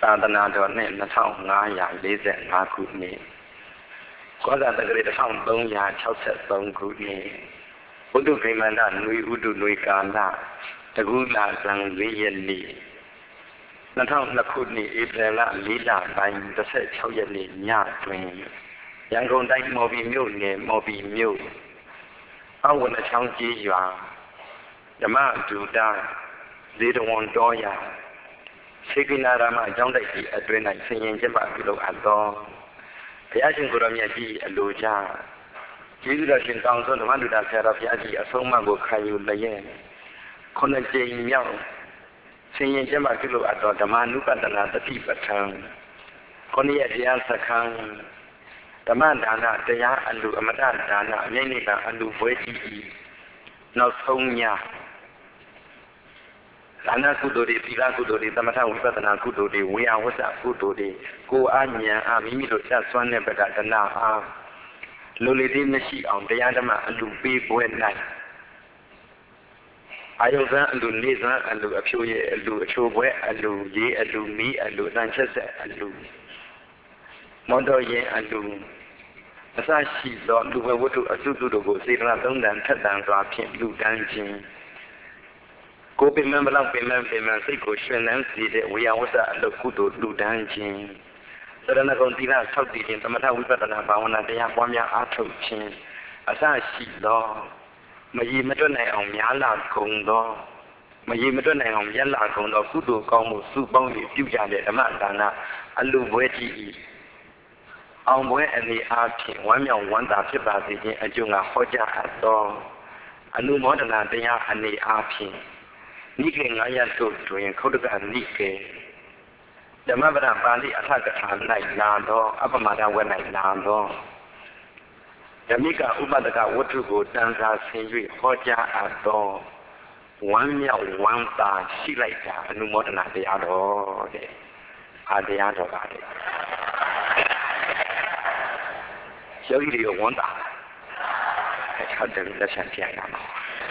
သာသနာတော်နှစ်2545ခုနှစ်ကောဇာတက္ကရာ1363ခုနှစ်ဘုဒ္ဓဂိမန္တနွေဥတုနွေကာလတကူလာဇန်4ရက်နေ့2002ခုနှစ်ဧပြီလ4လပိုင်း16ရက်နေ့ညတွင်ရန်ကုန်တိုင်းမော်ဘီမြို့နယ်မော်ဘီမြို့အဝနချောင်းကြီးရွာဓမ္မဒုတာဇေတဝန်တော်ရရှိကိနာရမအကြောင်းတိုက်ကြီးအတွင်း၌ဆင်ရင်ကျင်းပပြုလုပ်အပ်သောဘုရားရှင်ကိုယ်တော်မြတ်ကြီးအလိုကြကျေးဇူးတော်ရှင်တောင်စွန်းဓမ္မဒုတာဆရာတော်ဘုရားကြီးအဆုံးအမကိုခံယူလျက်9ကြိမ်မြောက်ဆင်ရင်ကျင်းပပြုလုပ်အပ်သောဓမ္မနုပတနာတတိပဋ္ဌာန်9ရက်တရားစခန်းဓမ္မဒါနတရားအလူအမတဒါနအမြင့်နိဗ္ဗာန်အလူဘွဲကြီးနောက်ဆုံးညဒါနကုသိုလ်တွေသီလကုသိုလ်တွေသမထဝိပဿနာကုသိုလ်တွေဝေယဝဆကုသိုလ်တွေကိုအာဉာဏ်အားမိမိတို့ချက်ဆွမ်းတဲ့ဘက်ကတဏှာအားလိုလေသေးမရှိအောင်တရားဓမ္မအလူပေးပွဲ၌အာယုဇံအလူနေဇံအလူအဖြိုရဲ့အလူအချိုပွဲအလူရေးအလူမီးအလူတန်ချက်ဆက်အလူမော်တော်ရင်အလူအစရှိသောလူဘဝတ္ထုအစုစုတို့ကိုစေတနာသုံးတန်ထက်တန်စွာဖြင့်လူတန်းခြင်းကိုပင်မဘလောက်ပင်မစိတ်ကိုရှင်လန်းစေတဲ့ဝေယဝဆအလုပ်ကုသိုလ်လူတန်းခြင်းသရဏဂုံသီလဆောက်တည်ခြင်းသမထဝိပဿနာဘာဝနာတရားပွားများအားထုတ်ခြင်းအစရှိသောမရည်မတွက်နိုင်အောင်များလာကုန်သောမရည်မတွက်နိုင်အောင်ရက်လာကုန်သောကုသိုလ်ကောင်းမှုစုပေါင်း၍ပြုကြတဲ့ဓမ္မဒါနအလူပွဲကြီး၏အောင်ပွဲအနေအားဖြင့်ဝမ်းမြောက်ဝမ်းသာဖြစ်ပါစေခြင်းအကျိုးငါဟောကြားအပ်သောအနုမောဒနာတရားအနေအားဖြင့်နိကေ9ရပ်တို့တွင်ခုတ်တကနိကေဓမ္မပဒပါဠိအထကထာ၌လာသောအပမဒဝဲ၌လာသောဓမ္မိကဥပဒကဝတ္ထုကိုတန်စာဆင်၍ဟောကြားအပ်သောဝမ်းမြောက်ဝမ်းသာရှိလိုက်တာအနုမောဒနာတရားတော်တဲ့အာတရားတော်ပါတဲ့ယောဂီတွေဝမ်းသာဟုတ်တယ်လက်ဆက်ပြရမှာ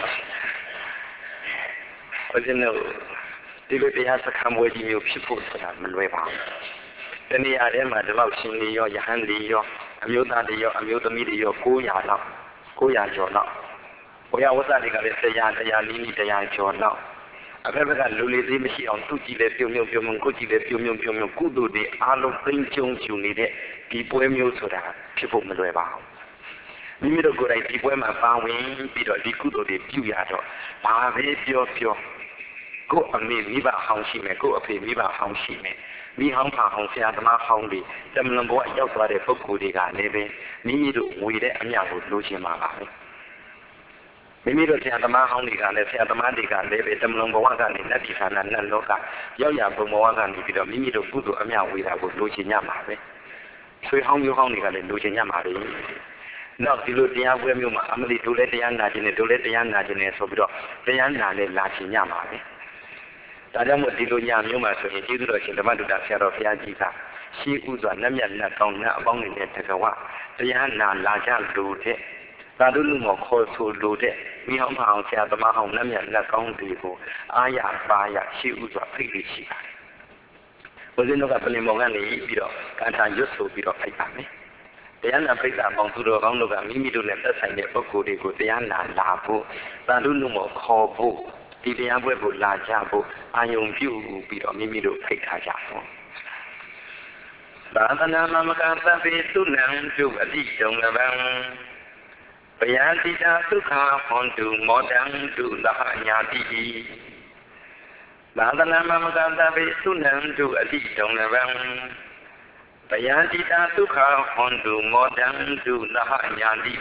ဦးဇင်းတို့ဒီလိုတရားစခန်းပွဲကြီးမျိုးဖြစ်ဖို့ဆိုတာမလွယ်ပါဘူး။တနည်းအားဖြင့်မှာဒီလောက်ရှင်တွေရောယဟန်တွေရောအမျိုးသားတွေရောအမျိုးသမီးတွေရော900လောက်900ကျော်လောက်ဘုရားဝတ်စာတွေကလည်းတရားနီးတရားကျော်လောက်အဖက်ဖက်ကလူလေးသေးမရှိအောင်သူ့ကြည့်လဲပြုံကိုကြည့်လဲပြုံကုသိုလ်တွေအားလုံးသိမ့်ကျုံကျူနေတဲ့ဒီပွဲမျိုးဆိုတာဖြစ်ဖို့မလွယ်ပါဘူး။မိမိတို့ကိုယ်တိုင်ဒီပွဲမှာပါဝင်ပြီးတော့ဒီကုသိုလ်တွေပြုရတော့ဘာပဲပြောကိုအမေမိဘဟောင်းရှိမယ်ကိုအဖေမိဘဟောင်းရှိမယ်မိဟောင်းဖာဟောင်းဆရာသမားဟောင်းတွေတမန်တော်ရောက်သွားတဲ့ပုဂ္ဂိုလ်တွေကလည်းပဲမိမိတို့ဝေတဲ့အမြတ်ကိုလိုချင်ပါပါပဲမိမိတို့ဆရာသမားဟောင်းတွေကလည်းဆရာသမားတွေကလည်းပဲတမန်တော်ဘဝကနေလက်ဒီဌာနနတ်လောကရောက်ရဘုံဘဝကနေပြီးတော့မိမိတို့ကုသိုလ်အမြတ်ဝေတာကိုလိုချင်ကြမှာပဲဆွေဟောင်းမျိုးဟောင်းတွေကလည်းလိုချင်ကြမှာပဲနောက်ဒီလိုတရားပွဲမျိုးမှာအမလီတို့လည်းတရားနာခြင်းနဲ့တို့လည်းတရားနာခြင်းနဲ့ဆိုပြီးတော့တရားနာလည်းလာချင်ကြမှာပဲဒါကြောင့်မို့ဒီလိုညမျိုးမှာဆိုရင်ကျေးဇူးတော်ရှင်ဓမ္မဒုတာဆရာတော်ဘုရားကြီးကရှေးဥစွာလက်မြတ်လက်ကောင်းနဲ့အပေါင်းနေတဲ့တကဝတရားနာလာကြလို့တဲ့သာဓုလူမောခေါ်ဆိုလို့တဲ့မိဟောင်းဖာအောင်ဆရာသမားဟောင်းလက်မြတ်လက်ကောင်းတွေကိုအာရပါရရှေးဥစွာဖိတ်ပြီးရှိပါတယ်ဘုရားတို့ကပြင်မောင်ကနေပြီးတော့ကာထာရွတ်ဆိုပြီးတော့ဖိတ်ပါမယ်တရားနာပိဋကပေါင်းသူတော်ကောင်းတို့ကမိမိတို့နဲ့သက်ဆိုင်တဲ့ပုဂ္ဂိုလ်တွေကိုတရားနာလာဖို့သာဓုလူမောခေါ်ဖို့ဒီတရားပွဲကိုလာကြဖို့အာယုံပြုပြီးတော့မိမိတို့ဖိတ်ထားကြဖို့သာသနာမမကသဗ္ဗေသုနံပြုအတိတုံလဗံပယတိတာဒုက္ခဟွန်တုမောတံတုလဟညာတိသာသနာမမကသဗ္ဗေသုနံပြုအတိတုံလဗံပယတိတာဒုက္ခဟွန်တုမောတံတုလဟညာတိ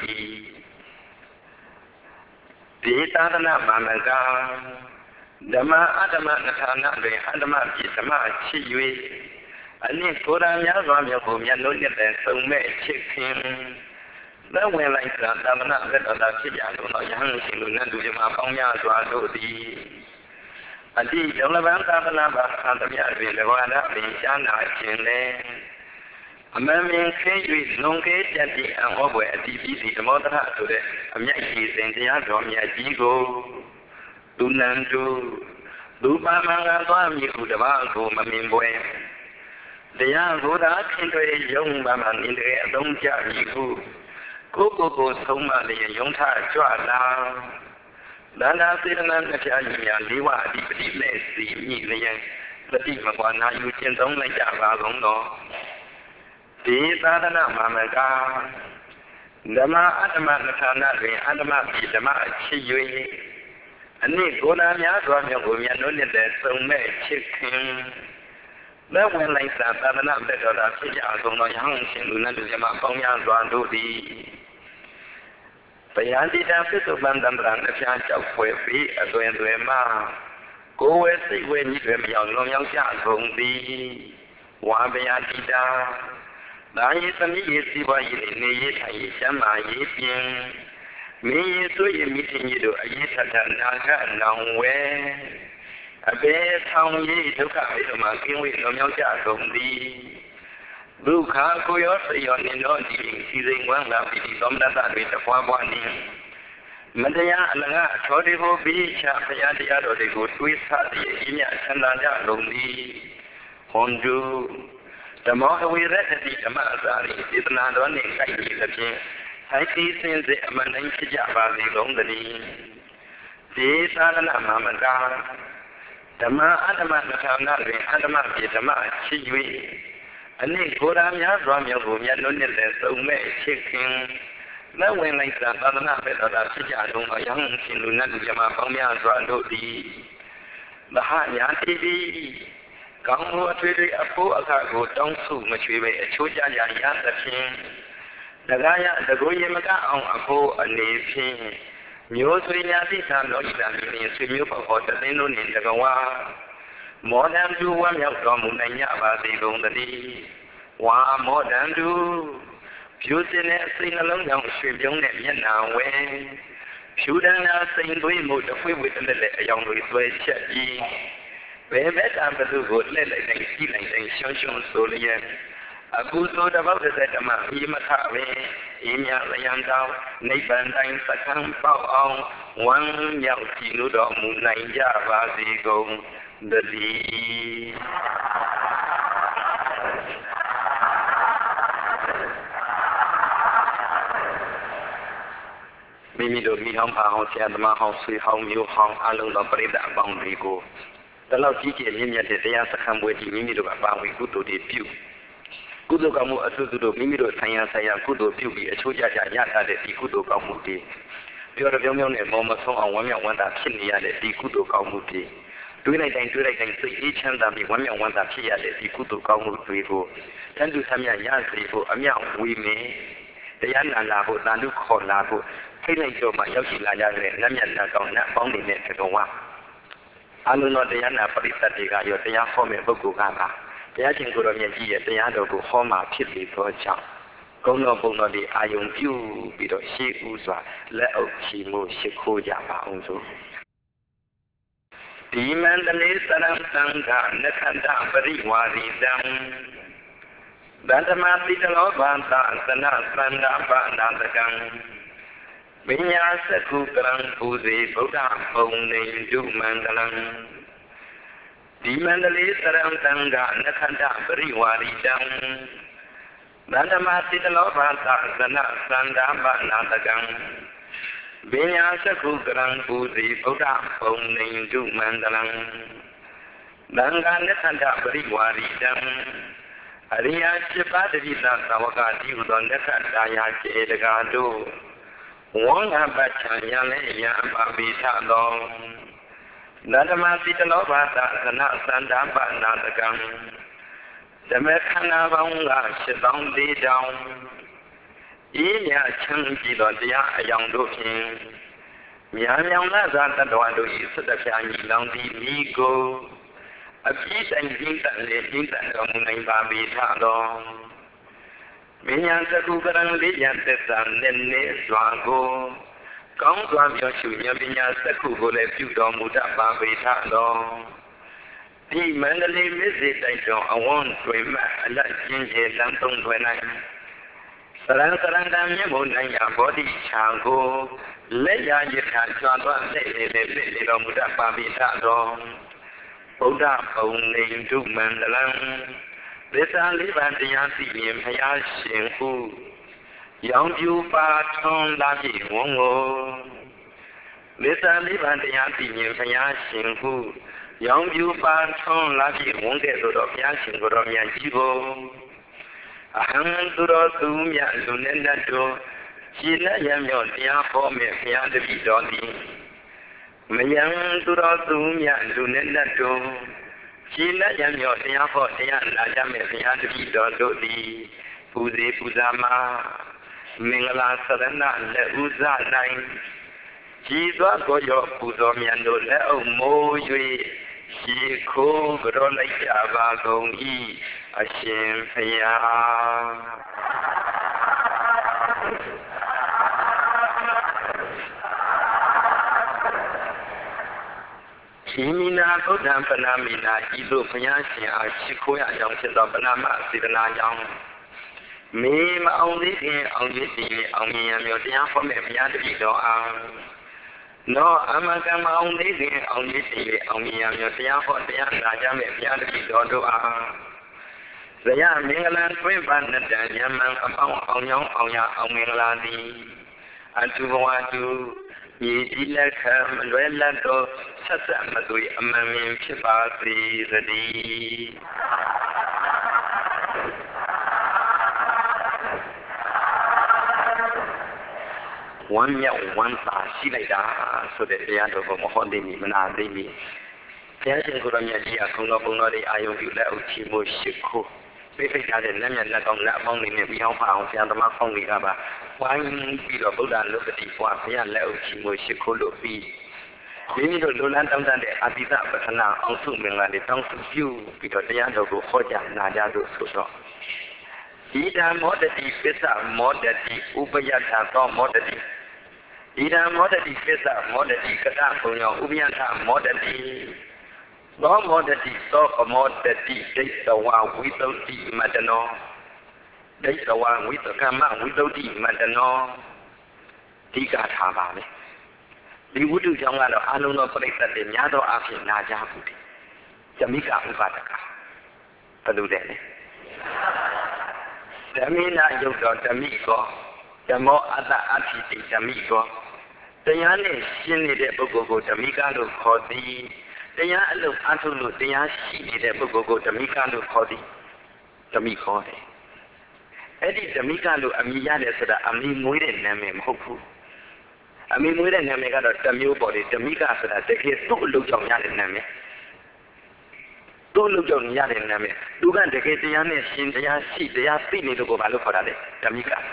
ဒေသာသနာမာမကဓမ္မအတ္တမနထာနာတွင်အတ္တမပြဓမ္မချစ်၍အနည်းကိုယ်တော်များစွာမြတ်ကိုမြတ်လို့တဲ့သုံးမဲ့ချစ်ခင်သက်ဝင်လိုက်တာသမဏဘက်တော်သာဖြစ်ကြလို့တော့ယဟန်ရှင်လူနဲ့လူကြီးမှာပေါင်းများစွာတို့သည်အတိဒုလဘံသာသနာပါအတ္တမြတွင်လဘာနာပင်ရှားနာခြင်းလေအမှန်မြင်ခဲ၍လုံခဲပြတ်သည့်အဟောပွဲအတိပြီးသည့်ဓမ္မတရဆိုတဲ့အမြတ်ကြီးစဉ်တရားတော်မြတ်ကြီးကိုသူနံတုဒုပမင်္ဂသွားမြည်ဟုတပါးကိုမမြင်ပွဲတရားဘုရားခင်တွေယုံမှမှနေတဲ့အလုံးကြပြီဟုကိုဆုံးမလျင်ယုံထကြွလာဒါနာစေတနာနှစ်ဖြာညီများလေးဝအဓိပတိနဲ့စီမိလျင်ပฏิမကွာနာယူကျင့်သုံးလိုက်ကြပါကုန်သောဒီသာသနာမှာမကဓမ္မအတ္တမသဌာနတွင်အတ္တမပိဓမ္မချစ်၍အနည်းကိုယ်နာများစွာမြောက်ကိုမြတ်တို့နှင့်တဲ့စုံမဲ့ချစ်ခင်လက်ဝင်လိုက်သာသာသနာ့ဘက်တော်သာဖြစ်ကြအောင်သောရဟန်းရှင်လူနဲ့လူမြတ်ပေါင်းများစွာတို့သည်ဗျာတိတာပစ္စုပန်တံတရံအဖျားကြောက်ဖွယ်ပြီးအသွင်တွေမှာကိုယ်ဝဲစိတ်ဝဲညီတွေမရောက်လွန်မြောက်ကြကုန်သည်ဝါဗျာတိတာဒါယေသမီးယေစီပွားယေနေယေထိုင်ယေရှမ်းမာယေပြင်းမင်းယေဆိုယေမိတင်ယေတို့အရေးထထနာကနောင်ဝဲအဘေထောင်ယေဒုက္ခဝိဓမကင်းဝေလွန်မြောက်ကြကုန်သည်ဒုက္ခကိုရောစရောနေတော့ဒီစီစိန်ဝမ်းလာပြီးသောမတ္တတွေတပွားပွားနေမတရားအလငါအထောဒီကိုပြီးချဘုရားတရားတော်တွေကိုတွေးဆပြီးအမြတ်ဆန္ဒကြလုံးသည်ဟွန်ဒူဓမ္မအဝိရတတိဓမ္မအစာရိစေတနာတော်နှင့်ကိုက်ပြီးသဖြင့်ဆိုင်စီစင်စစ်အမှန်တိုင်းဖြစ်ကြပါစေကုန်သတည်းဒီသာသနာမှာမကားဓမ္မအတ္တမသဌာနတွင်အတ္တမပြေဓမ္မချစ်၍အနည်းကိုယ်တော်များစွာမြောက်ကိုမြတ်တို့နှင့်လည်းစုံမဲ့ချစ်ခင်လက်ဝင်လိုက်သာသာသနာ့ဘက်တော်သာဖြစ်ကြကုန်သောယဟန်ရှင်လူနဲ့လူမြတ်ပေါင်းများစွာတို့သည်မဟာညာတိတိကောင်းမှုအထွေထွေအဖို့အခါကိုတောင်းစုမချွေပဲအချိုးကြကြရသဖြင့်တရားရတကူရင်မကအောင်အဖို့အနေဖြင့်မျိုးဆွေများသိသာလောကီလာမြင်ဆွေမျိုးပေါ်ပေါ်တသိန်းတို့နှင့်တကဝါမောဒံတူဝမ်းမြောက်တော်မူနိုင်ကြပါစေကုန်သတည်းဝါမောဒံတူဖြူစင်တဲ့စိတ်နှလုံးကြောင့်ရွှေပြုံးတဲ့မျက်နှာဝဲဖြူဒဏ္ဍာစိန်သွေးမှုတစ်ခွေ့ခွေ့တက်တဲ့အယောင်တွေဆွဲချက်ပြီးဘယ်ဘက်ကဘသူကိုလှည့်လိုက်တိုင်းကြည့်လိုက်တိုင်းရှုံရှုံဆိုလျက်အခုဆိုတပောက်တစ်သက်တမအေးမခပဲအေးမြလျံတောင်းနိဗ္ဗာန်တိုင်းစကံပေါက်အောင်ဝမ်းမြောက်ကြည်လို့တော်မူနိုင်ကြပါစေကုန်သတည်းမိမိတို့မိဟောင်းဖာဟောင်းဆရာသမားဟောင်းဆွေဟောင်းမျိုးဟောင်းအလုံးသောပရိသတ်အပေါင်းတွေကိုတလောက်ကြီးကျယ်မြင့်မြတ်တဲ့တရားစခန်းပွဲကြီးမိမိတို့ကပါဝင်ကုသိုလ်တွေပြုကုသိုလ်ကောင်းမှုအဆုစုတို့မိမိတို့ဆိုင်ရာကုသိုလ်ပြုပြီးအချိုးကျကျရထားတဲ့ဒီကုသိုလ်ကောင်းမှုတွေပြောရပြောင်းပြောင်းနဲ့မောမဆုံးအောင်ဝမ်းမြောက်ဝမ်းသာဖြစ်နေရတဲ့ဒီကုသိုလ်ကောင်းမှုတွေတွေးလိုက်တိုင်းစိတ်အေးချမ်းသာပြီးဝမ်းမြောက်ဝမ်းသာဖြစ်ရတဲ့ဒီကုသိုလ်ကောင်းမှုတွေကိုတန်တူဆမ်းမြရစေဖို့အမြောက်ဝေမယ်တရားနာလာဖို့တန်တူခေါ်လာဖို့ဖိတ်လိုက်တော့မှရောက်ရှိလာကြတဲ့လက်မြတ်တာကောင်းနဲ့အပေါင်းတွေနဲ့တကောင်ဝအလုံးတော်တရားနာပရိသတ်တွေကရောတရားဟောမဲ့ပုဂ္ဂိုလ်ကပါတရားရှင်ကိုယ်တော်မြတ်ကြီးရဲ့တရားတော်ကိုဟောမှာဖြစ်ပြီးတော့ကြောင့်ကုန်းတော်ပုံတော်ဒီအာယုံပြုပြီးတော့ရှေးဥစွာလက်အုပ်ချီမှုရှိခိုးကြပါအောင်စို့ဒီမန္တလေးသရံသံဃာနခန္ဓပရိဝါရီတံဗန္ဓမာတိတလောဘန္တသနသန္တာပနာတကံပညာစကုကရံပူဇေဗုဒ္ဓပုံနေဒုမန္တလံဒီမန္တလေးသရံသံဃာနခန္ဓပရိဝါရီတံဗန္ဓမာတိတလောဘန္တသနသန္တာပနာတကံပညာစကုကရံပူဇေဗုဒ္ဓပုံနေဒုမန္တလံသံဃာနခန္ဓပရိဝါရီတံအရိယာ7ပါးတတိသသဝကတိဟုသောနခန္ဓာယာကျေတကားတို့ဝေါငါပတ်ချံရလည်းရံပါပိထသောနတမတိတလောဘသသနသန္တာပနာတကံဓမ္မခန္ဓာပေါင်းက7400ဤမြချမ်းကြည်သောတရားအယောင်တို့ဖြင့်မြာမြောင်လာသာတတ္တဝါတို့၏သတ္တဖြာညီလောင်သည်မိကိုအပြည့်တိုင်းပြင်းတန်လေပြင်းတန်တော်မူနိုင်ပါပေထသောမဉ္ဇဉ်သကုကရံလေးရသစ္စာနဲ့နေစွာကိုကောင်းစွာပြောရှုဉာဏ်ပညာသကုကိုလည်းပြုတော်မူတတ်ပါပေထသောဒီမန္တလေးမစ္စေတိုက်တော်အဝန်းတွင်မှအလတ်ချင်းကျလမ်းသုံးတွင်၌စရံတံမြေဘုံနိုင်ရာဘောဓိချာကိုလက်ရရထာကျွမ်းသွားလက်လေတော်မူတတ်ပါပေထသောဗုဒ္ဓပုံနေဒုမန္တလံသေစာလေးပါးတရားသိရင်ဘုရားရှင်ဟုရောင်ပြူပါထွန်းလာပြီဝုံကိုသေစာလေးပါးတရားသိရင်ဘုရားရှင်ဟုရောင်ပြူပါထွန်းလာပြီဝုံတဲ့ဆိုတော့ဘုရားရှင်ကိုတော်မြတ်ကြီးကိုအဟံသူတော်သူမြတ်လူနဲ့တတ်တော်ရှင်းလက်ရမြော့တရားဟောမဲ့ဘုရားတပည့်တော်သည်မယံသူတော်သူမြတ်လူနဲ့တတ်တော်ရှင်းလက်ရမြော့တရားဟောတရားနာကြမဲ့ဘုရားတပည့်တော်တို့သည်ပူဇေပူဇာမှာမင်္ဂလာဆရဏလက်ဥဇနိုင်ကြည်သွားကိုရောပူဇော်မြတ်တို့လက်အုပ်မိုး၍ရှိခိုးကြောလိုက်ကြပါကုန်၏အရှင်ဘုရားရှိမိနာဗုဒ္ဓံပနာမိနာဤသို့ဘုရားရှင်အားရှိခိုးရကြောင်းဖြစ်သောပနာမစေတနာကြောင့်မေမအောင်သေးခင်အောင်ရည်စီအောင်မြင်ရမျိုးတရားဟောမဲ့ဘုရားတပည့်တော်အားနောအမကမအောင်သေးခင်အောင်ရည်စီအောင်မြင်ရမျိုးတရားဟောတရားနာကြမဲ့ဘုရားတပည့်တော်တို့အားဇယမင်္ဂလံတွင်ပါဏတံယမံအပေါင်းအောင်ရောင်းအောင်ရအောင်မင်္ဂလာသည်အတုဘဝတုဤဒီလက်ခံမလွယ်လတ်သောဆက်ဆက်မသွေအမှန်မြင်ဖြစ်ပါစေသတည်းဝမ်းမြောက်ဝမ်းသာရှိလိုက်တာဆိုတဲ့တရားတော်ကိုမဟောသိမိမနာသိမိဘုရားရှင်ကိုယ်တော်မြတ်ကြီးကခုံတော်ပုံတော်တွေအာယုံပြုလက်အုပ်ချီမှုရှိခိုးပိတ်ထားတဲ့လက်မြတ်လက်ကောင်းလက်အပေါင်းတွေနဲ့ပြောင်းပါအောင်ဆရာသမားဖောင်းတွေကပါဝိုင်းပြီးတော့ဗုဒ္ဓလုတ်တိပွားဘုရားလက်အုပ်ချီမှုရှိခိုးလို့ပြီးမိမိတို့လူလန်းတောင်းတတဲ့အာတိတပထနာအောင်စုမင်္ဂလာတွေတောင်းစုပြုပြီးတော့တရားတော်ကိုဟောကြားနာကြလို့ဆိုတော့ဤဓမ္မောတတိပစ္စမောတတိဥပယထာသောမောတတိဤဓမ္မောတတိပစ္စမောတတိကတဘုံရောဥပယထာမောတတိသောမောတတိသောကမောတတိဒိဋ္ဌဝဝိသုဒ္ဓိမတနောဒိဋ္ဌဝဝိသကမဝိသုဒ္ဓိမတနောဒီကထားပါလေဒီဝိတုကြောင့်ကတော့အလုံးသောပြိဿတွေများသောအားဖြင့်နာကြဘူးဒီဓမိကဥပါဒကဘယ်လိုလဲဓမိနာယုတ်တော်ဓမိကောဓမောအတ္တအภิတိဓမိကောတရားနဲ့ရှင်းနေတဲ့ပုဂ္ဂိုလ်ကိုဓမိကလို့ခေါ်သည်တရားအလုပ်အထုလို့တရားရှိနေတဲ့ပုဂ္ဂိုလ်ကိုဓမိကလို့ခေါ်သည်ဓမိခေါ်တယ်အဲ့ဒီဓမိကလို့အမည်ရတယ်ဆိုတာအမည်မွေးတဲ့နာမည်မဟုတ်ဘူးအမည်မွေးတဲ့နာမည်ကတော့တစ်မျိုးပေါ်တယ်ဓမိကဆိုတာတကယ်သူ့အလုပ်ကြောင့်ရတဲ့နာမည်သူ့အလုပ်ကြောင့်ရတဲ့နာမည်သူကတကယ်တရားနဲ့ရှင်တရားရှိတရားသိနေလို့ကိုဘာလို့ခေါ်တာလဲဓမိက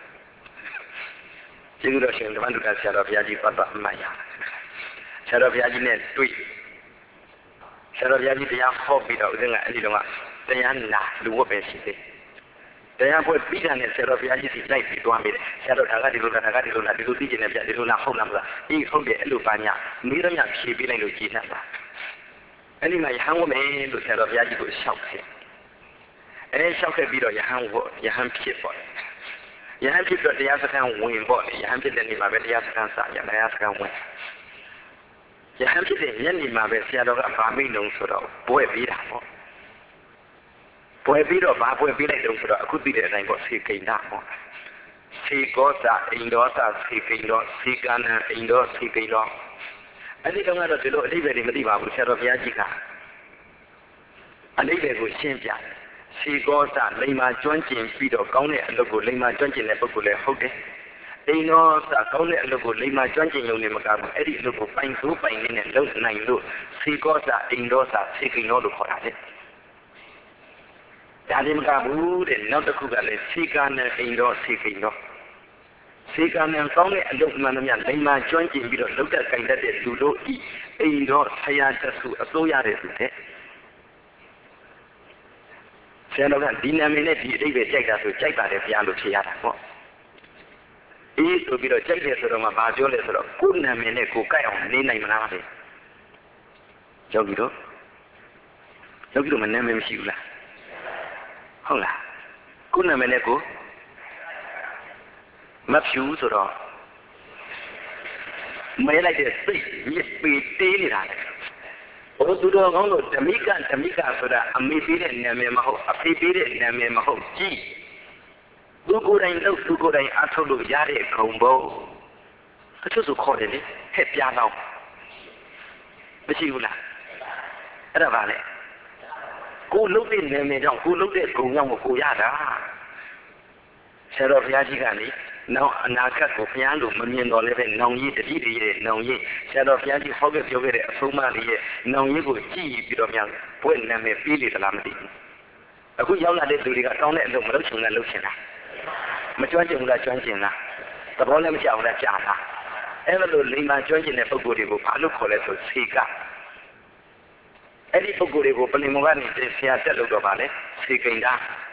ကျေးဇူးတော်ရှင်ဓမ္မတုဒ္ဒဆရာတော်ဘုရားကြီးပတ်ပတ်အမှတ်ရဆရာတော်ဘုရားကြီးနဲ့တွေ့ဆရာတော်ဘုရားကြီးတရားဟောပြီးတော့ဦးဇင်းကအဲ့ဒီတော့တရားနာလူဝတ်ပဲရှိသေးတရားပွဲပြီးတာနဲ့ဆရာတော်ဘုရားကြီးစီလိုက်ပြီးသွားမိတယ်ဆရာတော်ဒါကဒီလိုလားဒါကဒီလိုလားဒီလိုသိကျင်နေပြဒီလိုလားဟုတ်လားမလားအေးဟုတ်တယ်အဲ့လိုပါညာနေရမြဖြေပေးလိုက်လို့ကြည်တတ်ပါအဲ့ဒီမှာယဟန်ဝတ်မယ်လို့ဆရာတော်ဘုရားကြီးကိုလျှောက်ခဲ့အဲလျှောက်ခဲ့ပြီးတော့ယဟန်ဝတ်ယဟန်ဖြစ်ပေါ့ယဟန်ဖြစ်တော့တရားစခန်းဝင်ပေါ့ယဟန်ဖြစ်တဲ့နေ့မှာပဲတရားစခန်းစရတရားစခန်းဝင်ယဟန်ဖြစ်တဲ့ညနေမှာပဲဆရာတော်ကဗာမိတ်လုံးဆိုတော့ပွဲပြီးတာပေါ့ပွဲပြီးတော့ဘာပွဲပြီးလိုက်တော့ဆိုတော့အခုသိတဲ့အတိုင်းပေါ့စေကိန္ဒပေါ့စေကောသအိန္ဒောသစေကိန္ဒောစေကနံအိန္ဒောစေကိန္ဒောအဲ့ဒီတော့ကတော့ဒီလိုအတိပ္ပယ်တွေမသိပါဘူးဆရာတော်ဘုရားကြီးကအတိပ္ပယ်ကိုရှင်းပြတယ်စေကောသလိမ္မာကျွမ်းကျင်ပြီးတော့ကောင်းတဲ့အလုပ်ကိုလိမ္မာကျွမ်းကျင်တဲ့ပုဂ္ဂိုလ်လည်းဟုတ်တယ်အိန္ဒောသကောင်းတဲ့အလုပ်ကိုလိမ္မာကျွမ်းကျင်ရုံနဲ့မကဘူးအဲ့ဒီအလုပ်ကိုပိုင်ဆိုးပိုင်နေနဲ့လုပ်နိုင်လို့စေကောသအိန္ဒောသစေကိန္ဒောလို့ခေါ်တာလေဒါလည်းမကဘူးတဲ့နောက်တစ်ခုကလည်းစေကနံအိန္ဒောစေကိန္ဒောစေကနံကောင်းတဲ့အလုပ်မှန်သမျှလိမ္မာကျွမ်းကျင်ပြီးတော့လုပ်တတ်ကိုင်တတ်တဲ့လူတို့ဤအိန္ဒောဆရာတဆုအစိုးရတဲ့သူတဲ့ဆရာတော်ကဒီနာမည်နဲ့ဒီအဓိပ္ပာယ်ကြိုက်တာဆိုကြိုက်ပါတယ်ဘုရားလို့ဖြေရတာပေါ့အေးဆိုပြီးတော့ကြိုက်တယ်ဆိုတော့မှဘာပြောလဲဆိုတော့ကိုယ်နာမည်နဲ့ကိုယ်ကိုက်အောင်နေနိုင်မလားတဲ့ယောဂီတို့မနာမည်မရှိဘူးလားဟုတ်လားကိုယ်နာမည်နဲ့ကိုမဖြူဆိုတော့မဲလိုက်တဲ့စိတ်မြစ်ပေတေးနေတာလေဟိုသူတော်ကောင်းတို့ဓမိကဆိုတာအမေပေးတဲ့နာမည်မဟုတ်အဖေပေးတဲ့နာမည်မဟုတ်ကြည့်သူကိုယ်တိုင်လုပ်သူကိုယ်တိုင်အထုတ်လို့ရတဲ့ဂုံဘုံအချို့ဆိုခေါ်တယ်လေဟဲ့ပြားတော့မရှိဘူးလားအဲ့ဒါပါလေကိုလုပ်တဲ့နာမည်ကြောင့်ကိုလုပ်တဲ့ဂုံကြောင့်ကိုရတာဆရာတော်ဘုရားကြီးကလေနောက်အနာဂတ်ကိုဘုရားလိုမမြင်တော့လည်းပဲနောင်ရည်တတိတည်းရဲ့နောင်ရည်ဆရာတော်ဘုရားကြီးဟောခဲ့ပြောခဲ့တဲ့အဆုံးအမလေးရဲ့နောင်ရည်ကိုကြည့်ပြီးတော့များဘွဲ့နာမည်ပေးလေသလားမသိဘူးအခုရောက်လာတဲ့လူတွေကတောင်းတဲ့အလုပ်မလုပ်ချင်လားလုပ်ချင်လားမကျွမ်းကျင်ဘူးလားကျွမ်းကျင်လားသဘောလည်းမကျအောင်လားကြားလားအဲ့လိုလိမ္မာကျွမ်းကျင်တဲ့ပုဂ္ဂိုလ်တွေကိုဘာလို့ခေါ်လဲဆိုခြေကအဲ့ဒီပုဂ္ဂိုလ်တွေကိုပလင်မောကနေဆရာတက်လို့တော့ပါလေခြေကိန်းတာ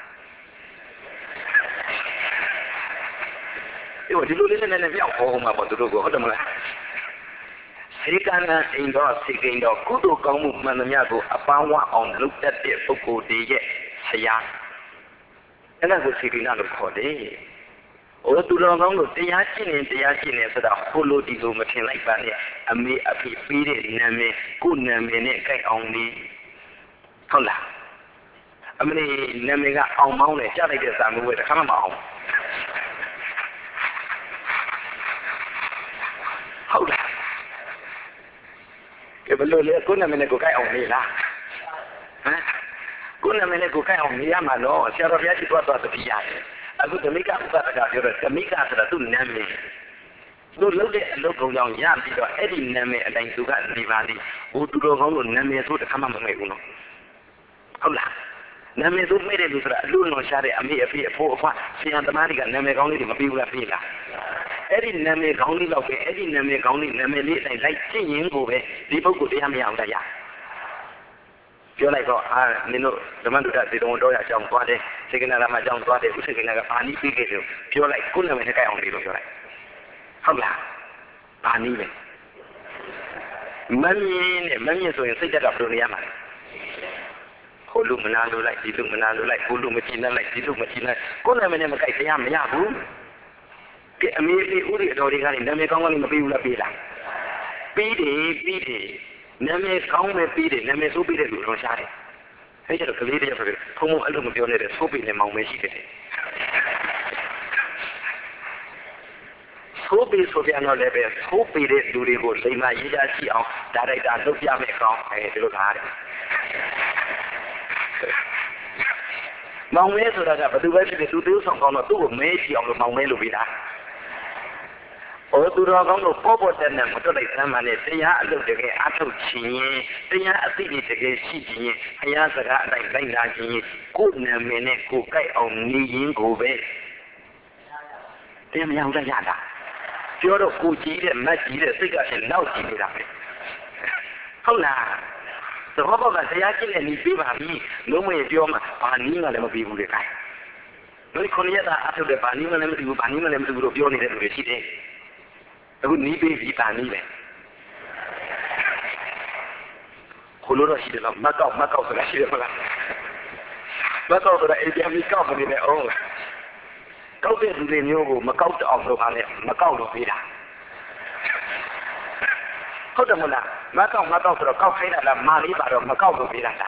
ဒီလိုလေးနဲ့ပြောက်ဟောမှာပေါ့သူတို့ကဟုတ်တယ်မလားစေကံအိမ်တော်စေကိန်းတော်ကုသိုလ်ကောင်းမှုမှန်သမျှကိုအပန်းဝအောင်လုပ်တတ်တဲ့ပုဂ္ဂိုလ်တွေရဲ့ဆရာအဲ့ဒါကိုစေကိန်းလို့ခေါ်တယ်ဟိုသူတော်ကောင်းတို့တရားကျင့်နေဆိုတာဟိုလိုဒီလိုမထင်လိုက်ပါနဲ့အမေအဖေပေးတဲ့နာမည်ကိုနာမည်နဲ့ကြိုက်အောင်နေဟုတ်လားအမေနာမည်ကအောင်မောင်းတယ်ကြားလိုက်တဲ့စာမျိုးပဲတစ်ခါမှမအောင်ဟုတ်လားကဲဘလို့လေကိုနာမည်နဲ့ကိုကြိုက်အောင်နေလားဟမ်ကိုနာမည်နဲ့ကိုကြိုက်အောင်နေရမှာတော့ဆရာတော်ဘုရားကြီးသွားတတိရတယ်အခုဓမိကဥပဒကပြောတော့ဓမိကဆိုတာသူ့နာမည်သူလုပ်တဲ့အလုပ်ကုန်ကြောင့်ရပြီးတော့အဲ့ဒီနာမည်အတိုင်းသူကနေပါလိဟိုသူတော်ကောင်းလို့နာမည်ဆိုတစ်ခါမှမမိတ်ဘူးနော်ဟုတ်လားနာမည်ဆိုမိတ်တယ်လို့ဆိုတာအလို့တော်ရှားတဲ့အမေအဖေအဖိုးအဖွားဆရာသမားတွေကနာမည်ကောင်းလေးတွေမပြီးဘူးလားပြေးလားအဲ့ဒီနာမည်ကောင်းလေးတော့ပဲအဲ့ဒီနာမည်ကောင်းလေးနာမည်လေးအတိုင်းလိုက်ကျင့်ရင်ကိုပဲဒီပုဂ္ဂိုလ်တရားမရအောင်တရားပြောလိုက်တော့နင်တို့ဓမ္မတုဒ္ဒစေတုံတော်ရအကြောင်းသွားတယ်စေကနာရမအကြောင်းသွားတယ်ဥစေကနာကဘာနည်းပြီးခဲ့တယ်ပြောလိုက်ကိုယ်နာမည်နဲ့ကြိုက်အောင်လို့ပြောလိုက်ဟုတ်လားဘာနည်းလဲမမြင်ဆိုရင်စိတ်တက်ကဘယ်လိုနေရမှာလဲဟိုလူမနာလို့လိုက်ဒီလူမနာလို့လိုက်ဟိုလူမကြည့်လိုက်ဒီလူမကြည့်လိုက်ကိုယ်နာမည်နဲ့မကြိုက်တရားမရဘူးကဲအမေလေးဥရိအတော်တွေကလည်းနာမည်ကောင်းကောင်းလေးမပေးဘူးလားပေးလားပေးတယ်နာမည်ကောင်းမဲ့ပြီးတယ်နာမည်ဆိုးပြီးတဲ့လူတော့ရှားတယ်အဲ့ကျတော့ကလေးတယောက်ဆိုဖုံအဲ့လိုမပြောနဲ့တဲ့ဆိုးပြီးနေမောင်မရှိတယ်ဆိုးပြီးဆိုပြန်တော့လည်းပဲဆိုးပြီးတဲ့လူတွေကိုလိမ္မာရေးကြရှိအောင်ဒါရိုက်တာလုပ်ပြမယ်ကောင်းဒီလိုကားတယ်မောင်မဲဆိုတာကဘယ်သူပဲဖြစ်ဖြစ်သူတို့ဆောင်ကောင်းတော့သူ့ကိုမဲကြည့်အောင်လို့မောင်မဲလုပ်ပြီးတာဟိုသူတော်ကောင်းတို့ပေါ်တဲ့နဲ့မတွတ်လိုက်သမ်းမှနဲ့တရားအလုပ်တကယ်အထုတ်ခြင်းရင်တရားအသိတွေတကယ်ရှိခြင်းရင်ဘုရားစကားအတိုင်းလိုက်လာခြင်းရင်ကိုယ်နာမည်နဲ့ကိုယ်ကြိုက်အောင်နေရင်ကိုပဲတရားမရဘူးလားရတာပြောတော့ကိုကြီးတဲ့မတ်ကြီးတဲ့စိတ်ကလည်းနောက်ကြည့်နေတာပဲဟုတ်လားသဘောပေါက်ကတရားကျင့်တဲ့နေပြပါပြီလုံးဝပြောမှဘာနည်းမှလည်းမပြီးဘူးလေခိုင်းတို့ခုနှစ်ရက်သာအထုတ်တဲ့ဘာနည်းမှလည်းမပြီးဘူးဘာနည်းမှလည်းမပြီးဘူးလို့ပြောနေတဲ့လူတွေရှိတယ်အခုနီးပေးပြီးပါနီးတယ်ခလိုတော့ရှိတယ်လားမကောက်ဆိုတာရှိတယ်မလားမကောက်ဆိုတာအေးပြန်ပြီးကောက်နေတယ်အောင်ကောက်တဲ့လူတွေမျိုးကိုမကောက်တော့လို့ပါလေမကောက်လို့ပေးတာဟုတ်တယ်မလားမကောက်ဆိုတော့ကောက်ခိုင်းတာလားမာလေးပါတော့မကောက်လို့ပေးတာလား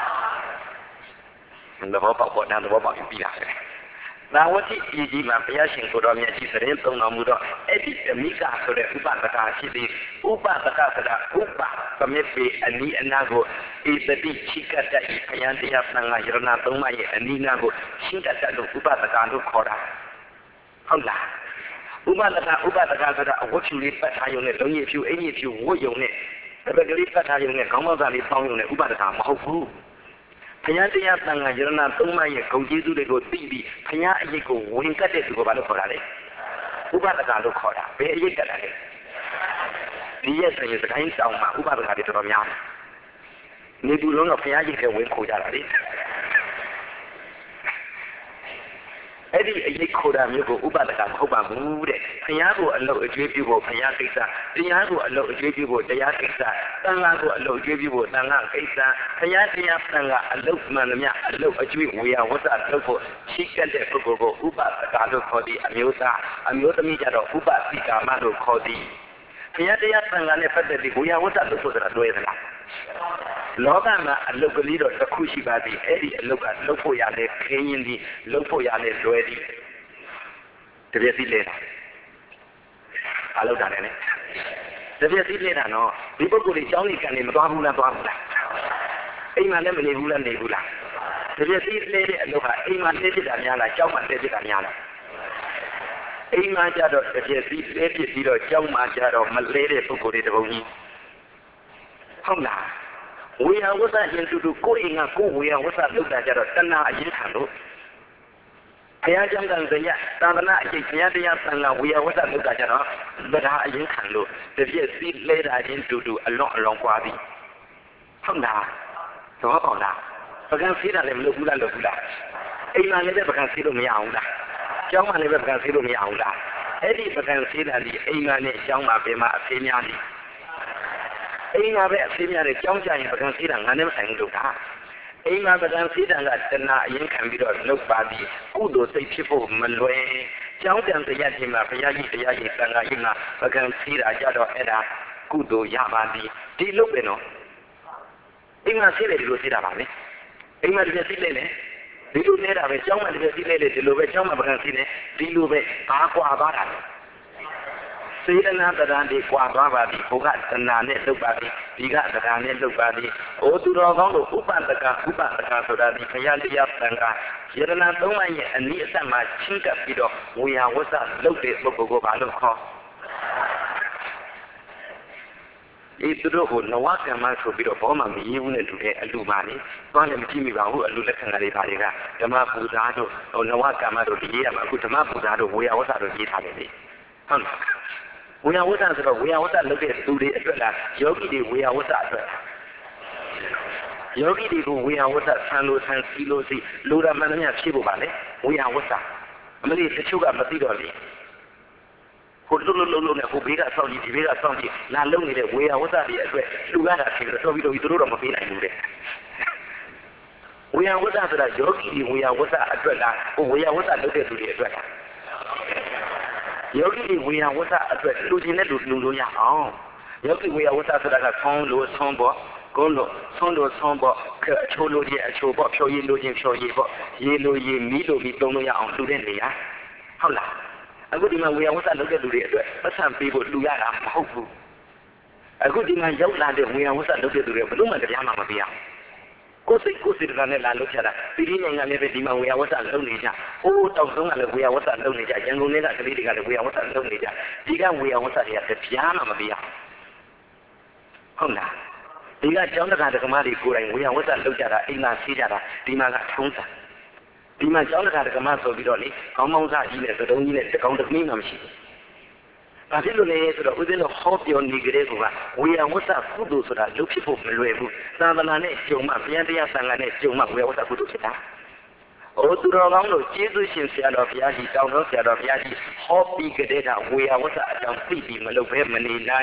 သဘောပေါက်ပေါ်တယ်သဘောပေါက်ပြီးတာပဲနာဝတိဤကြီးမှာဘုရားရှင်ကိုတော်မြတ်ကြီးသတင်းသုံးတော်မူတော့အဲ့ဒီဓမိကဆိုတဲ့ဥပဒကာရှိသည်ဥပဒကဆိုတာဥပသမစ်ပေအနိအနာကိုဧတတိချိကတ္တဤဘုရားတရားသံဃာယရဏသုံးပါးရဲ့အနိနာကိုချိကတ္တလို့ဥပဒကာလို့ခေါ်တာဟုတ်လားဥပဒကဆိုတာအဝတ်ဖြူလေးပတ်ထားရုံနဲ့လုံးရည်ဖြူအင်ကြီးဖြူဝတ်ရုံနဲ့တပည့်ကလေးပတ်ထားရုံနဲ့ခေါင်းပေါက်သားလေးပေါင်းရုံနဲ့ဥပဒကမဟုတ်ဘူးဘုရားတရားသံဃာယရဏသုံးပါးရဲ့ဂုဏ်ကျေးဇူးတွေကိုသိပြီးဘုရားအရေးကိုဝင်ကတ်တဲ့သူကိုဘာလို့ခေါ်တာလဲဥပဒကလို့ခေါ်တာဘယ်အရေးကတ်တာလဲဒီရဲ့ဆိုရင်စကိုင်းတောင်မှာဥပဒကတွေတော်တော်များနေသူလုံးကဘုရားကြီးကဝင်ခိုးကြတာလေအဲ့ဒီအရေးခိုးတာမျိုးကိုဥပဒကမဟုတ်ပါဘူးတဲ့ဘုရားကိုအလုပ်အကျွေးပြုဖို့ဘုရားကိစ္စတရားကိုအလုပ်အကျွေးပြုဖို့တရားကိစ္စသံဃာကိုအလုပ်အကျွေးပြုဖို့သံဃာကိစ္စဘုရားတရားသံဃာအလုပ်မှန်သမျှအလုပ်အကျွေးဝေယဝတ္တလုပ်ဖို့ရှိကတဲ့ပုဂ္ဂိုလ်ကိုဥပဒကလို့ခေါ်သည်အမျိုးသားအမျိုးသမီးကြတော့ဥပသိကာမလို့ခေါ်သည်ဘုရားတရားသံဃာနဲ့ပတ်သက်ပြီးဝေယဝတ္တလို့ဆိုတာတွေ့ရသလားလောကမှာအလုတ်ကလေးတော့တစ်ခုရှိပါသည်အဲ့ဒီအလုတ်ကလုတ်ဖို့ရတဲ့ခင်းရင်ဒီလုတ်ဖို့ရတဲ့လွယ်သည်တပြည့်စီလဲတာအလုတ်တာနဲ့တပြည့်စီလဲတာနော်ဒီပုဂ္ဂိုလ်ကြီးကျောင်းကြီးကန်နေမသွားဘူးလားသွားဘူးလားအိမ်မှာလည်းမနေဘူးလားနေဘူးလားတပြည့်စီလဲတဲ့အလုတ်ဟာအိမ်မှာလဲဖြစ်တာများလားကျောင်းမှာလဲဖြစ်တာများလားအိမ်မှာကြတော့တပြည့်စီလဲဖြစ်ပြီးတော့ကျောင်းမှာကြတော့မလဲတဲ့ပုဂ္ဂိုလ်တွေတပုံကြီးဟုတ်လားဝေယဝဆရင်တူကိုယ်အိမ်ကကိုယ်ဝေယဝဆလုပ်တာကြတော့တဏှာအရင်ခံလို့ဘုရားကျောင်းကံစရသာသနာအကျင့်ဘုရားတရားဆံကဝေယဝဆလုပ်တာကြတော့ဗဒာအရင်ခံလို့တပြည့်စီလဲတာချင်းတူအလွန်အလွန်ကွာပြီဟုတ်လားတော့ပေါ့လားပကံစီးတာလည်းမလုပ်ဘူးလားလုပ်ဘူးလားအိမ်မှာလည်းပကံစီးလို့မရအောင်လားကျောင်းမှာလည်းပကံစီးလို့မရအောင်လားအဲ့ဒီပကံစီးတာဒီအိမ်မှာနဲ့ကျောင်းမှာဘယ်မှာအဖေးများလဲအိမ်မှာပဲအဖေးများတယ်ကျောင်းကြရင်ပကံစီးတာငါနဲ့မဆိုင်ဘူးလို့တာအိမ်မှာပကံစီးတာကတဏှာအရင်ခံပြီးတော့လုပ်ပါသည်ကုသိုလ်စိတ်ဖြစ်ဖို့မလွယ်ကျောင်းတန်တရားချင်းမှာဘုရားကြီးတရားကြီးသံဃာကြီးမှာပကံစီးတာကြတော့အဲ့ဒါကုသိုလ်ရပါသည်ဒီလုပ်ပဲနော်အိမ်မှာစီးတယ်ဒီလိုစီးတာပါလေအိမ်မှာဒီလိုစီးလိုက်လေဒီလိုနေတာပဲကျောင်းမှာဒီလိုစီးလိုက်လေဒီလိုပဲကျောင်းမှာပကံစီးတယ်ဒီလိုပဲဘာကွာသွားတာလဲစေတနာတရားတွေကွာသွားပါပြီဘုရားတဏှာနဲ့လုတ်ပါပြီဒီကတရားနဲ့လုတ်ပါပြီဩသူတော်ကောင်းတို့ဥပဒကဆိုတာဒီဘုရားတရားသံဃာယရဏသုံးပါးရဲ့အနည်းအဆက်မှာချင်းကပ်ပြီးတော့ဝေယဝဆလုတ်တဲ့ပုဂ္ဂိုလ်ကိုဘာလို့ခေါ်ဒီသူတို့ကိုနဝကမ္မဆိုပြီးတော့ဘောမှာမရေးဘူးနဲ့တူတဲ့အလူပါလေသွားလည်းမကြည့်မိပါဘူးအလူလက်ခံရတွေပါတွေကဓမ္မပူဇာတို့နဝကမ္မတို့ဒီရေးရမှာအခုဓမ္မပူဇာတို့ဝေယဝဆတို့ရေးထားတယ်လေဟုတ်လားဝေယဝဆဆိုတော့ဝေယဝဆလုပ်တဲ့သူတွေအတွက်လားယောဂီတွေဝေယဝဆအတွက်ယောဂီတွေကိုဝေယဝဆဆံလို့ဆံစီလို့စီလူရမဏမြဖြည့်ဖို့ပါလေဝေယဝဆအမလေးတချို့ကမသိတော့လေကိုလုံးနဲ့ကိုဘေးကစောင့်ကြည့်ဒီဘေးကစောင့်ကြည့်လာလုံနေတဲ့ဝေယဝဆတွေအတွက်လူရတာဖြစ်တော့ပြီးတော့သူတို့တော့မပေးနိုင်ဘူးတဲ့ဝေယဝဆဆိုတာယောဂီတွေဝေယဝဆအတွက်လားကိုဝေယဝဆလုပ်တဲ့သူတွေအတွက်လားယောဂီဝေယဝဆအတွက်လူချင်းနဲ့လူလို့ရအောင်ယောဂီဝေယဝဆဆိုတာကဆောင်းလို့ဆောင်းပေါ့ကုန်းလို့ဆောင်းလို့ဆောင်းပေါ့အချိုးလို့ချင်းအချိုးပေါ့ဖြောရည်လို့ချင်းဖြောရည်ပေါ့ရေလို့ရေမီးလို့မီးသုံးလို့ရအောင်လူတဲ့နေရာဟုတ်လားအခုဒီမှာဝေယဝဆလုပ်တဲ့လူတွေအတွက်ပတ်စံပေးဖို့လူရတာမဟုတ်ဘူးအခုဒီမှာရောက်လာတဲ့ဝေယဝဆလုပ်တဲ့လူတွေဘယ်လို့မှတရားမှမပေးအောင်ကိုယ်စိတ်ကလည်းလာလို့ချတာပြည်ရင်းနိုင်ငံလည်းပဲဒီမှာဝေယဝဆလုပ်နေကြ။အိုးတောက်ဆုံးကလည်းဝေယဝဆလုပ်နေကြ။ရန်ကုန်ထဲကကလေးတွေကလည်းဝေယဝဆလုပ်နေကြ။ဒီကဝေယဝဆတွေကတရားမှမပြရ။ဟုတ်လား။ဒီကကျောင်းတကာဓမ္မတွေကိုယ်တိုင်ဝေယဝဆလုပ်ကြတာအိမ်မှာစီးကြတာဒီမှာကထုံးစံ။ဒီမှာကျောင်းတကာဓမ္မဆိုပြီးတော့လေခေါင်းမောင်းစားကြီးနဲ့တုံးကြီးနဲ့တကောင်တကမင်းမှမရှိဘူး။ဘာဖြစ်လို့လဲဆိုတော့ဦးဇင်းတို့ဟောပြောနေကြတဲ့ကဝေယဝဆကုသိုလ်ဆိုတာလုပ်ဖြစ်ဖို့မလွယ်ဘူးသာသနာနဲ့ကြုံမှဘုရားတရားဆံဃာနဲ့ကြုံမှဝေယဝဆကုသိုလ်ဖြစ်တာ။ဩသူတော်ကောင်းတို့ကျေးဇူးရှင်ဆရာတော်ဘုရားကြီးတောင်းတော်ဆရာတော်ဘုရားကြီးဟောပြီးကြတဲ့ကဝေယဝဆအကြောင်းသိပြီးမလုပ်ဘဲမနေနိုင်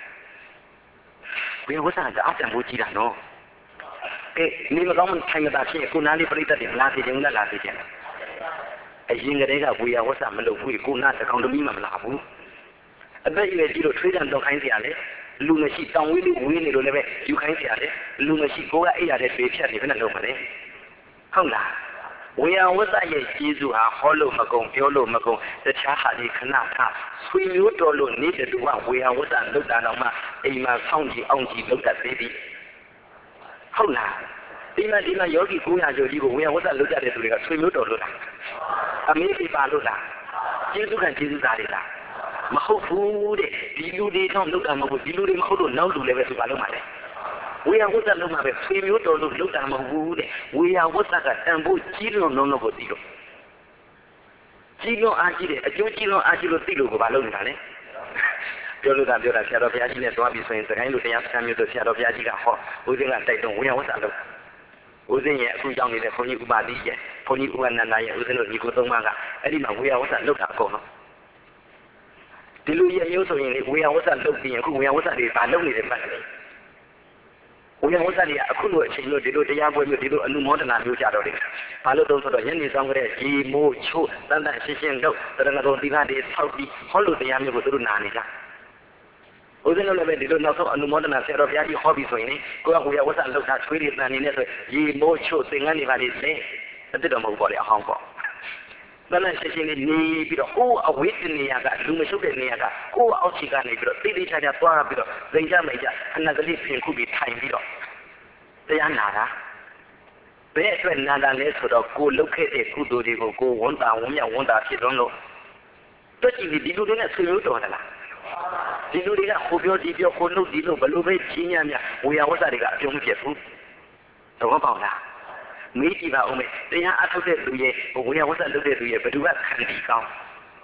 ဝေယဝဆကအတန်ဖိုးကြီးတာနော်။ကဲနေမကောင်းထိုင်မသာဖြစ်ကိုနားလေးပြိတ္တတွေလာစီခြင်းလားလာစီခြင်းအရင်ကတည်းကဝေယဝဆမလုပ်ဘူးကိုနားတကောင်တမီးမှမလာဘူးအသက်အရွယ်ကြီးလို့ထွေးတံတော့ခိုင်းเสียရတယ်လူမရှိတောင်ဝေးလေးဝေးနေလို့လည်းပဲယူခိုင်းเสียရတယ်လူမရှိကိုကအိပ်ရတဲ့ပေဖြတ်နေဘယ်နဲ့လုပ်မလဲဟုတ်လားဝေယဝဆရဲ့ကျေးဇူးဟာဟောလို့မကုန်ပြောလို့မကုန်တခြားဟာဒီခဏခဆွေမျိုးတော်လို့နေတဲ့သူကဝေယဝဆလုပ်တာတော့မှအိမ်မှာဆောင်းကြည့်အောင်ကြည့်လုပ်တတ်သေးပြီဟုတ်လားဒီမှာယောဂီ900ကျော်ကြီးကိုဝေယဝဆလုပ်ကြတဲ့သူတွေကဆွေမျိုးတော်လို့လားအမေးပြပါလို့လားကျေးဇူးခံကျေးဇူးသားတွေလားမဟုတ်ဘူးတဲ့ဒီလူတွေတော့လုပ်တာမဟုတ်ဘူးဒီလူတွေမဟုတ်လို့နောက်လူလည်းပဲသူဘာလုပ်မှာလဲဝေယဝဆလုပ်မှာပဲဆွေမျိုးတော်လို့လုပ်တာမဟုတ်ဘူးတဲ့ဝေယဝဆကတန်ဖို့ကြီးလွန်လုံးကိုသိလို့ကြီးလွန်အားကြီးတယ်အကျိုးကြီးလွန်အားကြီးလို့သိလို့ကိုဘာလုပ်နေတာလဲပြောလို့သာပြောတာဆရာတော်ဘုရားကြီးနဲ့တွားပြီးဆိုရင်စကိုင်းလူတရားစခန်းမျိုးဆိုဆရာတော်ဘုရားကြီးကဟောဦးဇင်းကတိုက်တွန်းဝေယဝဆလုပ်ဦးဇင်းရဲ့အခုကြောင့်နေတဲ့ခွန်ကြီးဥပါတိရဲ့ခွန်ကြီးဥပနန္ဒရဲ့ဦးဇင်းတို့ညီကိုသုံးပါးကအဲ့ဒီမှာဝေယဝဆလုပ်တာအကုန်လုံးဒီလိုရမျိုးဆိုရင်လေဝေယဝဆလုပ်ပြီးရင်အခုဝေယဝဆတွေဘာလုပ်နေတယ်မှတ်တယ်ဝေယဝဆတွေကအခုလိုအချိန်လို့ဒီလိုတရားပွဲမျိုးဒီလိုအနုမောဒနာမျိုးကြတော့တယ်ဘာလို့တော့ဆိုတော့ညနေဆောင်ကြတဲ့ဒီမိုးချို့တန်တန်ရှင်းရှင်းလုပ်တရဏဂုံသီလတွေဆောက်ပြီးဟောလို့တရားမျိုးကိုသူတို့နာနေကြဦးဇင်းတို့လည်းပဲဒီလိုနောက်ဆုံးအနုမောဒနာဆရာတော်ဘုရားကြီးဟောပြီးဆိုရင်ကိုကဝေယဝဆလောက်တာချွေးတွေတန်နေနေဆိုရေမိုးချို့သင်္ကန်းတွေပါလေလေအစ်တော်မဟုတ်ပေါ့လေအဟောင်းပေါ့တဏှာရှင်းရှင်းလေးနေပြီးတော့ကိုယ်အဝိတ္တနေရာကလူမရှုပ်တဲ့နေရာကကိုယ်အောက်ခြေကနေပြီးတော့တိတိကျကျသွားပြီးတော့ဇိမ်ကြမိတ်ကြအနက်ကလေးပြင်ခုပြီးထိုင်ပြီးတော့တရားနာတာဘယ်အတွက်နာတာလဲဆိုတော့ကိုယ်လုတ်ခဲ့တဲ့ကုသိုလ်တွေကိုကိုယ်ဝန်တာဝန်မြဝန်တာဖြစ်တော့လို့တွက်ကြည့်ဒီလူတွေနဲ့ဆွေမျိုးတော်တယ်လားဒီလူတွေကဟိုပြောဒီပြောကိုနှုတ်ဒီလို့ဘလို့ပဲချင်းညံ့မြဝေယဝဆတွေကအပြုံးမဖြစ်ဘူးတော့ပေါ့လားမေးကြည့်ပါဦးမေတရားအထုတ်တဲ့လူရဲ့ဝေယဝဆလုပ်တဲ့လူရဲ့ဘယ်သူကခံပြီးကောင်း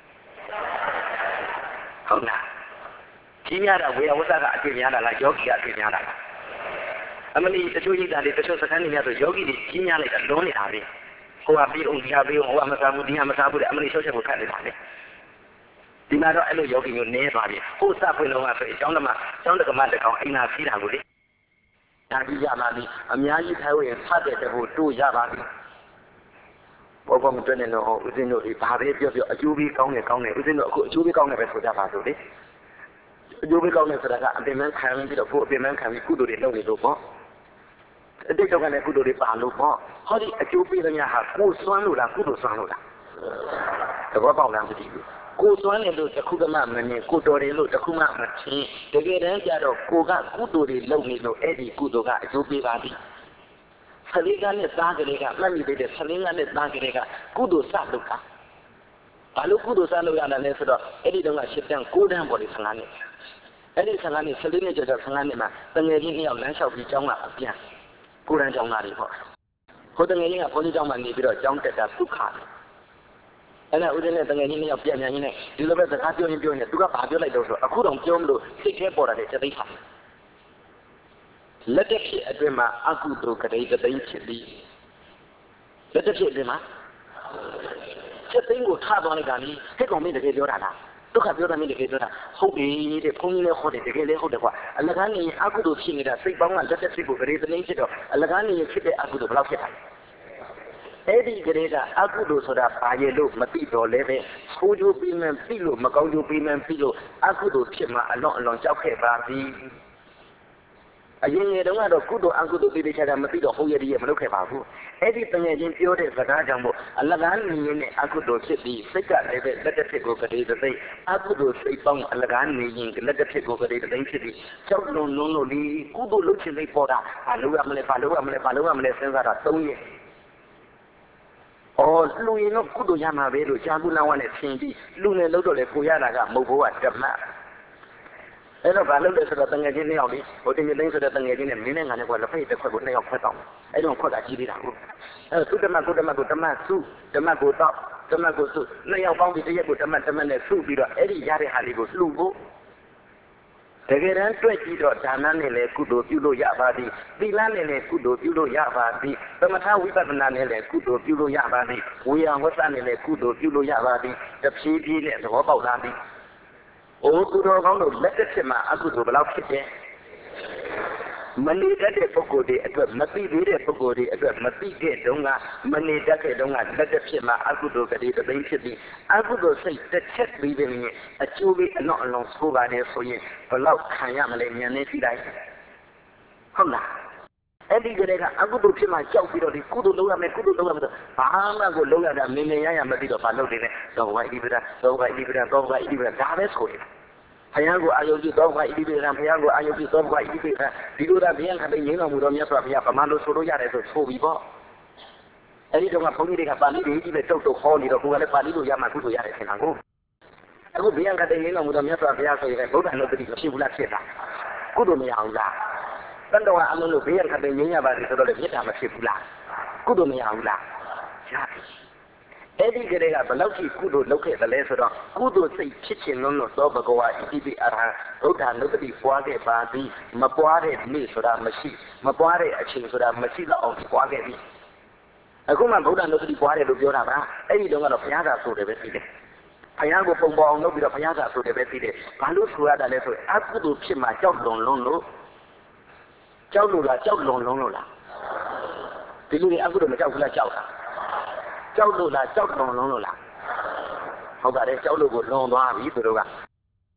ဟုတ်လားချင်းညတာဝေယဝဆကအပြည့်များတာလားယောဂီကအပြည့်များတာလားအမလီတချို့ရိတ်တာတွေတချို့စခန်းတွေများဆိုယောဂီတွေချင်းညလိုက်တာလုံးနေတာပဲဟိုကပြီးအောင်ဒီဟာပြီးအောင်ဟိုကမစားဘူးဒီဟာမစားဘူးတဲ့အမလီရှောက်ချက်ကိုခတ်နေတာလေဒီမှာတော့အဲ့လိုယောဂီမျိုးနည်းသွားပြီဟိုစပွင့်လုံးကဆိုအကြောင်းတကမတကောင်အိမ်သာစီးတာကိုလေဒါကြီးရပါပြီအများကြီးထိုင်ဝင်ဖတ်တဲ့တကူတို့ရပါပြီဘောမတွနဲ့တော့ဦးဇင်းတို့ဒီဘာပဲပြောအကျိုးပေးကောင်းတယ်ဦးဇင်းတို့အခုအကျိုးပေးကောင်းတယ်ပဲဆိုကြပါစို့လေအကျိုးပေးကောင်းတယ်ဆိုတာကအပင်မခံပြီးတော့ကိုယ်အပင်မခံပြီးကုသိုလ်တွေလုပ်နေလို့ပေါ့အတိတ်တော့ကလည်းကုသိုလ်တွေပါလို့ပေါ့ဟောဒီအကျိုးပေးတဲ့များဟာကိုယ်စွမ်းလို့လားကုသိုလ်စွမ်းလို့လားသဘောပေါက်လားမသိဘူးကိုစွမ်းနေလို့တခုမှမမြင်ကိုတော်တယ်လို့တခုမှမသိတကယ်တမ်းကျတော့ကိုကကုသိုလ်တွေလုပ်နေလို့အဲ့ဒီကုသိုလ်ကအကျိုးပေးပါသည်ဆလင်းကနဲ့သားကလေးကမှတ်မိသေးတယ်ဆလင်းကနဲ့သားကလေးကကုသိုလ်စလုပ်တာဘာလို့ကုသိုလ်စလုပ်ရတာလဲဆိုတော့အဲ့ဒီတုန်းကရှစ်တန်း9တန်းပေါ်လေ15နှစ်အဲ့ဒီ15နှစ်14နှစ်ကျော်15နှစ်မှာတငယ်ချင်း2ယောက်လမ်းလျှောက်ပြီးကျောင်းကအပြန်9တန်းကျောင်းသားတွေပေါ့ဟိုတငယ်ချင်းကဘုန်းကြီးကျောင်းမှာနေပြီးတော့ကျောင်းတက်တာဒုက္ခအဲ့ဒါဦးဇင်းနဲ့တငယ်ချင်း2ယောက်ပြန်ပြန်ရင်းနဲ့ဒီလိုပဲစကားပြောရင်သူကဘာပြောလိုက်တော့ဆိုအခုတော့ပြောမလို့စိတ်ထဲပေါ်တာတဲ့စိတ်ထားလက်တစ်ဖြစ်အတွင်းမှာအကုသိုလ်ကလေးသိန်းဖြစ်ပြီးလက်တစ်ဖြစ်အတွင်းမှာချက်သိန်းကိုထားသွားလိုက်တာလေဟဲ့ကောင်မင်းတကယ်ပြောတာလားဒုက္ခပြောတာမင်းတကယ်ပြောတာဟုတ်ပြီတဲ့ဘုန်းကြီးလည်းဟောတယ်တကယ်လည်းဟုတ်တယ်ကွာအလကားနေအကုသိုလ်ဖြစ်နေတာစိတ်ပေါင်းကလက်တစ်ဖြစ်ကိုကလေးသိန်းဖြစ်တော့အလကားနေဖြစ်တဲ့အကုသိုလ်ဘယ်လောက်ဖြစ်တာအဲ့ဒီကလေးကအကုသိုလ်ဆိုတာဘာရဲ့လို့မသိတော့လဲပဲဆိုးကျိုးပြီးမှသိလို့မကောင်းကျိုးပြီးမှသိလို့အကုသိုလ်ဖြစ်မှအလွန်ကြောက်ခဲ့ပါပြီအရင်ငယ်တုန်းကတော့ကုသိုလ်အကုသိုလ်ပြီးချာမသိတော့ဟုတ်ရည်မလုပ်ခဲ့ပါဘူးအဲ့ဒီတငယ်ချင်းပြောတဲ့စကားကြောင့်မို့အလကားနေရင်နဲ့အကုသိုလ်ဖြစ်ပြီးစိတ်ကလည်းပဲလက်တစ်ဖြစ်ကိုကလေးတစ်သိအကုသိုလ်စိတ်ပေါင်းအလကားနေရင်လက်တစ်ဖြစ်ကိုကလေးတစ်သိဖြစ်ပြီးကြောက်လုံးလုံးလို့ဒီကုသိုလ်လုပ်ချင်လေးပေါ်တာအလုပ်ရမလဲဘာလုပ်ရမလဲစဉ်းစားတာ3ရက်လူရင်တော့ကုသိုလ်ရမှာပဲလို့ရှားကုလဝနဲ့ဆင်ပြီးလူနဲ့လို့တော့လေကိုရတာကမဟုတ်ဘူးကဓမ္မအဲ့တော့ဘာလို့လဲဆိုတော့တငယ်ချင်း2ယောက်လေးဟိုတင်သိန်းဆိုတဲ့တငယ်ချင်းနဲ့မင်းနဲ့ငါနဲ့ကလက်ဖက်တစ်ခွက်ကို2ယောက်ခွက်တော့အဲ့တော့ခွက်ကကြီးသေးတာဟုတ်အဲ့သူဓမ္မကိုဓမ္မကိုတော့စု2ယောက်ပေါင်းပြီးတစ်ရက်ကိုဓမ္မနဲ့စုပြီးတော့အဲ့ဒီရတဲ့ဟာလေးကိုလှူဖို့တကယ်တမ်းတွေ့ကြည့်တော့ဒါနနဲ့လည်းကုသိုလ်ပြုလို့ရပါသည်သီလနဲ့လည်းကုသိုလ်ပြုလို့ရပါသည်သမထဝိပဿနာနဲ့လည်းကုသိုလ်ပြုလို့ရပါသည်ဝေယဝဆနဲ့လည်းကုသိုလ်ပြုလို့ရပါသည်တဖြည်းဖြည်းနဲ့သဘောပေါက်လာသည်သူတော်ကောင်းတို့လက်တစ်ဖြစ်မှာအကုသိုလ်ဘယ်လောက်ဖြစ်တယ်မနေတတ်တဲ့ပုဂ္ဂိုလ်တွေအတွက်မသိသေးတဲ့ပုဂ္ဂိုလ်တွေအတွက်မသိတဲ့တုန်းကမနေတတ်တဲ့တုန်းကလက်တစ်ဖြစ်မှာအကုသိုလ်ကလေးတစ်သိန်းဖြစ်ပြီးအကုသိုလ်စိတ်တစ်ချက်ပြီးတယ်မြင်အကျိုးလေးအလွန်ဆိုးပါတယ်ဆိုရင်ဘယ်လောက်ခံရမလဲဉာဏ်နဲ့သိလိုက်ဟုတ်လားအဲ့ဒီကလေးကအကုသိုလ်ဖြစ်မှကြောက်ပြီးတော့ဒီကုသိုလ်လုပ်ရမယ်ဆိုဘာမှကိုလုပ်ရတာမင်းရမသိတော့ဘာလုပ်နေလဲတော့ဝိုက်ဒီပဒဒါပဲဆိုရင်ဘုရားကိုအာယုပြုတော့ဘုရားကိုအာယုပြုတော့ဒီလိုသာဘုရားခတိငြိမ်းတော်မူတော်မြတ်စွာဘုရားဗမာလိုဆိုလို့ရတယ်ဆိုပြီးပေါ့အဲ့ဒီတော့ကဘုန်းကြီးတွေကပါဠိတွေကြီးပဲတုတ်ဟောနေတော့ကိုယ်ကလည်းပါဠိလိုရမှကုသိုလ်ရတယ်ထင်တာကိုအခုဘုရားခတိငြိမ်းတော်မူတော်မြတ်စွာဘုရားဆိုရင်ဗုဒ္ဓံလို့တတိမဖြစ်ဘူးလားဖြစ်တာကုသိုလ်မရဘူးလားတန်တော်ကအမှန်လို့ဘုရားခတိငြိမ်းရပါစေဆိုတော့လည်းဖြစ်တာမဖြစ်ဘူးလားကုသိုလ်မရဘူးလားရတယ်အဲ့ဒီကလေးကဘလောက်ကြီးကုသိုလ်လုပ်ခဲ့တယ်လဲဆိုတော့ကုသိုလ်စိတ်ဖြစ်ခြင်းလုံးလို့သောဘဂဝါဣတိပိအရဟံဘုရားနုတ္တိပွားခဲ့ပါသည်မပွားတဲ့နေ့ဆိုတာမရှိမပွားတဲ့အချိန်ဆိုတာမရှိတော့အောင်ပွားခဲ့ပြီအခုမှဘုရားနုတ္တိပွားတယ်လို့ပြောတာပါအဲ့ဒီတော့ကတော့ဘုရားသာဆိုတယ်ပဲသိတယ်ဘုရားကိုပုံပေါ်အောင်လုပ်ပြီးတော့ဘုရားသာဆိုတယ်ပဲသိတယ်ဘာလို့ဆိုရတာလဲဆိုအကုသိုလ်ဖြစ်မှကြောက်လွန်လုံးလို့ကြောက်လို့လားကြောက်လွန်လုံးလို့လားဒီလိုတွေအကုသိုလ်မကြောက်ဘူးလားကြောက်တာကြောက်လို့လားကြောက်လွန်လုံးလို့လားဟုတ်ပါတယ်ကြောက်လို့ကိုလွန်သွားပြီသူတို့က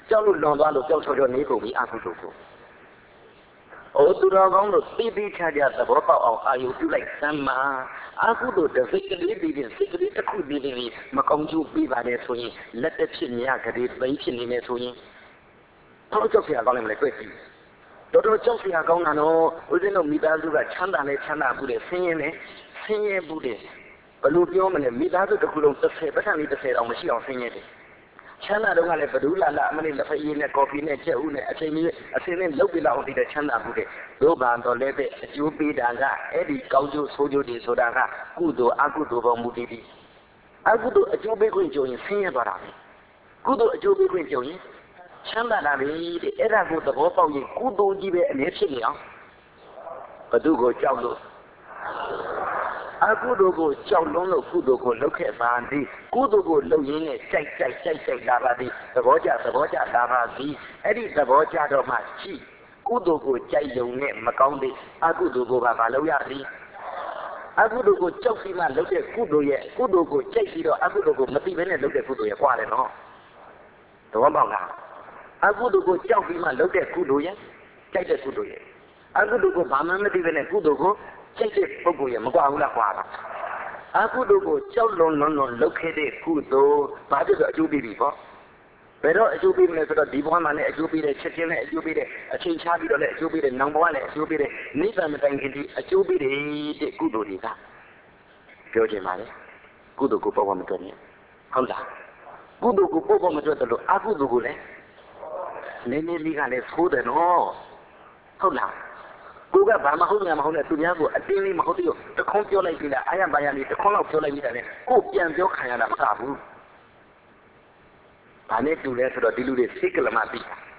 ကြောက်လို့လွန်သွားလို့ကြောက်ချောချောနေကုန်ပြီအကုသိုလ်ကိုအိုသူတော်ကောင်းတို့သိသိချာချာသဘောပေါက်အောင်အာယုပြုလိုက်စမ်းမှာအကုသိုလ်တစ်စိတ်ကလေးပြီးရင်စိတ်ကလေးတစ်ခုပြီးရင်မကောင်းကျိုးပြီးပါတယ်ဆိုရင်လက်တစ်ဖြစ်မြကလေးသိမ့်ဖြစ်နေမယ်ဆိုရင်တော့ကြောက်เสียကောင်းတယ်မလဲတွေ့ကြည့်တော်တော်ကြောက်เสียကောင်းတာတော့ဦးဇင်းတို့မိသားစုကချမ်းသာနဲ့ချမ်းသာဘူးလေဆင်းရဲနဲ့ဆင်းရဲဘူးလေဘလို့ပြောမလဲမိသားစုတစ်ခုလုံး30ပတ်ထန်လေး30တောင်မရှိအောင်ဆင်းရဲတယ်ချမ်းသာတော့ကလည်းဘဒူးလာလာအမလေးလက်ဖက်ရည်နဲ့ကော်ဖီနဲ့ချက်ဦးနဲ့အချိန်ကြီးအစင်းနဲ့လုတ်ပြလောက်အောင်တည်တဲ့ချမ်းသာဘူးလေတို့ဘာတော့လဲတဲ့အကျိုးပေးတာကအဲ့ဒီကောင်းကျိုးဆိုးကျိုးတွေဆိုတာကကုသိုလ်အကုသိုလ်ပေါ်မူတည်ပြီးအကုသိုလ်အကျိုးပေးခွင့်ကြုံရင်ဆင်းရဲသွားတာပဲကုသိုလ်အကျိုးပေးခွင့်ကြုံရင်ချမ်းသာတာပဲတဲ့အဲ့ဒါကိုသဘောပေါက်ရင်ကုသိုလ်ကြီးပဲအမြဲဖြစ်နေအောင်ဘသူကိုကြောက်လို့အကုသိုလ်ကိုကြောက်လွန်းလို့ကုသိုလ်ကိုလုပ်ခဲ့ပါသည်ကုသိုလ်ကိုလုပ်ရင်းနဲ့ကြိုက်လာပါသည်သဘောကျလာပါသည်အဲ့ဒီသဘောကျတော့မှရှိကုသိုလ်ကိုကြိုက်ရုံနဲ့မကောင်းသေးအကုသိုလ်ကိုပါလုပ်ရသည်အကုသိုလ်ကိုကြောက်ပြီးမှလုပ်တဲ့ကုသိုလ်ရဲ့ကုသိုလ်ကိုကြိုက်ပြီးတော့အကုသိုလ်ကိုမသိဘဲနဲ့လုပ်တဲ့ကုသိုလ်ရဲ့ကွာတယ်နော်သဘောပေါက်လားအကုသိုလ်ကိုကြောက်ပြီးမှလုပ်တဲ့ကုသိုလ်ရဲ့ကြိုက်တဲ့ကုသိုလ်ရဲ့အကုသိုလ်ကိုဘာမှမသိဘဲနဲ့ကုသိုလ်ကိုကြိုက်တဲ့ပုဂ္ဂိုလ်ရဲ့မကွာဘူးလားကွာလားအကုသိုလ်ကိုကြောက်လွန်လုပ်ခဲ့တဲ့ကုသိုလ်ဘာဖြစ်လို့အကျိုးပေးပြီပေါ့ဘယ်တော့အကျိုးပေးမလဲဆိုတော့ဒီဘဝမှာလည်းအကျိုးပေးတယ်ချက်ချင်းလည်းအကျိုးပေးတယ်အချိန်ချပြီးတော့လည်းအကျိုးပေးတယ်နောင်ဘဝလည်းအကျိုးပေးတယ်နိဗ္ဗာန်မတိုင်ခင်ဒီအကျိုးပေးတယ်တဲ့ကုသိုလ်တွေကပြောချင်ပါလေကုသိုလ်ကိုပေါ့မတွက်နဲ့ဟုတ်လားကုသိုလ်ကိုပေါ့မတွက်တယ်လို့အကုသိုလ်ကိုလည်းနည်းနည်းလေးကလည်းသိုးတယ်နော်ဟုတ်လားကိုကဘာမဟုတ်ညာမဟုတ်နဲ့သူများကိုအတင်းလေးမဟုတ်သေးဘူးတခွန်းပြောလိုက်ပြီလားအာရပါရလေးတခွန်းလောက်ပြောလိုက်ပြီလားကိုပြန်ပြောခံရတာမကဘူးဘာနဲ့တူလဲဆိုတော့ဒီလူတွေစိတ်ကလမသိ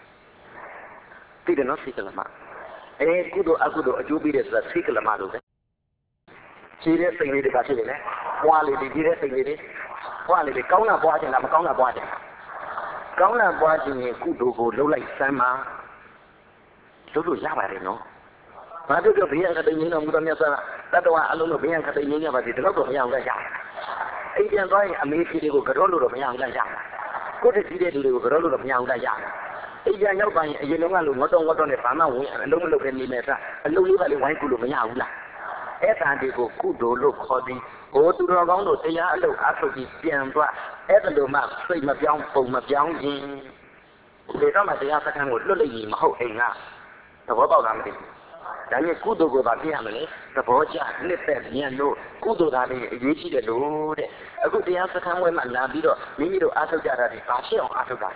တယ်နော်စိတ်ကလမကုသိုလ်အကုသိုလ်အကျိုးပေးတယ်ဆိုတာစိတ်ကလမလို့ပဲခြေတဲ့စိတ်လေးတွေကဖြစ်နေတယ်ပွားလေးတွေခြေတဲ့စိတ်လေးတွေပွားလေးတွေကောင်းတာပွားခြင်းလားမကောင်းတာပွားခြင်းကောင်းတာပွားခြင်းရင်ကုသိုလ်ကိုလှုပ်လိုက်စမ်းပါလုပ်လို့ရပါတယ်နော်ဘာလို့ပြောဘိယံခတိငင်းတော်မူတော်မြတ်စွာတတ္တဝအလုံးလို့ဘိယံခတိငင်းရပါသေးတယ်တော့မရအောင်လည်းရအိမ်ပြန်သွားရင်အမေကြီးတွေကိုကြောလို့တော့မရအောင်လည်းရကိုယ့်တည်းတဲ့လူတွေကိုကြောလို့တော့မရအောင်လည်းရအိမ်ပြန်ရောက်ပါရင်အရင်လုံးကလို့ငေါတော့နဲ့ဘာမှဝင်အလုံးမလုပ်ခဲ့နေမယ်ဆိုအလုံးလေးကလေးဝိုင်းကုလို့မရဘူးလားအဲ့ဒါတွေကိုကုသိုလ်လို့ခေါ်ပြီးဟိုသူတော်ကောင်းတို့တရားအလုပ်အားထုတ်ပြီးပြန်သွားအဲ့ဒါလိုမှစိတ်မပြောင်းပုံမပြောင်းရင်ဒီတော့မှတရားစခန်းကိုလွတ်လိမ့်မည်မဟုတ်အိမ်ကသဘောပေါက်လားမသိဘူးဒါနဲ့ကုသိုလ်ကိုပါပြရမလဲသဘောကျနှစ်သက်ဉာဏ်လို့ကုသိုလ်သားလေးအရေးကြီးတယ်လို့တဲ့အခုတရားစခန်းဝဲမှာလာပြီးတော့မိမိတို့အားထုတ်ကြတာတွေဘာဖြစ်အောင်အားထုတ်တာ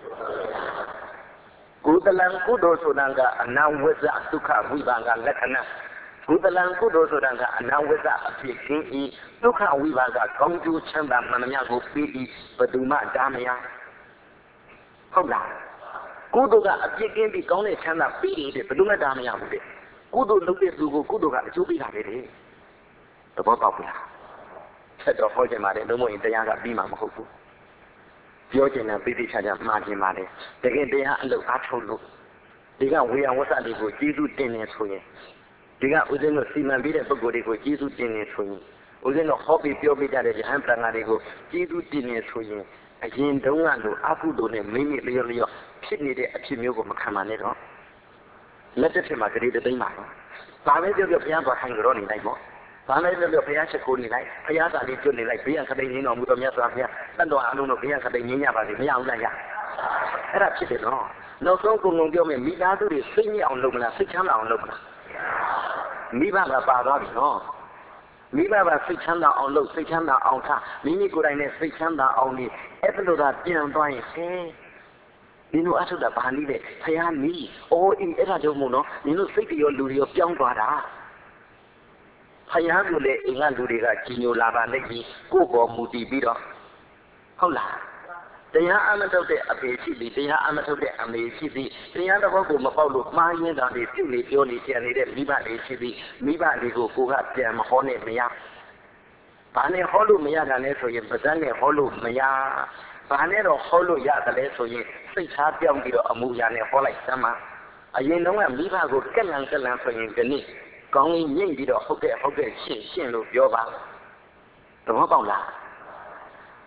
ကုသလံကုသိုလ်ဆိုတာကအနဝိဇ္ဇဒုက္ခဝိပါကလက္ခဏာကုသလံကုသိုလ်ဆိုတာကအနဝိဇ္ဇအဖြစ်ကင်းဤဒုက္ခဝိပါကကောင်းကျိုးချမ်းသာမှန်များကိုပြီးပြီးဘယ်သူမှတားမရဟုတ်လားကုသိုလ်ကအပြစ်ကင်းပြီးကောင်းတဲ့ချမ်းသာပြီးတယ်ဘယ်သူမှတားမရဘူးတဲ့ကုသိုလ်လုပ်တဲ့သူကိုကုသိုလ်ကအကျိုးပေးတာပဲတဲ့သဘောပေါက်ပြီလားဆက်တော့ဟောချင်ပါတယ်လုံးဝရင်တရားကပြီးမှာမဟုတ်ဘူးပြောချင်တာပြီးပြီးချာချာမှားချင်ပါတယ်တကယ်တရားအလုပ်အားထုတ်လို့ဒီကဝေယဝဆတွေကိုကျေးဇူးတင်နေဆိုရင်ဒီကဦးဇင်းတို့စီမံပြီးတဲ့ပုဂ္ဂိုလ်တွေကိုကျေးဇူးတင်နေဆိုရင်ဦးဇင်းတို့ဟောပြီးပြောပြကြတဲ့ယဟန်ပရဏာတွေကိုကျေးဇူးတင်နေဆိုရင်အရင်တုန်းကလိုအကုသိုလ်နဲ့မိမိလျော်လျော်ဖြစ်နေတဲ့အဖြစ်မျိုးကိုမခံပါနဲ့တော့လက်တစ်ဖြစ်မှာကြိတ်သိမ့်ပါတော့ဘာပဲပြောပြောဘုရားသွားခိုင်းကြတော့နေလိုက်ပေါ့ဘာလဲပြောပြောဘုရားချက်ကိုနေလိုက်ဘုရားသာလေးကျွတ်နေလိုက်ဘုရားခတိန်ငင်းတော်မူတော်မြတ်စွာဘုရားတန်တော်အလုံးတို့ဘုရားခတိန်ငင်းရပါစေမရဘူးလားရအဲ့ဒါဖြစ်တယ်နော်နောက်ဆုံးကုံကုံပြောမယ်မိသားစုတွေစိတ်ညစ်အောင်လုပ်မလားစိတ်ချမ်းသာအောင်လုပ်မလားမိဘကပါသွားပြီနော်မိဘကစိတ်ချမ်းသာအောင်လုပ်စိတ်ချမ်းသာအောင်ထားမိမိကိုယ်တိုင်နဲ့စိတ်ချမ်းသာအောင်နေအဲ့လိုသာပြန်သွားရင်ဟဲ့နင်တို့အထုတာဘာနည်းလဲဖယားမီးအိုးအေးအဲ့ဒါကြောင့်မို့နော်နင်တို့စိတ်တွေရောလူတွေရောပြောင်းသွားတာဖယားကလည်းအင်္ဂါလူတွေကကြီးညိုလာပါလိမ့်မယ်ကိုယ်ပေါ်မူတည်ပြီးတော့ဟုတ်လားတရားအမထုတ်တဲ့အဖေရှိသည်တရားအမထုတ်တဲ့အမေရှိသည်တရားတစ်ခုကိုမပေါက်လို့မှားရင်းတာတွေပြုတ်နေပြောနေကြံနေတဲ့မိဘတွေရှိသည်မိဘတွေကိုကိုကပြန်မဟောနဲ့မရဘာနဲ့ဟောလို့မရတာလဲဆိုရင်ပဇက်နဲ့ဟောလို့မရဘာနဲ့တော့ဟောလို့ရတယ်လဲဆိုရင်စိတ်ထားပြောင်းပြီးတော့အမှုရာနဲ့ဟောလိုက်စမ်းပါအရင်တော့ကမိဘကိုကက်လန်ဆိုရင်ဒီနေ့ကောင်းကြီးညှိပြီးတော့ဟုတ်ကဲ့ရှင်းလို့ပြောပါသဘောပေါက်လား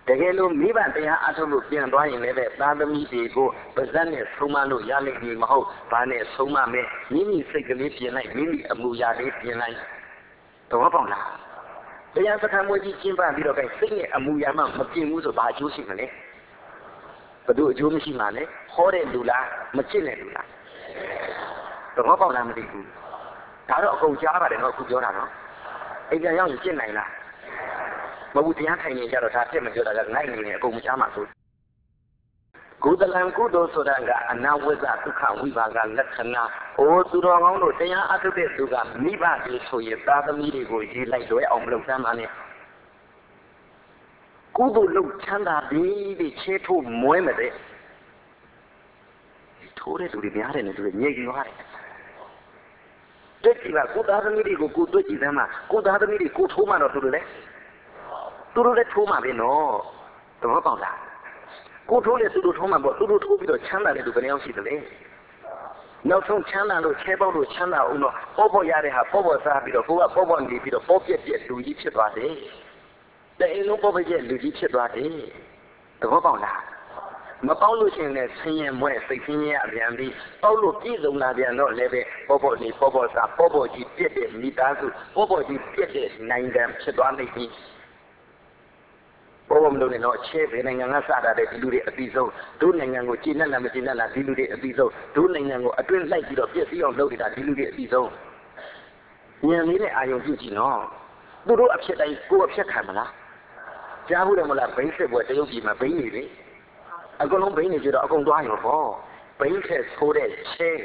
တကယ်လို့မိဘတရားအထုတ်လို့ပြန်သွားရင်လည်းသားသမီးတွေကိုပါဇက်နဲ့ဆုံးမလို့ရလိမ့်မည်မဟုတ်ဘာနဲ့ဆုံးမမယ်မိမိစိတ်ကလေးပြင်လိုက်မိမိအမှုရာလေးပြင်လိုက်တော့ပေါ့လားတရားစခန်းမွေးကြီးကျင်းပပြီးတော့စိတ်နဲ့အမှုရာမှမပြင်ဘူးဆိုဘာအကျိုးရှိမလဲဘယ်သူအကျိုးမရှိမှလဲဟောတဲ့လူလားမချစ်တဲ့လူလားတော့ပေါ့လားမသိဘူးဒါတော့အကုန်ကြားပါတယ်နော်အခုပြောတာနော်အိမ်ပြန်ရောက်ရင်ကျင့်နိုင်လားမဟုတ်တရားထိုင်နေကြတော့ဒါပြစ်မပြောတာကနိုင်နေတယ်အကုန်မချမှာဆိုကုသလံကုသိုလ်ဆိုတာကအနာဝိဇ္ဇဒုက္ခဝိပါကလက္ခဏာအိုသူတော်ကောင်းတို့တရားအထုတ်တဲ့သူကမိဘတွေဆိုရင်သာသမီတွေကိုရေးလိုက်လွဲအောင်မလုပ်သမ်းပါနဲ့ကုသိုလ်လုပ်ချမ်းသာပြီးပြီးချေထိုးမွဲမတဲ့ထိုးတဲ့သူတွေများတယ်နဲ့သူတွေညိတ်သွားတယ်တွေ့ကြည့်ပါကိုသားသမီးတွေကိုကိုတွေ့ကြည့်သမ်းမှာကိုသားသမီးတွေကိုထိုးမှတော့သူတို့လည်းထိုးမှာပဲနော်သဘောပေါက်လားကိုထိုးလေသူတို့ထိုးမှာပေါ့သူတို့ထိုးပြီးတော့ချမ်းသာတဲ့သူဘယ်နှယောက်ရှိသလဲနောက်ဆုံးချမ်းသာလို့ချဲပေါက်လို့ချမ်းသာအောင်တော့ပေါ်ရတဲ့ဟာပေါ်စားပြီးတော့ကိုကပေါ်နေပြီးတော့ပေါ်ပြက်လူကြီးဖြစ်သွားတယ်တဲ့အိမ်လုံးပေါ်ပြက်လူကြီးဖြစ်သွားတယ်သဘောပေါက်လားမပေါက်လို့ရှိရင်လည်းဆင်းရဲမွဲစိတ်ဆင်းရဲအပြန်ပြီးပေါက်လို့ပြည့်စုံလာပြန်တော့လည်းပဲပေါ်နေပေါ်စားပေါ်ကြီးပြက်တဲ့မိသားစုပေါ်ကြီးပြက်တဲ့နိုင်ငံဖြစ်သွားလိမ့်မယ်ဘောမလို့နေတော့ချဲဘယ်နိုင်ငံကစတာတဲ့ဒီလူတွေအပြီးဆုံးဒုနိုင်ငံကိုကျင့်နဲ့လားမကျင့်နဲ့လားဒီလူတွေအပြီးဆုံးဒုနိုင်ငံကိုအတွင်းလိုက်ပြီးတော့ပြည့်စည်အောင်လုပ်နေတာဒီလူတွေအပြီးဆုံးဉာဏ်လေးနဲ့အာယုံပြုကြည့်နော်သူတို့အဖြစ်တိုင်းကိုယ်အဖြစ်ခံမလားကြားဘူးတယ်မလားဘိန်းစစ်ပွဲတရုတ်ပြည်မှာဘိန်းနေလေအကုန်လုံးဘိန်းနေကြတော့အကုန်သွားရောပေါ့ဘိန်းထက်ဆိုးတဲ့ချဲ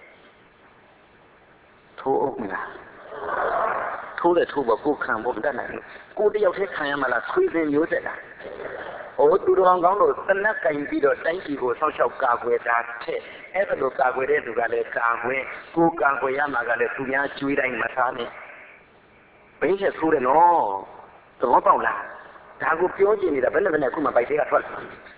ထိုးအောင်လားထိုးတဲ့ထိုးဖို့ကိုခံဖို့မတတ်နိုင်ဘူးကိုတယောက်တည်းခံရမှလားဆွေးစင်မျိုးဆက်တာဟိုသူတော်ကောင်းတို့တနက်ကင်ပြီးတော့တိုင်းပြည်ကိုဆောက်ရှောက်ကာကွယ်တာထက်အဲ့ဒါလိုကာကွယ်တဲ့သူကလည်းကာကွယ်ကိုကာကွယ်ရမှာကလည်းသူများကျွေးတိုင်းမထားနဲ့ဘိန်းချက်ဆိုးတယ်နော်သဘောပေါက်လားဒါကိုပြောချင်နေတာဘယ်နဲ့ခုမှပိုက်သေးကထွက်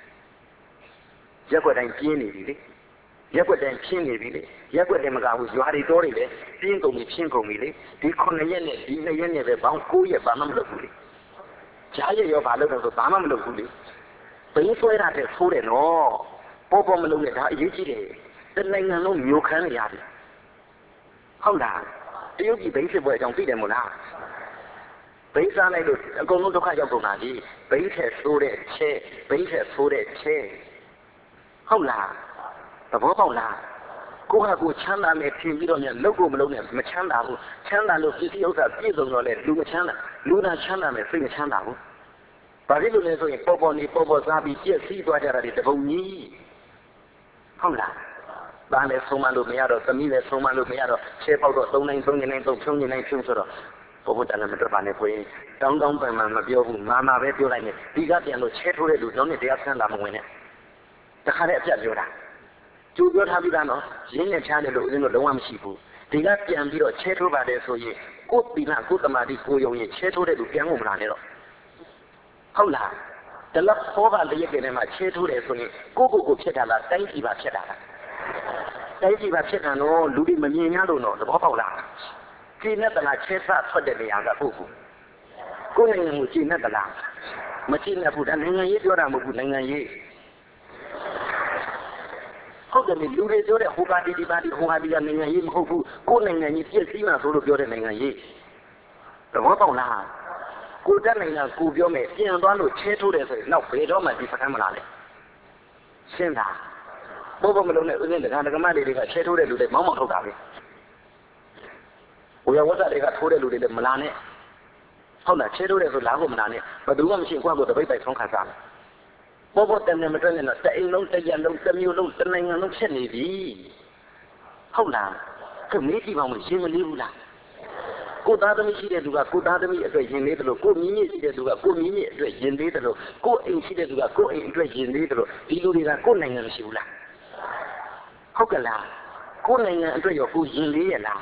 ရက်ွက်တိုင်းပြင်းနေပြီလေရက်ွက်တိုင်းဖြင်းနေပြီလေရက်ွက်တယ်မကဘူးရွာတွေတော်တွေလေပြင်းကုန်ပြီဖြင်းကုန်ပြီလေဒီ9ရက်နဲ့ဒီ2ရက်နဲ့ပဲဘောင်း9ရက်ဘာမှမလုပ်ဘူးလေကြားရရောဘာလုပ်တော့ဆိုဘာမှမလုပ်ဘူးလေဘိန်းဆွဲတာတဲ့ဆိုးတယ်နော်ပေါ်မလုပ်နဲ့ဒါအရေးကြီးတယ်တနိုင်ငံလုံးမျိုးခမ်းနေရတယ်ဟုတ်လားတရုတ်ပြည်ဘိန်းစစ်ပွဲအကြောင်းသိတယ်မို့လားဘိန်းစားလိုက်လို့အကုန်လုံးဒုက္ခရောက်ကုန်တာကြီးဘိန်းထက်ဆိုးတဲ့ချဲဘိန်းထက်ဆိုးတဲ့ချဲဟုတ်လားသဘောပေါက်လားကိုကကိုချမ်းသာမယ်ထင်ပြီးတော့ညလုပ်ကိုမလုပ်နဲ့မချမ်းသာဘူးချမ်းသာလို့ပစ္စည်းဥစ္စာပြည့်စုံတော့လေလူမချမ်းသာလူသာချမ်းသာမယ်စိတ်မချမ်းသာဘူးဘာဖြစ်လို့လဲဆိုရင်ပေါ်စားပြီးပြည့်စည်သွားကြတာဒီတပုံကြီးဟုတ်လားဒါလည်းဆုံးမလို့မရတော့သမီးလည်းဆုံးမလို့မရတော့ချဲပေါက်တော့3နိုင်3ညနိုင်3ဖြုံးညနိုင်ဖြုံးဆိုတော့ဘုဘတန်လည်းမတော်ပါနဲ့ခွေးတောင်းပန်မှမပြောဘူးမာပဲပြောလိုက်မယ်ဒီကပြန်လို့ချဲထိုးတဲ့လူတော့နဲ့တရားဆန်းလာမဝင်နဲ့တခါတည်းအပြတ်ပြောတာကျူပြောထားပြီးသားနော်ရင်းနဲ့ချားတယ်လို့ဦးဇင်းတို့လုံးဝမရှိဘူးဒီကပြန်ပြီးတော့ချဲထိုးပါတယ်ဆိုရင်ကိုယ်တိနာကိုယ်တမာတိကိုယုံရင်ချဲထိုးတဲ့လူပြန်ကုန်မလာနဲ့တော့ဟုတ်လားတလက်ခေါ်ပါလျက်ကနေမှချဲထိုးတယ်ဆိုရင်ကိုဖြစ်တာလားတိုင်းပြည်ပါဖြစ်တာလားတိုင်းပြည်ပါဖြစ်တာနော်လူတွေမမြင်ရလို့နော်သဘောပေါက်လားကျင်းနဲ့တလားချဲဆထွက်တဲ့နေရာကဟုတ်ဘူးကိုယ်နိုင်ငံကိုကျင်းနဲ့တလားမကျင်းနဲ့ဘူးဒါနိုင်ငံရေးပြောတာမဟုတ်ဘူးနိုင်ငံရေးဟုတ်တယ်လူတွေပြောတဲ့ဟိုပါတီဒီပါတီဟိုဟာဒီကနိုင်ငံရေးမဟုတ်ဘူးကိုယ်နိုင်ငံကြီးပြည့်စည်မှဆိုလို့ပြောတဲ့နိုင်ငံရေးသဘောပေါက်လားကိုယ်တက်နိုင်ငံကိုပြောမယ်ပြန်သွားလို့ချဲထိုးတယ်ဆိုရင်နောက်ဘယ်တော့မှဒီစခန်းမလာနဲ့ရှင်းတာဘောမလုံးနဲ့ဦးဇင်းတက္ကမတွေကချဲထိုးတဲ့လူတွေမောင်းထုတ်တာပဲဝေယဝတ္တတွေကထိုးတဲ့လူတွေလည်းမလာနဲ့ဟုတ်လားချဲထိုးတယ်ဆိုလာဖို့မလာနဲ့ဘယ်သူမှမရှိကိုယ့်ကိုယ်တပိတ်ပိုက်ဆုံးခံစားမယ်ပေါ်တယ်နဲ့မတွက်နဲ့တော့တအိမ်လုံးတရက်လုံးတစ်မျိုးလုံးတစ်နိုင်ငံလုံးဖြစ်နေပြီဟုတ်လားသူမေးကြည့်ပါဦးရှင်းမလေးဘူးလားကိုသားသမီးရှိတဲ့သူကကိုသားသမီးအတွက်ရင်လေးတယ်လို့ကိုမြင်းမြင့်ရှိတဲ့သူကကိုမြင်းမြင့်အတွက်ရင်လေးတယ်လို့ကိုအိမ်ရှိတဲ့သူကကိုအိမ်အတွက်ရင်လေးတယ်လို့ဒီလူတွေကကိုနိုင်ငံမရှိဘူးလားဟုတ်ကဲ့လားကိုနိုင်ငံအတွက်ရောကိုရင်လေးရလား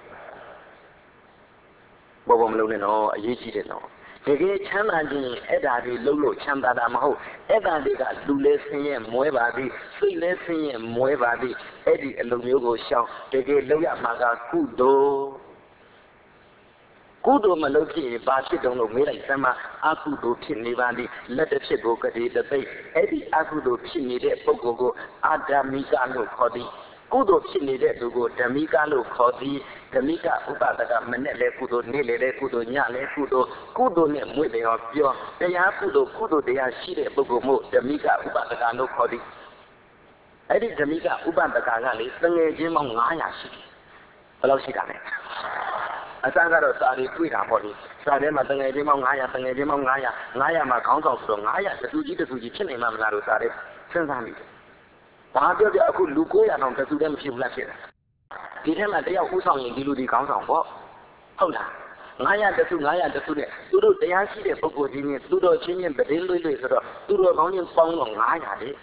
ဘောမလုံးနဲ့တော့အရေးကြီးတယ်နော်တကယ်ချမ်းသာခြင်းအဲ့ဒါတွေလုံးလို့ချမ်းသာတာမဟုတ်အဲ့ဒါတွေကလူလဲဆင်းရဲမွဲပါသည်စိတ်လဲဆင်းရဲမွဲပါသည်အဲ့ဒီအလုံးမျိုးကိုရှောင်တကယ်လုံးရမှာကကုသိုလ်ကုသိုလ်မလုပ်ဖြစ်ရင်ဘာဖြစ်တုံးလို့မေးလိုက်စမ်းမှာအကုသိုလ်ဖြစ်နေပါသည်လက်တစ်ဖြစ်ကိုကတိတသိအဲ့ဒီအကုသိုလ်ဖြစ်နေတဲ့ပုဂ္ဂိုလ်ကိုအာဓမ္မိကလို့ခေါ်သည်ကုသိုလ်ဖြစ်နေတဲ့သူကိုဓမ္မိကလို့ခေါ်သည်ဓမ္မိကဥပဒကမနဲ့လဲကုသိုလ်နေ့လေလဲကုသိုလ်ညလဲကုသိုလ်နဲ့မွေ့တယ်ရောပြောတရားကုသိုလ်တရားရှိတဲ့ပုဂ္ဂိုလ်မို့ဓမ္မိကဥပဒကလို့ခေါ်သည်အဲ့ဒီဓမ္မိကဥပဒကကလေတငယ်ချင်းပေါင်း900ရှိတယ်ဘယ်လောက်ရှိတာလဲအစကတော့စာရီတွေ့တာပေါ့လေစာထဲမှာတငယ်ချင်းပေါင်း900တငယ်ချင်းပေါင်း900မှာခေါင်းဆောင်ဆိုတော့900တစုကြီးဖြစ်နေမှမလားလို့စာထဲစဉ်းစားမိတယ်ဘာပြောပြအခုလူ900တောင်တစုတည်းမဖြစ်ဘူးလားဖြစ်တာဒီထဲမှာတယောက်ဥဆောင်ရင်ဒီလူဒီခေါင်းဆောင်ပေါ့ဟုတ်လား900တစုနဲ့သူတို့တရားရှိတဲ့ပုဂ္ဂိုလ်ကြီးနဲ့သူတို့ချင်းချင်းတည်လွေဆိုတော့သူတို့ကောင်းချင်းပေါင်းတော့900လေ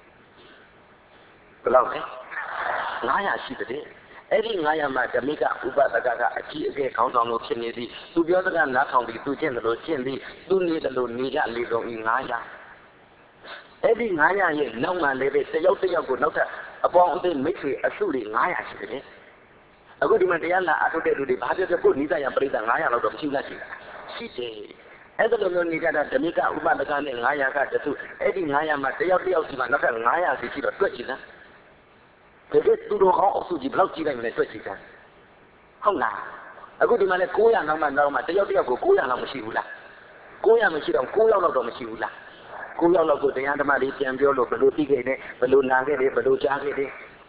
ဘယ်လောက်လဲ900ရှိတဲ့အဲ့ဒီ900မှာဓမ္မိကဥပဒကကအကြီးအကဲခေါင်းဆောင်လို့ဖြစ်နေသည်သူပြောတဲ့ကနားထောင်ပြီးသူကျင့်တယ်လို့ကျင့်သည်သူနေတယ်လို့နေကြလေတော့ဤ900အဲ့ဒီ900ရဲ့နောက်မှလည်းပဲတယောက်ကိုနောက်ထပ်အပေါင်းအသင်းမိတ်ဆွေအစုတွေ900ရှိတယ်အခုဒီမှာတရားလာအထုတ်တဲ့လူတွေဘာပြောကိုနိစ္စယပရိသတ်900လောက်တော့မရှိလားရှိတယ်အဲ့ဒါလိုမျိုးနေကြတာဓမ္မိကဥပဒကနဲ့900ကတစုအဲ့ဒီ900မှာတယောက်စီမှာနောက်ထပ်900စီရှိတော့တွက်ကြည့်လားတကယ်သူတို့ကောင်းအစုကြီးဘယ်လောက်ကြီးနိုင်မလဲတွက်ကြည့်စမ်းဟုတ်လားအခုဒီမှာလဲ900နောက်မှတယောက်ကို900လောက်မရှိဘူးလား900မရှိတော့9ယောက်လောက်တော့မရှိဘူးလား9ယောက်လောက်ကိုတရားဓမ္မလေးပြန်ပြောလို့ဘယ်လိုသိခဲ့လဲဘယ်လိုနာခဲ့လဲဘယ်လိုကြားခဲ့လဲ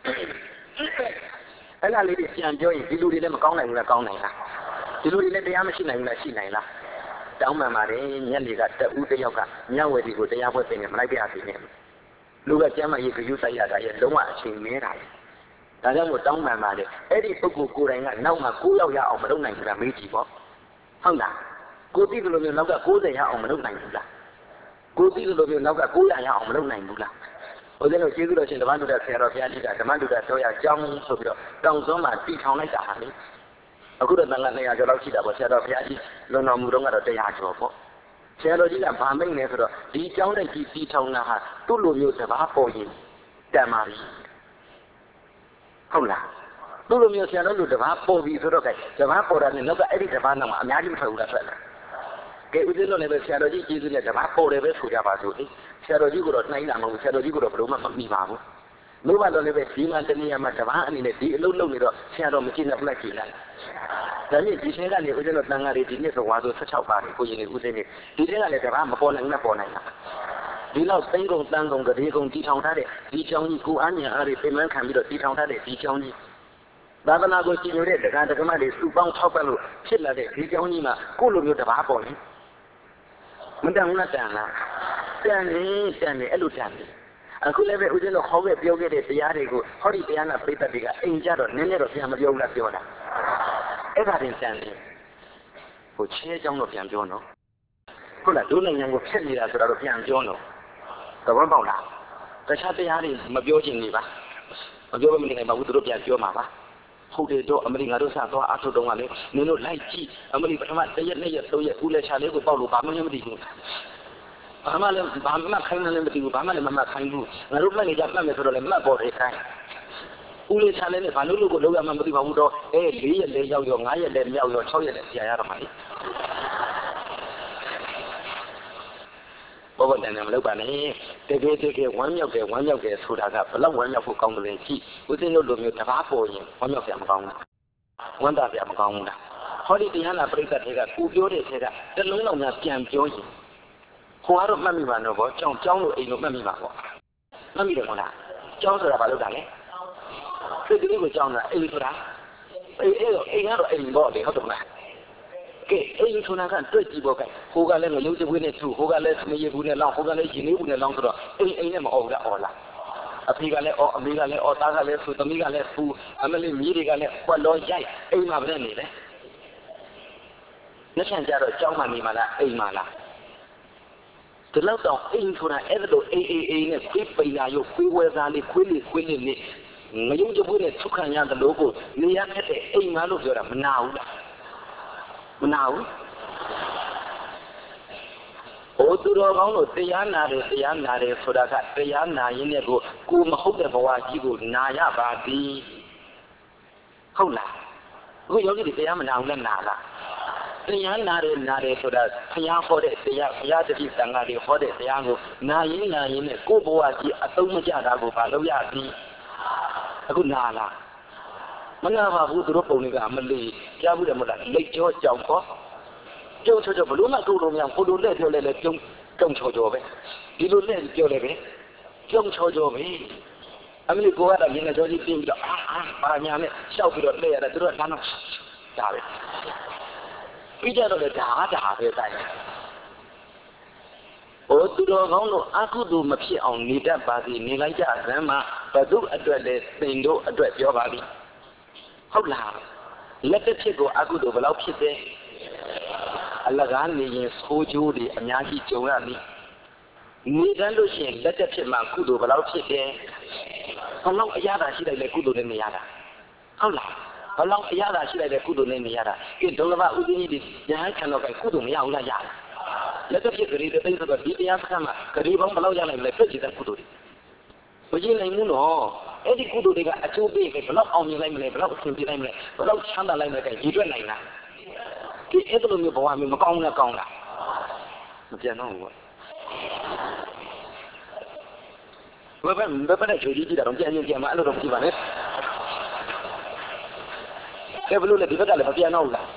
အဲ့ဒါလေးတွေပြန်ပြောရင်ဒီလူတွေလည်းမကောင်းနိုင်ဘူးလားကောင်းနိုင်လားဒီလူတွေလည်းတရားမရှိနိုင်ဘူးလားရှိနိုင်လားတောင်းပန်ပါတယ်ညက်တွေကတဦးတယောက်ကညဝယ်ဒီကိုတရားပွဲပြင်နေမလိုက်ပြရသေးနဲ့လူကကျမ်းမာရေးကြွစိုက်ရတာရဲ့လုံးဝအချိန်မဲတာလေဒါကြောင့်မို့တောင်းပန်ပါတယ်အဲ့ဒီပုဂ္ဂိုလ်ကိုယ်တိုင်ကနောက်မှ9ယောက်ရအောင်မလုပ်နိုင်ဘူးလားမေးကြည့်ပေါ့ဟုတ်လားကိုသိတယ်လို့မျိုးနောက်က90ရအောင်မလုပ်နိုင်ဘူးလားကိုသိတယ်လို့မျိုးနောက်က900ရအောင်မလုပ်နိုင်ဘူးလားဘုရားတို့ကျေးဇူးတော်ရှင်ဓမ္မတုဒ္ဒဆရာတော်ဘုရားကြီးကဓမ္မတုဒ္ဒတော်ရအကြောင်းဆိုပြီးတော့တောင်စွန်းမှာတည်ထောင်လိုက်တာဟာလေအခုတော့တန်ခါ200ကျော်လောက်ရှိတာပေါ့ဆရာတော်ဘုရားကြီးလွန်တော်မူတော့ကတော့100ကျော်ပေါ့ဆရာတော်ကြီးကဗာမိတ်နေဆိုတော့ဒီအကြောင်းတဲ့ကြီးတည်ထောင်တာဟာသူ့လိုမျိုးတဘာပေါ်ရင်တန်ပါပြီဟုတ်လားသူ့လိုမျိုးဆရာတော်လူတဘာပေါ်ပြီဆိုတော့ကဲတဘာပေါ်တာနဲ့နောက်ကအဲ့ဒီတဘာနောက်မှာအများကြီးမထွက်ဘူးလားထွက်လားကဲဦးဇင်းတို့လည်းပဲဆရာတော်ကြီးကျေးဇူးနဲ့တဘာပေါ်တယ်ပဲဆိုကြပါစို့လေဆရာတော်ကြီးကတော့နှိုင်းတာမဟုတ်ဘူးဆရာတော်ကြီးကတော့ဘယ်လိုမှမမိပါဘူးလို့ပါတော့လည်းပဲဒီမှာတနည်းမှာတဘာအနေနဲ့ဒီအလုပ်လုပ်နေတော့ဆရာတော်မကြည့်နဲ့ဖလက်ကြည့်လိုက်ဒါနဲ့ဒီထဲကနေဦးဇင်းတို့တန်ဃာတွေဒီနေ့ဆိုဝါဆို16ပါးကိုရင်နေဦးဇင်းတွေဒီထဲကလည်းတဘာမပေါ်နိုင်နဲ့ပေါ်နိုင်တာဒီလောက်သိန်းကုန်တန်းကုန်ကြည်ကုန်တည်ထောင်ထားတဲ့ဒီချောင်းကြီးကိုအားညာအားတွေပြင်မှန်းခံပြီးတော့တည်ထောင်ထားတဲ့ဒီချောင်းကြီးသာသနာကိုကြည်ညိုတဲ့ဒကာဒကမတွေစုပေါင်းထောက်ပံ့လို့ဖြစ်လာတဲ့ဒီချောင်းကြီးမှာကိုယ့်လိုမျိုးတဘာပေါ်နေမတန်ဘူးလားတန်လားတန်နေအဲ့လိုတန်နေအခုလည်းပဲဦးဇင်းတို့ခေါ်ခဲ့ပြောခဲ့တဲ့တရားတွေကိုဟောဒီတရားနာပိဋကတွေကအိမ်ကြတော့နည်းနည်းတော့ပြန်မပြောဘူးလားပြောတာအဲ့ဒါတင်တန်နေဟိုချဲเจ้าတော့ပြန်ပြောနော်ဟုတ်လားဒုနိုင်ငံကိုဖြစ်နေတာဆိုတော့ပြန်ပြောနော်သဘောပေါက်လားတခြားတရားတွေမပြောချင်နေပါမပြောဘဲမနေနိုင်ပါဘူးသူတို့ပြန်ပြောမှာပါဟုတ်တယ်တော့အမေရိကန်တို့စသွားအထုတုံးကလည်းနင်တို့လိုက်ကြည့်အမေရိကန်ပထမ1ရက်2ရက်3ရက်ဦးလက်ချလေးကိုပေါက်လို့ဘာမှမသိဘူးဘာမှခိုင်းလည်းမသိဘူးဘာမှလည်းမမှတ်ခိုင်းဘူးငါတို့မှတ်နေကြမှတ်မယ်ဆိုတော့လည်းမှတ်ပေါ်တယ်ခိုင်းဦးလက်ချလေးနဲ့ဘာလို့လို့ကိုလောက်ရမှမသိပါဘူးတော့4ရက်လည်းရောက်ရော5ရက်လည်းမြောက်ရော6ရက်လည်းကြာရတော့မှာလေဘောဘတန်တယ်မလုပ်ပါနဲ့တကယ်ဝမ်းမြောက်တယ်ဆိုတာကဘလောက်ဝမ်းမြောက်ဖို့ကောင်းတယ်လဲကြည့်ဦးသိန်းတို့လိုမျိုးတဘာပေါ်ရင်ဝမ်းမြောက်ကြမကောင်းဘူးဝမ်းသာကြမကောင်းဘူးလားဟောဒီတရားနာပရိသတ်တွေကကိုပြောတဲ့ထဲကတလုံးလောက်များပြန်ပြောရင်ဟိုကတော့မှတ်မိပါတော့ဗောကြောင်းလို့အိမ်လို့မှတ်မိပါဗောမှတ်မိတယ်မဟုတ်လားကြောင်းဆိုတာဘာလို့တာလဲစိတ်ကလေးကိုကြောင်းတာအိမ်ဆိုတာအိမ်ကတော့အိမ်ဗောလေဟုတ်တယ်မလားကဲအိမ်ဆိုတာကတွေ့ကြည့်ပေါ့ကဲဟိုကလည်းငရုတ်တပွေးနဲ့သူဟိုကလည်းသမယေဘူးနဲ့လောင်းဟိုကလည်းရင်လေးဘူးနဲ့လောင်းဆိုတော့အိမ်နဲ့မအော်ဘူးလားအော်လားအဖေကလည်းအော်အမေကလည်းအော်သားကလည်းသူသမီးကလည်းသူအမလေးမြေးတွေကလည်းပွက်လောရိုက်အိမ်မှာပဲနေတယ်လက်ခံကြတော့ကြောင်းမှနေမှာလားအိမ်မှာလားဒီလောက်တော့အိမ်ဆိုတာအဲ့လိုအေးနဲ့ခွေးပိန်လာရုပ်ခွေးဝဲသားလေးခွေးလေးနဲ့ငရုတ်တပွေးနဲ့ထုတ်ခံရတယ်လို့ကိုနေရခဲ့တဲ့အိမ်မှာလို့ပြောတာမနာဘူးလားမနာဘူးဟိုသူတော်ကောင်းတို့တရားနာတယ်ဆိုတာကတရားနာရင်းနဲ့ကိုမဟုတ်တဲ့ဘဝကြီးကိုနာရပါသည်ဟုတ်လားအခုယောဂီတွေတရားမနာဘူးလားနာလားတရားနာတယ်ဆိုတာဘုရားဟောတဲ့တရားဘုရားတပည့်သံဃာတွေဟောတဲ့တရားကိုနာရင်နဲ့ကိုယ့်ဘဝကြီးအသုံးမကျတာကိုဘာလို့ရပြီအခုနာလားမနာပါဘူးသူတို့ပုံတွေကမလေးကြားဘူးတယ်မဟုတ်လားလက်ကြောကြောင်ပေါ့ပြုံးချောဘလို့မှကိုလိုများကိုလိုလက်ပြောလဲပြုံးချောပဲဒီလိုလက်ပြောလဲပဲပြုံးချောပဲအမေကိုကတော့မျက်နှာကြောကြီးပြင်းပြီးတော့ဘာညာနဲ့ရှောက်ပြီးတော့လဲရတယ်သူတို့ကဒါတော့ဒါပဲပြီးကြတော့လေဒါပဲတိုင်းဟိုသူတော်ကောင်းတို့အကုသိုလ်မဖြစ်အောင်နေတတ်ပါစေနေလိုက်ကြစမ်းမှာဘု து အတွက်လေသင်တို့အတွက်ပြောပါပြီဟုတ်လားလက်တစ်ဖြစ်ကိုအကုသိုလ်ဘယ်လောက်ဖြစ်တယ်အလကားနေရင်ဆိုးကျိုးတွေအများကြီးကြုံရပြီနေတတ်လို့ရှိရင်လက်တစ်ဖြစ်မှာကုသိုလ်ဘယ်လောက်ဖြစ်တယ်ဘယ်လောက်အရသာရှိလိုက်လဲကုသိုလ်နဲ့နေရတာဟုတ်လားဘယ်လောက်အရသာရှိလိုက်တဲ့ကုသိုလ်နဲ့နေရတာကဲဒုလဘဥပ္ပင်းကြီးတွေညာခံတော့ကဲကုသိုလ်မရဘူးလားရတယ်လက်တစ်ဖြစ်ကြတဲ့တိတ်ဆိုတော့ဒီတရားစခန်းမှာဂရီပေါင်းဘယ်လောက်ရနိုင်လဲပြည့်စုံတဲ့ကုသိုလ်တွေမရနိုင်ဘူးနော်အဲ့ဒီကုသိုလ်တွေကအကျိုးပေးခဲ့ဘယ်လောက်အောင်မြင်လိုက်မလဲဘယ်လောက်အဆင်ပြေလိုက်မလဲဘယ်လောက်ချမ်းသာလိုက်မလဲကဲရည်တွက်နိုင်လားဒီအဲ့လိုမျိုးဘဝမျိုးမကောင်းဘူးလားကောင်းလားမပြန်တော့ဘူးဘယ်နဲ့ချိုးကြည့်တာတော့ပြန်မှာအဲ့လိုတော့ကြည့်ပါနဲ့ကဲဘလို့လဲဒီဘက်ကလည်းမပြန်တော့ဘူးလား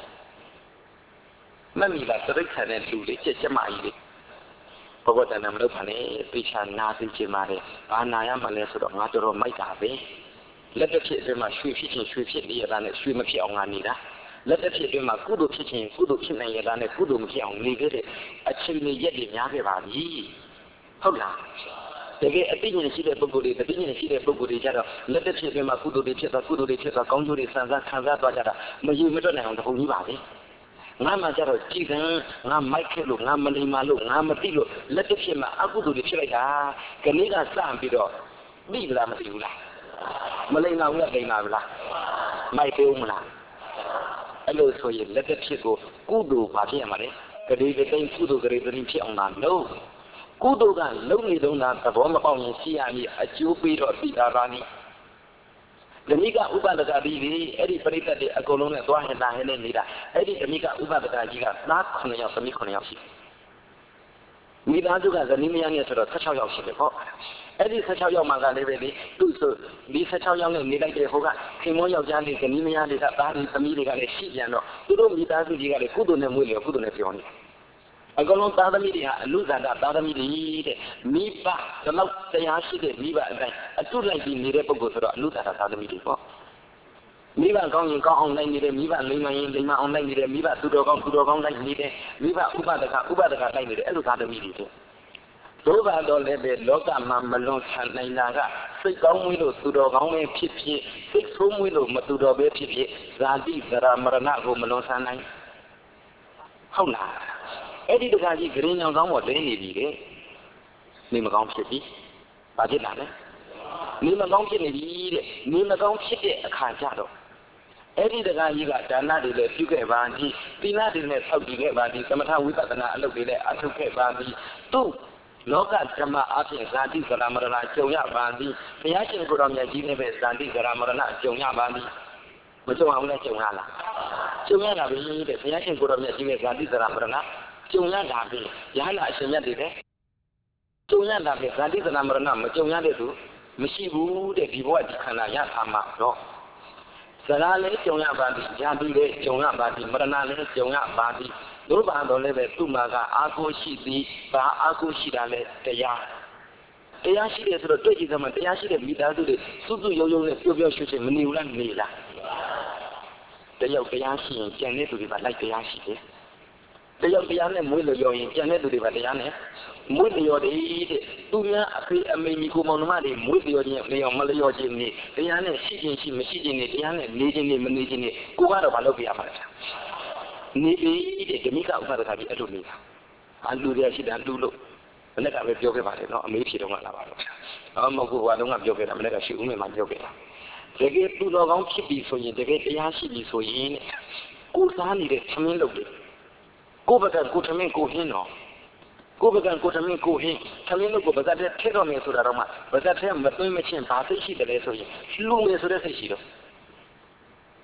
မမီလားသရိတ်ခံတဲ့လူလေးချက်မကြီးလေးဘဝတဏ္ဍမလုပ်ပါနဲ့ပိချာနာသိချင်ပါတယ်ဘာနာရမှလဲဆိုတော့ငါတော်မိုက်တာပဲလက်တစ်ဖြစ်အတွင်းမှာရွှေဖြစ်ချင်းရွှေဖြစ်နေရတာနဲ့ရွှေမဖြစ်အောင်ငါနေတာလက်တစ်ဖြစ်အတွင်းမှာကုသိုလ်ဖြစ်ချင်းကုသိုလ်ဖြစ်နိုင်ရတာနဲ့ကုသိုလ်မဖြစ်အောင်နေခဲ့တဲ့အချိန်တွေရက်တွေများခဲ့ပါပြီဟုတ်လားတကယ်အသိဉာဏ်ရှိတဲ့ပုဂ္ဂိုလ်တွေတတိဉာဏ်ရှိတဲ့ပုဂ္ဂိုလ်တွေကြတော့လက်တစ်ဖြစ်အတွင်းမှာကုသိုလ်တွေဖြစ်သွားကောင်းကျိုးတွေခံစားသွားကြတာမယူမတွက်နိုင်အောင်တပုံကြီးပါပဲငါမှကြတော့ကြည်စံငါမိုက်ခဲ့လို့ငါမလိမ္မာလို့ငါမသိလို့လက်တစ်ဖြစ်မှာအကုသိုလ်တွေဖြစ်လိုက်တာခဏကစပြီးတော့သိလားမသိဘူးလားမလိမ္မာဘူးလားလိမ္မာဘူးလားမိုက်သေးဦးမလားအဲ့လိုဆိုရင်လက်တစ်ဖြစ်ကိုကုသိုလ်ဘာဖြစ်ရမှာလဲဂရေတိတ်ကုသိုလ်ဂရေတိဖြစ်အောင်လားလို့ကုသိုလ်ကလုံးနေတော့တာသဘောမပေါက်ရင်ရှိရမည်အကျိုးပေးတော့သိတာပါနိဓမိကဥပဒကတိတွေအဲ့ဒီပရိသတ်တွေအကုန်လုံးနဲ့သွားဟင်တာဟဲနဲ့နေတာအဲ့ဒီဓမိကဥပဒကကြီးကသား9ယောက်သမီး9ယောက်ရှိမိသားစုကဇနီးမယားနဲ့ဆိုတော့16ယောက်ရှိတယ်ပေါ့အဲ့ဒီ16ယောက်မှကလည်းပဲလေသူ့ဆိုဒီ16ယောက်နဲ့နေလိုက်တဲ့ဟိုကခင်မောယောက်ျားလေးဇနီးမယားတွေကသားတွေသမီးတွေကလည်းရှိပြန်တော့သူတို့မိသားစုကြီးကလည်းကုသိုလ်နဲ့မွေးလေကုသိုလ်နဲ့ပြောနေအကောင်လုံးသားသမီးတွေဟာအလူဇာတာသားသမီးတွေတဲ့မိဘဒီလောက်တရားရှိတဲ့မိဘအတိုင်းအတုလိုက်ပြီးနေတဲ့ပုဂ္ဂိုလ်ဆိုတော့အလူဇာတာသားသမီးတွေပေါ့မိဘကောင်းရင်ကောင်းအောင်လိုက်နေတယ်မိဘလိမ္မာရင်လိမ္မာအောင်လိုက်နေတယ်မိဘသူတော်ကောင်းလိုက်နေတယ်မိဘဥပဒကလိုက်နေတယ်အဲ့လိုသားသမီးတွေတဲ့ဒုဗ္ဗတော်လည်းပဲလောကမှာမလွန်ဆန်နိုင်တာကစိတ်ကောင်းမွေးလို့သူတော်ကောင်းပဲဖြစ်ဖြစ်စိတ်ဆိုးမွေးလို့မသူတော်ပဲဖြစ်ဖြစ်ဇာတိဇရာမရဏကိုမလွန်ဆန်နိုင်ဟုတ်လားအဲ့ဒီတခါကြီးဂရင်းညောင်ကောင်းပေါ်လဲနေပြီလေနေမကောင်းဖြစ်ပြီဘာဖြစ်လာလဲနေမကောင်းဖြစ်နေပြီတဲ့နေမကောင်းဖြစ်တဲ့အခါကျတော့အဲ့ဒီတခါကြီးကဒါနတွေလည်းပြုခဲ့ပါသည်သီလတွေလည်းဆောက်တည်ခဲ့ပါသည်သမထဝိပဿနာအလုပ်တွေလည်းအထုတ်ခဲ့ပါသည်သူ့လောကဓမ္မအဖြစ်ဇာတိဇရာမရဏကြုံရပါသည်ဘုရားရှင်ကိုယ်တော်မြတ်ကြီးနဲ့ပဲဇာတိဇရာမရဏကြုံရပါသည်မကြုံအောင်လည်းကြုံရလားကြုံရတာပဲတဲ့ဘုရားရှင်ကိုယ်တော်မြတ်ကြီးနဲ့ဇာတိဇရာမရဏကြုံရတာပဲရဟန္တာအရှင်မြတ်တွေပဲကြုံရတာပဲဇာတိဇရာမရဏမကြုံရတဲ့သူမရှိဘူးတဲ့ဒီဘဝဒီခန္ဓာရထားမှာတော့ဇရာလည်းကြုံရပါသည်ဇာတိလည်းကြုံရပါသည်မရဏလည်းကြုံရပါသည်တို့ဘာတော်လည်းပဲသူ့မှာကအာကိုရှိသည်ဘာအာကိုရှိတာလဲတရားရှိတယ်ဆိုတော့တွေ့ကြည့်သမှာတရားရှိတဲ့မိသားစုတွေစုစုရုံနဲ့ပျော်ပျော်ရွှင်ရွှင်မနေဘူးလားနေလားတယောက်တရားရှိရင်ကြံတဲ့သူတွေကလိုက်တရားရှိတယ်တယောက်တရားနဲ့မွေးလျော်ရင်ကြံတဲ့သူတွေကတရားနဲ့မွေးလျော်တယ်တဲ့သူများအဖေအမေမိကိုမောင်နှမတွေမွေးလျော်ခြင်းလျော်မလျော်ခြင်းနေတရားနဲ့ရှိခြင်းရှိမရှိခြင်းနေတရားနဲ့နေခြင်းနေမနေခြင်းနေကိုကတော့မလုပ်ပြရမှာလားနေပြီတဲ့ဓမိကဥပဒကကြီးအဲ့လိုနေတာအလူရရှိတာလူလို့မနေ့ကပဲပြောခဲ့ပါတယ်နော်အမေးဖြေတော့မှလာပါတော့မဟုတ်ဘူးဘာတော့ကပြောခဲ့တာမနေ့ကရှိဦးမေမှပြောခဲ့တာတကယ်သူတော်ကောင်းဖြစ်ပြီဆိုရင်တကယ်တရားရှိပြီဆိုရင်ကိုစားနေတဲ့သမင်းလုပ်တယ်ကိုဘကကိုသမင်းကိုဟင်းတော့ကိုဘကကိုသမင်းကိုဟင်းသမင်းလုပ်ကိုဗဇတ်တဲ့ထည့်တော့မယ်ဆိုတာတော့မှဗဇတ်ထဲမသွင်းမချင်းဘာသိရှိတယ်လဲဆိုရင်လူမယ်ဆိုတဲ့စိတ်ရှိတော့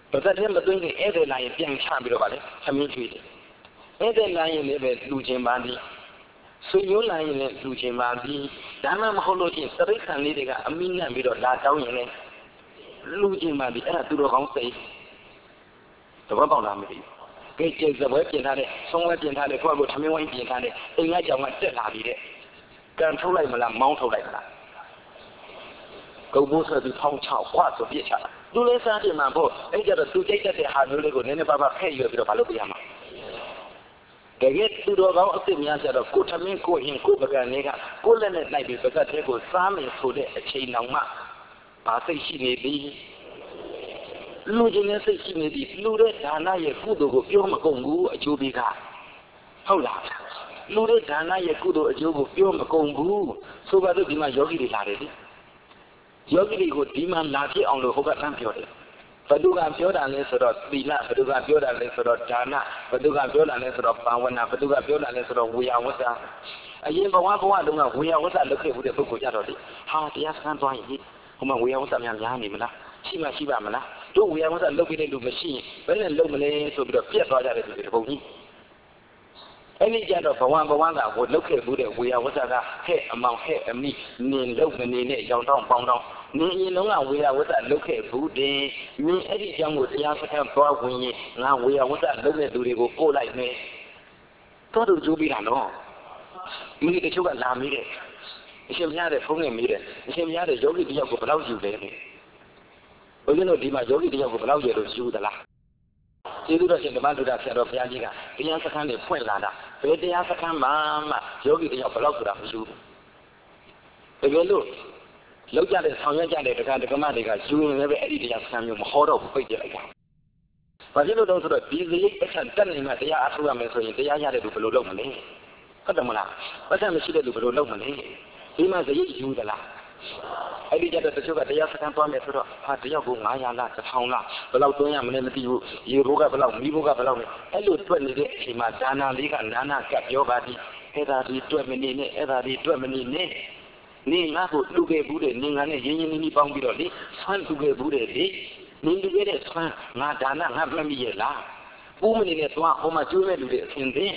but that him doing every line being champion about it, I mean to it. Every line never losing money. So you line losing money, Dama Mahology, Sarika Lidiga, a million bit of that down in it. Losing money, and I do the wrong say. The Rabban Lamity. Get the web in it, somewhere in it, for what I mean, in it, and I don't want to have it. Can't tell like a mount like that. Go both of the town chow, what of each other. Do less than my boat, and get a 2 days that they have no legal, and never pay you a bit of Alabama. They get to the about the answer of Kutaminko in Kubaganega, Golden at night because they go farming to the chain of ma. I say she may be losing as she may be looted, and I a good of Yomakongu, a Jubica. Hold up. Looted, and I a good of Yomakongu, so that would be my yogi reality. Yogi would demand lucky on the Hoga Lampion. Paduga Pioda and Lesser Bila, Paduga Pioda and Lesser Dana, Paduga Pioda and Lesser Pawana, Paduga Pioda and Lesser We are what a year for one, we are what I look at with the book of Yadodi. How the Askan Boy, whom we are what I'm Yanimana, Shima Shibamana, do we are what I look into machine, but then Lomane to be the Pierre Roger to the Pony. Any jet of one would look at Buddha, we are what I head among head and me, Nin Logan, John Pound. Ni know we are what I look at Buddha, me Eddie Young with the African bar winning, now we are what I look at, do they go like me? What do you be? I know. You need to show a lamb meeting. If you had a phone meeting, if you had a yogi, you go allow you, baby. Well, you know, my yogi, you go allow you to shoot the la. You do not the man to that set of Yandiga, the answer can be point ladder. But the answer can, Mamma, yogi, you go allow you. If you look at the Sonya Janet, the kind of commanding, you never edited as some horror of like that. But you know, those are busy, and telling that they are so they are added to below money. Kadamana, but I'm a shooter to below money. He must use the la. I did get the sugar, the African promise of Hatiago, Maya, the town, below Toyam, and you woke up along, you woke up along. Hello, 20 days, Madana, Liga, Nana, got your body, Ever the 20 minutes, ever the 20 minutes. Ni aku luge bude ni ngane yin ni pang bi do ni swan luge bude ni luge de swan nga dana nga mami ye la pu mani ne twa ho ma chu me lu de sin tin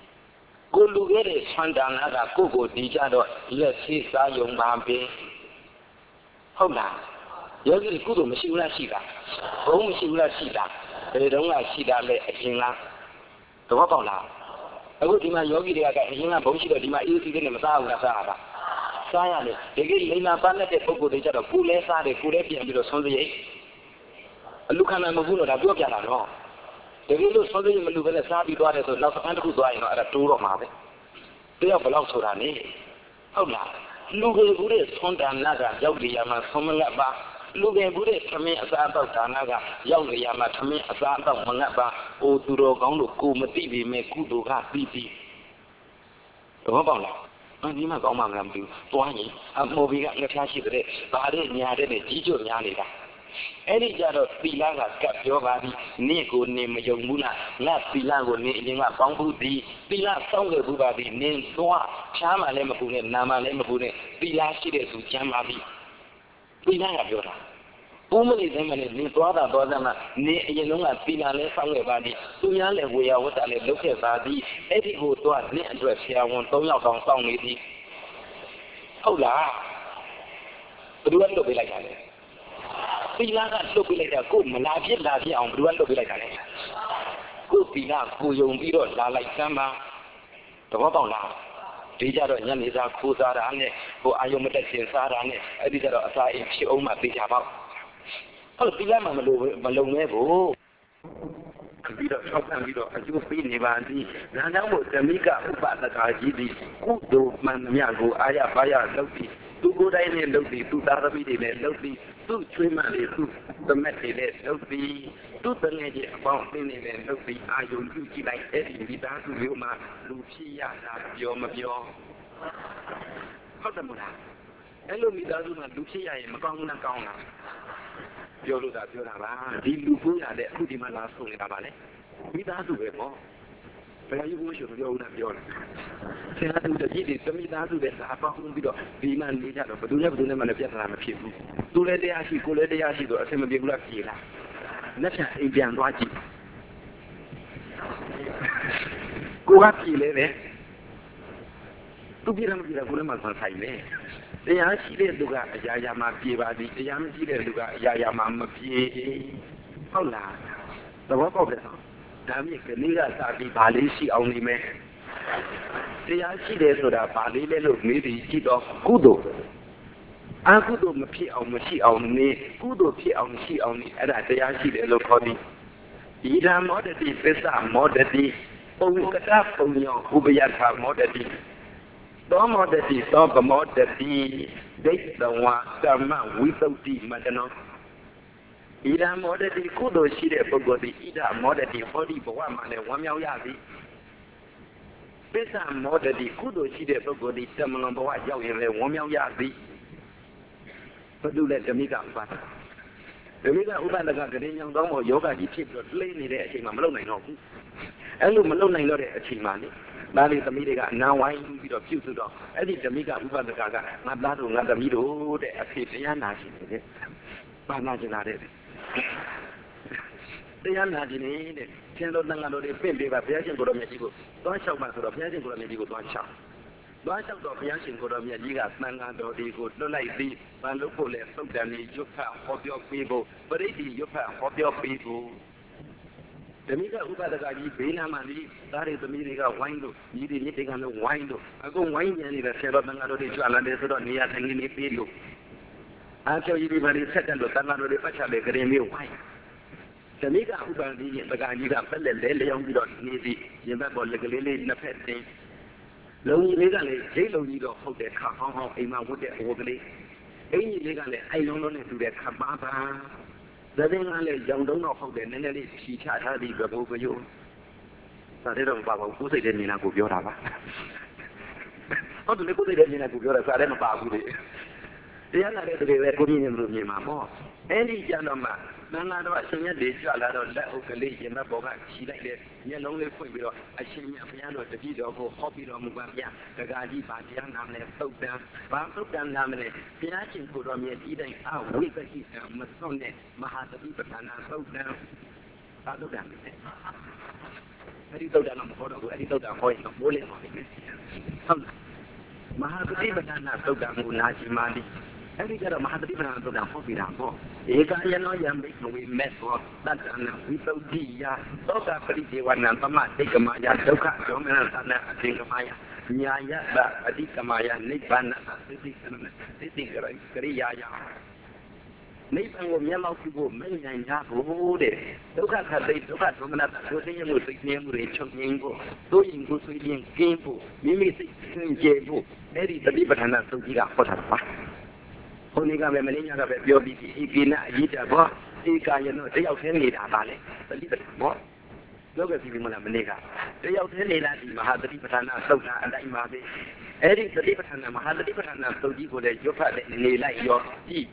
ko luge de swan dana ga ko di ja do let chi sa yong ba peဟုတ်လားယောဂီကုသိုလ်မရှိဘူးလားရှိတာဘုံမရှိဘူးလားရှိတာဘယ်တုန်းကရှိတာလဲအရင်လားသဘောပေါက်လားအခုဒီမှာယောဂီတွေကအရင်ကဘုံရှိတော့ဒီမှာအေးစီလေးနဲ့မစားဘူးလားစားတာစားရတယ်ဒီကိလိမ္မာပန်းတဲ့ပုဂ္ဂိုလ်တွေကြတော့ကုလဲစားတယ်ကုလဲပြန်ပြီးတော့ဆွမ်းစရိတ်အလူခန္ဓာမဟုတ်တော့ဒါပြောပြတာတော့ဒီကိလို့ဆွမ်းစရိတ်မလူပဲနဲ့စားပြီးသွားတယ်ဆိုနောက်စကန်းတစ်ခုသွားရင်တော့အဲ့ဒါတိုးတော့မှာပဲတယောက်ဘယ်လောက်ဆိုတာနေဟုတ်လားလူတွေဘူးတဲ့ဆွမ်းဒါနကရောက်နေရမှာဆွမ်းမငတ်ပါလူတွေဘူးတဲ့သမင်းအစားတော့ဒါနကရောက်နေရမှာသမင်းအစားတော့မငတ်ပါအိုသူတော်ကောင်းတို့ကိုမသိပေမဲ့ကုသိုလ်ကပြီးပြီးတော့ပေါ့လားဒီမှာကောင်းမှမလားမသိဘူးတွားရင်အမော်ဘီကငါဖျားရှိတဲ့ဘာတဲ့ညာတဲ့နဲ့ကြီးကျွတ်များနေတာအဲ့ဒီကြတော့သီလကကပ်ပြောပါပြီနေ့ကိုနေမယုံဘူးလားငါသီလကိုနေအရင်ကပေါင်းဖို့ဒီသီလစောင့်ခဲ့ဘူးပါပြီနင်းသွားဖြားမှလည်းမပူနဲ့နာမှလည်းမပူနဲ့သီလရှိတဲ့သူကျမ်းပါပြီသီလကပြောတာပူမနေတယ်မနဲ့နင်းသွားတာသွားတယ်မှာနင်းအရင်ကသီလလည်းစောင့်ခဲ့ပါပြီသူများလည်းဝေယဝတ္တလည်းလုပ်ခဲ့ပါပြီအဲ့ဒီကိုသွားနင်းအတွက်ဆရာဝန်3ယောက်တောင်စောင့်နေသည်ဟုတ်လားဘယ်လိုလုပ်ပေးလိုက်တာလဲသီလကလှုပ်ပေးလိုက်တာကိုမလာဖြစ်အောင်ဘယ်လိုလုပ်ပေးလိုက်တာလဲကိုသီလကိုယုံပြီးတော့လာလိုက်စမ်းပါတဘောပေါက်လားဒီကြတော့ညနေစာခိုးစားတာနဲ့ဟိုအာယုံမတက်ရှင်စားတာနဲ့အဲ့ဒီကြတော့အစာအိမ်ဖြစ်အောင်မှသိကြပါဟုတ်သီလမှမလုံမဲဘူးပြီးတော့ဆောက်ပြန်ပြီးတော့အကျိုးပေးနေပါသည်ဒါကြောင့်မို့ဓမိကဥပဒကာကြီးသည်ကုသိုလ်မှန်မြတ်ကိုအာရပါရလုပ်ပြီးသူကိုယ်တိုင်နဲ့လုပ်ပြီးသူသားသမီးတွေနဲ့လုပ်ပြီးသူ့ချွေးမလေးသူ့သမက်တွေနဲ့လုပ်ပြီးသူ့တငယ်ကြီးအပေါင်းအသင်းတွေနဲ့လုပ်ပြီးအာယုံပြုကြည့်လိုက်အဲ့ဒီမိသားစုမျိုးမှာလူဖြစ်ရတာပြောမပြောဟုတ်တယ်မလားအဲ့လိုမိသားစုမှာလူဖြစ်ရရင်မကောင်းဘူးလားကောင်းလားပြောလို့သာပြောတာပါဒီလူကိုရတဲ့အခုဒီမှာလာဆုံးနေတာပါလေမိသားစုပဲပေါ့ဘယ်လိုမျိုးရှိလို့ပြောဦးတာပြောတယ်ဆရာတို့တကြီးတွေသမိသားစုပဲစာပေါင်းပြီးတော့ဒီမှနေကြတော့ဘယ်သူနဲ့မှလည်းပြဿနာမဖြစ်ဘူးသူလည်းတရားရှိကိုလည်းတရားရှိဆိုအဆင်မပြေဘူးလားပြေလားလက်ဖြတ်အိမ်ပြန်သွားကြည့်ကိုကကြည့်လေပဲသူပြတယ်မပြတယ်ကိုလည်းမဆန်ဆိုင်လေတရားရှိတဲ့သူကအရာရာမှာပြေပါသည်တရားမရှိတဲ့သူကအရာရာမှာမပြေဟုတ်လားသဘောပေါက်တယ်နော်ဒါမြစ်ကနေကစပြီးဗာလေးရှိအောင်နေမယ်တရားရှိတယ်ဆိုတာဗာလေးလဲလို့မေးပြီးကြည့်တော့ကုသိုလ်အကုသိုလ်မဖြစ်အောင်မရှိအောင်နေကုသိုလ်ဖြစ်အောင်ရှိအောင်နေအဲ့ဒါတရားရှိတယ်လို့ခေါ်သည်ဒီဓမ္မောတတိပစ္စမောတတိပုံကတပုံညောဥပယထာမောတတိသောမောတတိသောဗမောတတိဒိဋ္ဌဝါကမ္မဝိသုဒ္ဓိမတနောဣဒံမောတတိကုသိုလ်ရှိတဲ့ပုဂ္ဂိုလ်သည်ဣဒမောတတိဟောဒီဘဝမှာလည်းဝမ်းမြောက်ရသည်ပစ္စမောတတိကုသိုလ်ရှိတဲ့ပုဂ္ဂိုလ်သည်တမလွန်ဘဝရောက်ရင်လည်းဝမ်းမြောက်ရသည်ဘုဒ္ဓလည်းဓမိကဥပါဒဓမိကဥပါဒကဂရေညောင်တော်ယောဂကြီးဖြစ်ပြီးတော့လိမ့်နေတဲ့အချိန်မှာမလုံနိုင်တော့ဘူးအဲ့လိုမလုံနိုင်တော့တဲ့အချိန်မှာလေဒါလေးသမီးတွေကအနာဝိုင်းပြီးတော့ပြုစုတော့အဲ့ဒီဓမိကဥပါဒကကငါသားတို့ငါသမီးတို့တဲ့အဖေတရားနာရှိတယ်ဘာနာကျင်လာတဲ့တရားနာကျင်နေတဲ့ဆင်းတော်တန်ခါတော်တွေပြင့်ပေးပါဘုရားရှင်ကိုတော်မြတ်ကြီးကိုသွားလျှောက်ပါဆိုတော့ဘုရားရှင်ကိုတော်မြတ်ကြီးကိုသွားလျှောက်တော့ဘုရားရှင်ကိုတော်မြတ်ကြီးကသံဃာတော်တွေကိုလွတ်လိုက်ပြီးဘာလို့ဖို့လဲသုတ်တန်ကြီးရွတ်ဖတ်ဟောပြောပေးဖို့ပရိသီရွတ်ဖတ်ဟောပြောပေးဖို့ဓမိကဥပဒကကြီးဘေးနားမှာဒီသားတွေသမီးတွေကဝိုင်းလို့ညီတွေမြစ်တွေကလည်းဝိုင်းလို့အခုဝိုင်းညံနေတဲ့ဆရာတော်သံဃာတော်တွေကြွလာတယ်ဆိုတော့နေရာထိုင်နေပေးလို့အားကျော်ကြီးတွေဘာတွေဆက်တယ်လို့သံဃာတော်တွေပတ်ချလေကြရင်မျိုးဝိုင်းဓမိကဥပဒကြီးပကံကြီးကပက်လက်လဲလျောင်းပြီးတော့နေသည်ရင်ဘက်ပေါ်လက်ကလေးလေးနှစ်ဖက်တင်လုံကြီးလေးကလည်းဂျိတ်လုံကြီးတော့ဟုတ်တယ်ခါဟောင်းဟောင်းအိမ်မှာဝတ်တဲ့ဟိုကလေးအင်းကြီးလေးကလည်းအိုင်လုံးလုံးနဲ့တူတဲ့ခပါပါသဘင်ကလည်းရောင်တုံးတော့ဟုတ်တယ်နည်းနည်းလေးဖြီချထားပြီးဘဘိုးကယုံဒါတွေတော့မပါဘူးကိုယ်စိတ်တဲ့မြင်လာကိုပြောတာပါဟုတ်တယ်ကိုယ်စိတ်တဲ့မြင်လာကိုပြောတာစားတယ်မပါဘူးလေတရားနာတဲ့တကယ်ပဲကိုမြင်နေလို့မြင်မှာပေါ့အဲ့ဒီကြတော့မှသံဃာတော်အရှင်မြတ်တွေကြွလာတော့လက်အုပ်ကလေးရင်ဘက်ပေါ်ကခြိလိုက်တဲ့မျက်လုံးလေးဖွင့်ပြီးတော့အရှင်မြတ်ဘုရားတော်တပည့်တော်ကိုဟောပြီးတော်မူပါဗျာတက္ကကြီးဗာတရားနာမလဲသုတ်တံဘာသုတ်တံနာမလဲဘုရားရှင်ကိုတော်မြတ်ဒီတိုင်းအဝိပတိကမစွန့်တဲ့မဟာတတိပဋ္ဌာနာသုတ်တံဘာသုတ်တံလဲအဲ့ဒီသုတ်တံတော့မဟောတော့ဘူးအဲ့ဒီသုတ်တံဟောရင်တော့မိုးလင်းပါလိမ့်မယ်ဟုတ်လားမဟာတတိပဋ္ဌာနာသုတ်တံကိုနာရှိမာတိအဲ့ဒီကြတော့မဟာတတိပဋ္ဌာန်ဆိုတာဟောပြတာပေါ့ဧကယနောယံဘိဝေမေသောတတ္တနာဝိသုဒ္ဓိယသောတာပရိဒေဝနာသမတိကမယဒုက္ခဒေါမနသနာအသင်္ကမယညာယတအတိကမယနိဗ္ဗာန်သတိကရဏသတိကရိယာယနိဗ္ဗာန်ကိုမျက်မှောက်ပြုဖို့မဉ္ဇဉ်ရဖို့တဲ့ဒုက္ခခတိဒုက္ခဒေါမနသဒုစင်းမှုသိနေမှုတွေချုပ်ငြိမ်းဖို့သို့ရင်ကိုဆွေးရင်ကင်းဖို့မိမိစိတ်ဆင်ကြယ်ဖို့အဲ့ဒီတတိပဋ္ဌာန်သုတ်ကြီးကဟောတာပါဘုန်းကြီးကပဲမင်းညာကပဲပြောပြီးဒီကိနအရေးတာဘောဒီကာယနောတယောက်သေးနေတာပါလေတတိပဋ္ဌာန်ဘောပြောခဲ့ပြီမလားမနေ့ကတယောက်သေးနေတာဒီမဟာတတိပဋ္ဌာန်သုတ်တာအတိုင်းပါပဲအဲ့ဒီတတိပဋ္ဌာန်မဟာတတိပဋ္ဌာန်သုတ်ကြီးကိုလည်းရွတ်ဖတ်နေလိုက်ရောကြည့်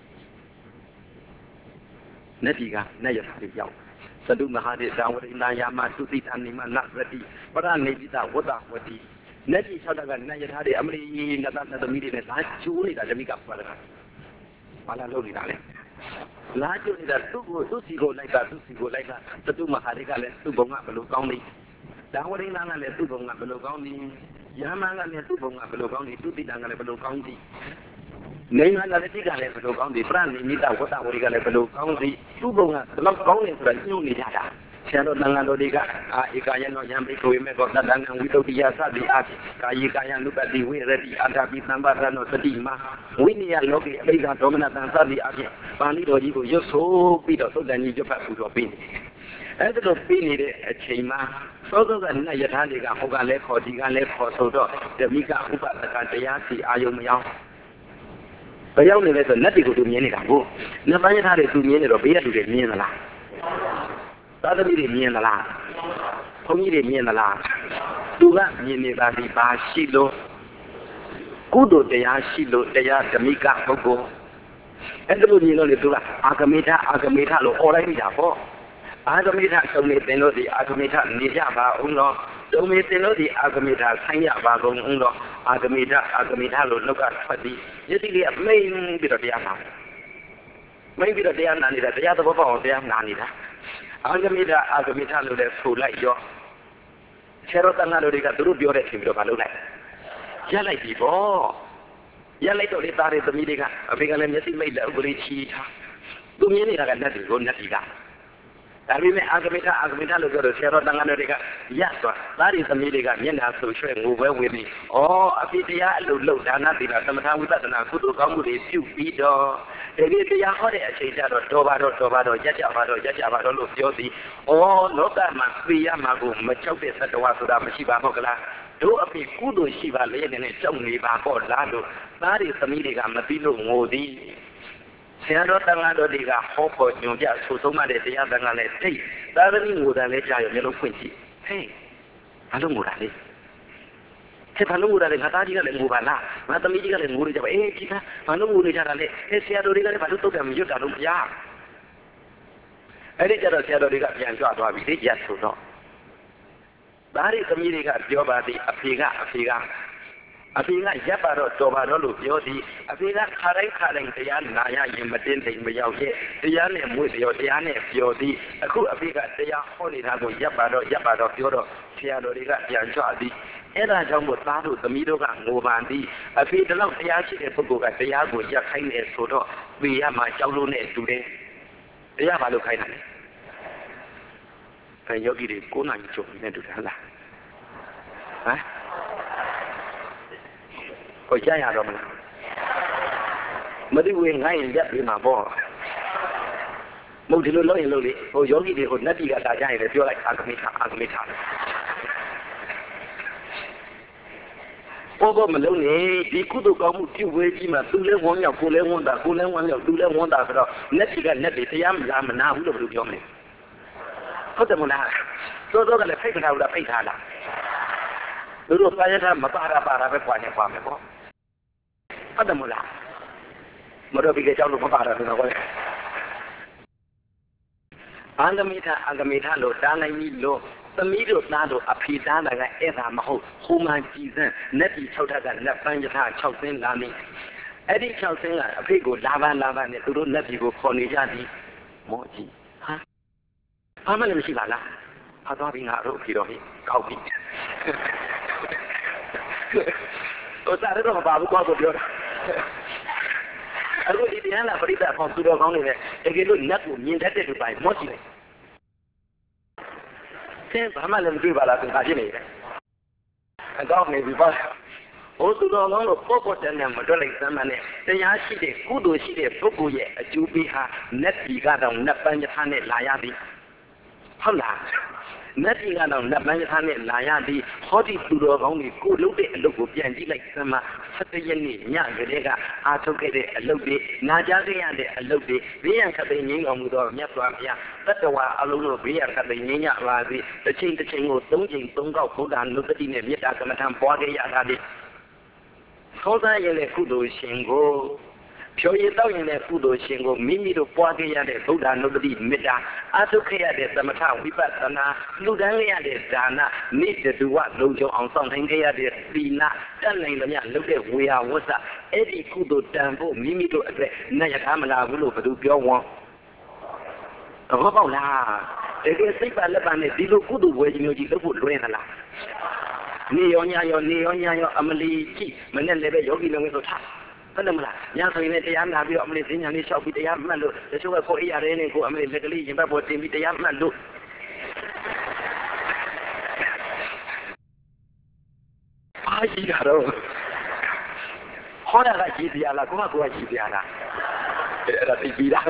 နတိကနတ်ရထားတွေရောက်သတုမဟာဒေသဝရိနာယာမသုတိတနိမနရတိပရဏိတိတဝတ္တဝတိနတိ၆ကနတ်ရထားတွေအမလီနတသမီးတွေနဲ့လာကျိုးနေတာဓမိကပါလာဘာလာလုပ်နေတာလဲလာကျိုးနေတာသူ့စီကိုလိုက်တာသတုမဟာဒေကလည်းသူ့ဘုံကဘလို့ကောင်းနေဒါဝရိနာကလည်းသူ့ဘုံကဘလို့ကောင်းနေယာမကလည်းသူ့ဘုံကဘလို့ကောင်းနေသူတိတံကလည်းဘလို့ကောင်းနေနေငါလည်းတိကလည်းဘလို့ကောင်းနေပရဏိမိတဝတ္တဝရိကလည်းဘလို့ကောင်းနေသူ့ဘုံကဘလို့ကောင်းနေဆိုတာညှို့နေကြတာဆရာတော်တန်ခါတော်တွေကဧကယနောယံဘိကဝေမေကောတတ္တနံဝိတုဒ္ဓိယသတိအဖြစ်ကာယေကာယနုပတိဝိရတိအထာပိသံပါဒနောသတိမဝိနည်းလောကေအဘိဓါဒေါမနတံသတိအဖြစ်ပါဠိတော်ကြီးကိုရွတ်ဆိုပြီးတော့သုတ်တန်ကြီးရွတ်ဖတ်ပူတော်ပြီးနေအဲ့ဒါလိုပြီးနေတဲ့အချိန်မှာသောသောကနတ်ယထာတွေကဟောကလည်းခေါ်ဒီကလည်းခေါ်ဆိုတော့ဓမိကဥပဒကတရားစီအာယုံမရောက်ဘယ်ရောက်နေလဲဆိုနတ်တွေကိုသူမြင်နေတာကိုနတ်ပိုင်းယထာတွေသူမြင်နေတော့ဘေးကလူတွေမြင်သလားသာသမီတွေမြင်သလားဘုန်းကြီးတွေမြင်သလားသူကမြင်နေတာဒီဘာရှိလို့ကုသိုလ်တရားရှိလို့တရားဓမိကပုဂ္ဂိုလ်အဲ့ဒါလိုမြင်လို့လေသူကအာဂမေထလို့ဟောလိုက်တာပေါ့အာဂမေထဆုံးနေတင်လို့ဒီအာဂမေထနေကြပါဦးတော့သုံးမေတင်လို့ဒီအာဂမေထဆိုင်ရပါကုန်ဦးတော့အာဂမေထလို့လောက်ကထွက်ပြီးယတိလေးအမိန်ပြီးတော့တရားနာမိန်ပြီးတော့တရားနာနေတာတရားသဘောပေါက်အောင်တရားနာနေတာ Agamita Agamita lo le full like yo. Cherotanga lo diga duru biore timiro balu like. Ya like people. Ya like to le tare to midiga. Abiga le mesi mai la uguri chita. Tu mieni la ganna di gonna diga. Tapi me Agamita lo goro Cherotanga lo diga. Ya so. Tari to midiga miena so shwe ngube wini. Oh, abidia lo dana diga samatha wipasana kudu kamu de piu pi do. Jadi dia hore aja do coba do jajah do lu jodi. Oh, loka makia magu macam biasa doa sudah mesti bawa kelah. Do api kudu siapa le ni jauh ni bawa lalu. Tari semiri kam nabi lu ngodi. Saya do tangan do diga hoko nyuja susuma de dia tangan le tei. Tari ni muda le jaya ni lu kunci. Hey, alu muda le. Kalau murah le kata dia le murah lah, macam ini dia le murah jawab, kita mana murah cara le, saya dori kan baru tu kami juga dalam ya. Ini cara saya dori kan yang jual dua biji jatuh tu. Dari kami ni kan jual bati, Afrika, ya baru coba dulu jual di Afrika kareng dia naya yang mungkin dia je, dia ni muda dia ni jual di, aku Afrika dia holy nago ya baru jual, saya dori kan yang jual di. Era jauh baru temido kan ngobandi, tapi dalam dia sih bukan dia buat kain esok, dia macam lu ni tu deh, dia baru kain ni. Kayu gini, kau nak cuci ni tu dah. Hah? Kau jaya orang mana? Mesti gue ngai dia lima boh. Mau dulu lo yang lo ni, kau yogi dia kau nanti kata jaya dia jual agamita. Ogo malu ni, di kudu kamu tiup je mah, tu le wang ya, ku le wang dah, tu le wang dah, pero nanti kan nanti tiap malam mana udah berjam ni. Kau tak mana? So kan le pay dah udah pay dah lah. Dulu saya dah para berkuanya kuam aku. Kau tak mana? Mereka pergi jauh lupa para tu nak kau. Agamita lo, tanah ini lo. Temido nado api dana ga era mahu human jizan nabi chauta ga napan jatha chausin lami edi chausin ga api ko laban ne tu nabi ko khon ni ja di mo ji ha ba ma le masi ba la ha twa bi nga ro phi ro hi kau bi o sa re ro ba bu ko pyo da aku di dia la perita ko tu ro kaung ni le e ke lo nat ko myin dat de tu bai mo ji le Bama le mdu bala tu kaji ni. Agak ni biar. Otu dah orang pokok dan modal exam ni. Tanya si de kudu si de pokok ye ajubi ha net tiga dong net banyak ni layak di. Halah. Net tiga dong net banyak ni layak di. Hodi tu dah orang ni kudu de lugu janji exam setiap ni nyak mereka atau kede lugu najar dia de lugu dia kata ni orang muda nyak tuan dia. Tetawa alunu biar kata nyak lagi. Tercing utang kau kudan lugu ni mereka akan macam buat dia tadi. Kau dah yang le kudu singgo. Pioye tahu yang le kudu singgo mimi tu buat dia de kudan lugu ni mereka atau kaya de sama tahu wipasana lugan dia de dana ni kedua lugu ansang hingga de bina dan lain-lainnya lugu wia wasa edi kudu tampu mimi tu ada naya kami lah bulu betul biawang. Apa kau lah? Jadi siapa lepas ni dilu kudu buat jenis itu pun luar lah. Ni orang yo amali ki mana lebih yogi nang itu tak. Kan mana? Yang saya ni tiap nabi amali sini yang ni syau tiap malu. Sesuatu kau iya ni kau amali sekali jembat buat tim tiap malu. Aji karo. Kau nak jadi dia lah, kau nak jadi dia lah. Ada tibi dah.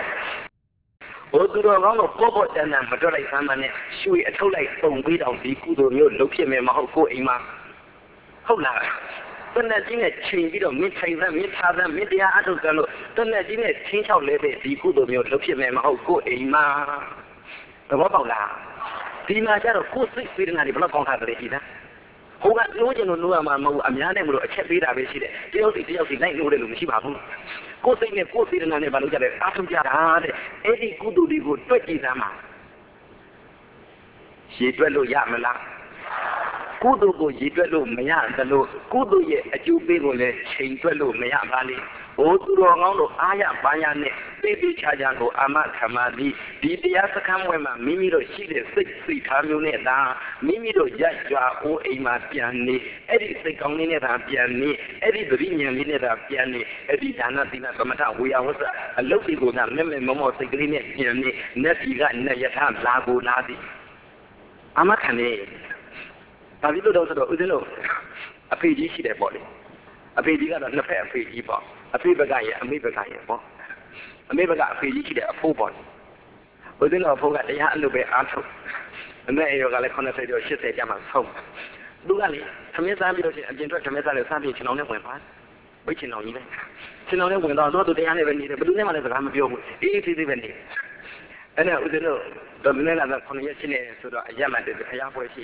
Otu orang pokok dan modal exam ni, sui atau lagi tunggu dah di kudu ni lupa memang kau imam. Kau lah. Tanda jenis ciri itu mitharan, media atau kalau tanda jenis cincau lebih di kudu ni lupa memang kau imam. Apa lah? Di mana kau sih nak dibawa kau kata dia. Kau kan lu jangan lu mau ambil yang lu cek beda besi deh. Dia naik lu lu mesti bahu. Kau sih dengan ni baru jadi asam jahat. Edi kudu di kudu tu sama. Siapa lu ya malah. Kudu ku siapa lu maya, kalau kudu ye ajubi lu le, siapa lu maya balik. ô tu đồ ngóng đồ aya banya nè tê tê cha cha đồ ama khama đi tia sắc khăm quay mà mimi đồ xí để xích tham yêu nè ta mimi đồ dạy cho ô ấy mà pian nè ấy đi xích công nè ta pian nè ấy đi đồ đi nhàng nè ta pian nè ấy đi đàn na tina tama ta huya wasa lúc đi cô ta mẹ mò xích cái nè pian nè nè đi cái nè ya tham la cô la đi ama khăn nè ta biết đâu sao đâu đâu à phi gì xí để bỏ đi à phi gì cái đó nó phải à phi gì bỏ à phi bậc cái à mấy bậc cái bỏ à mấy bậc cái phi gì xí để à phu bỏ đâu phu cái đấy hắn lưu về ăn thôi mẹ yêu cái này con phải điều xí để cho mà không đúng cái này thằng em sao bây giờ chuyện chuyện thằng em sao lại sao thì chuyện nào nó quen phá với chuyện nào như vậy chuyện nào nó quen đó tôi thấy anh này vấn đề bất cứ mà lại phải làm việc ý thì vấn đề anh này đâu tôi nên là con nhớ chuyện này rồi đó giờ mà để phải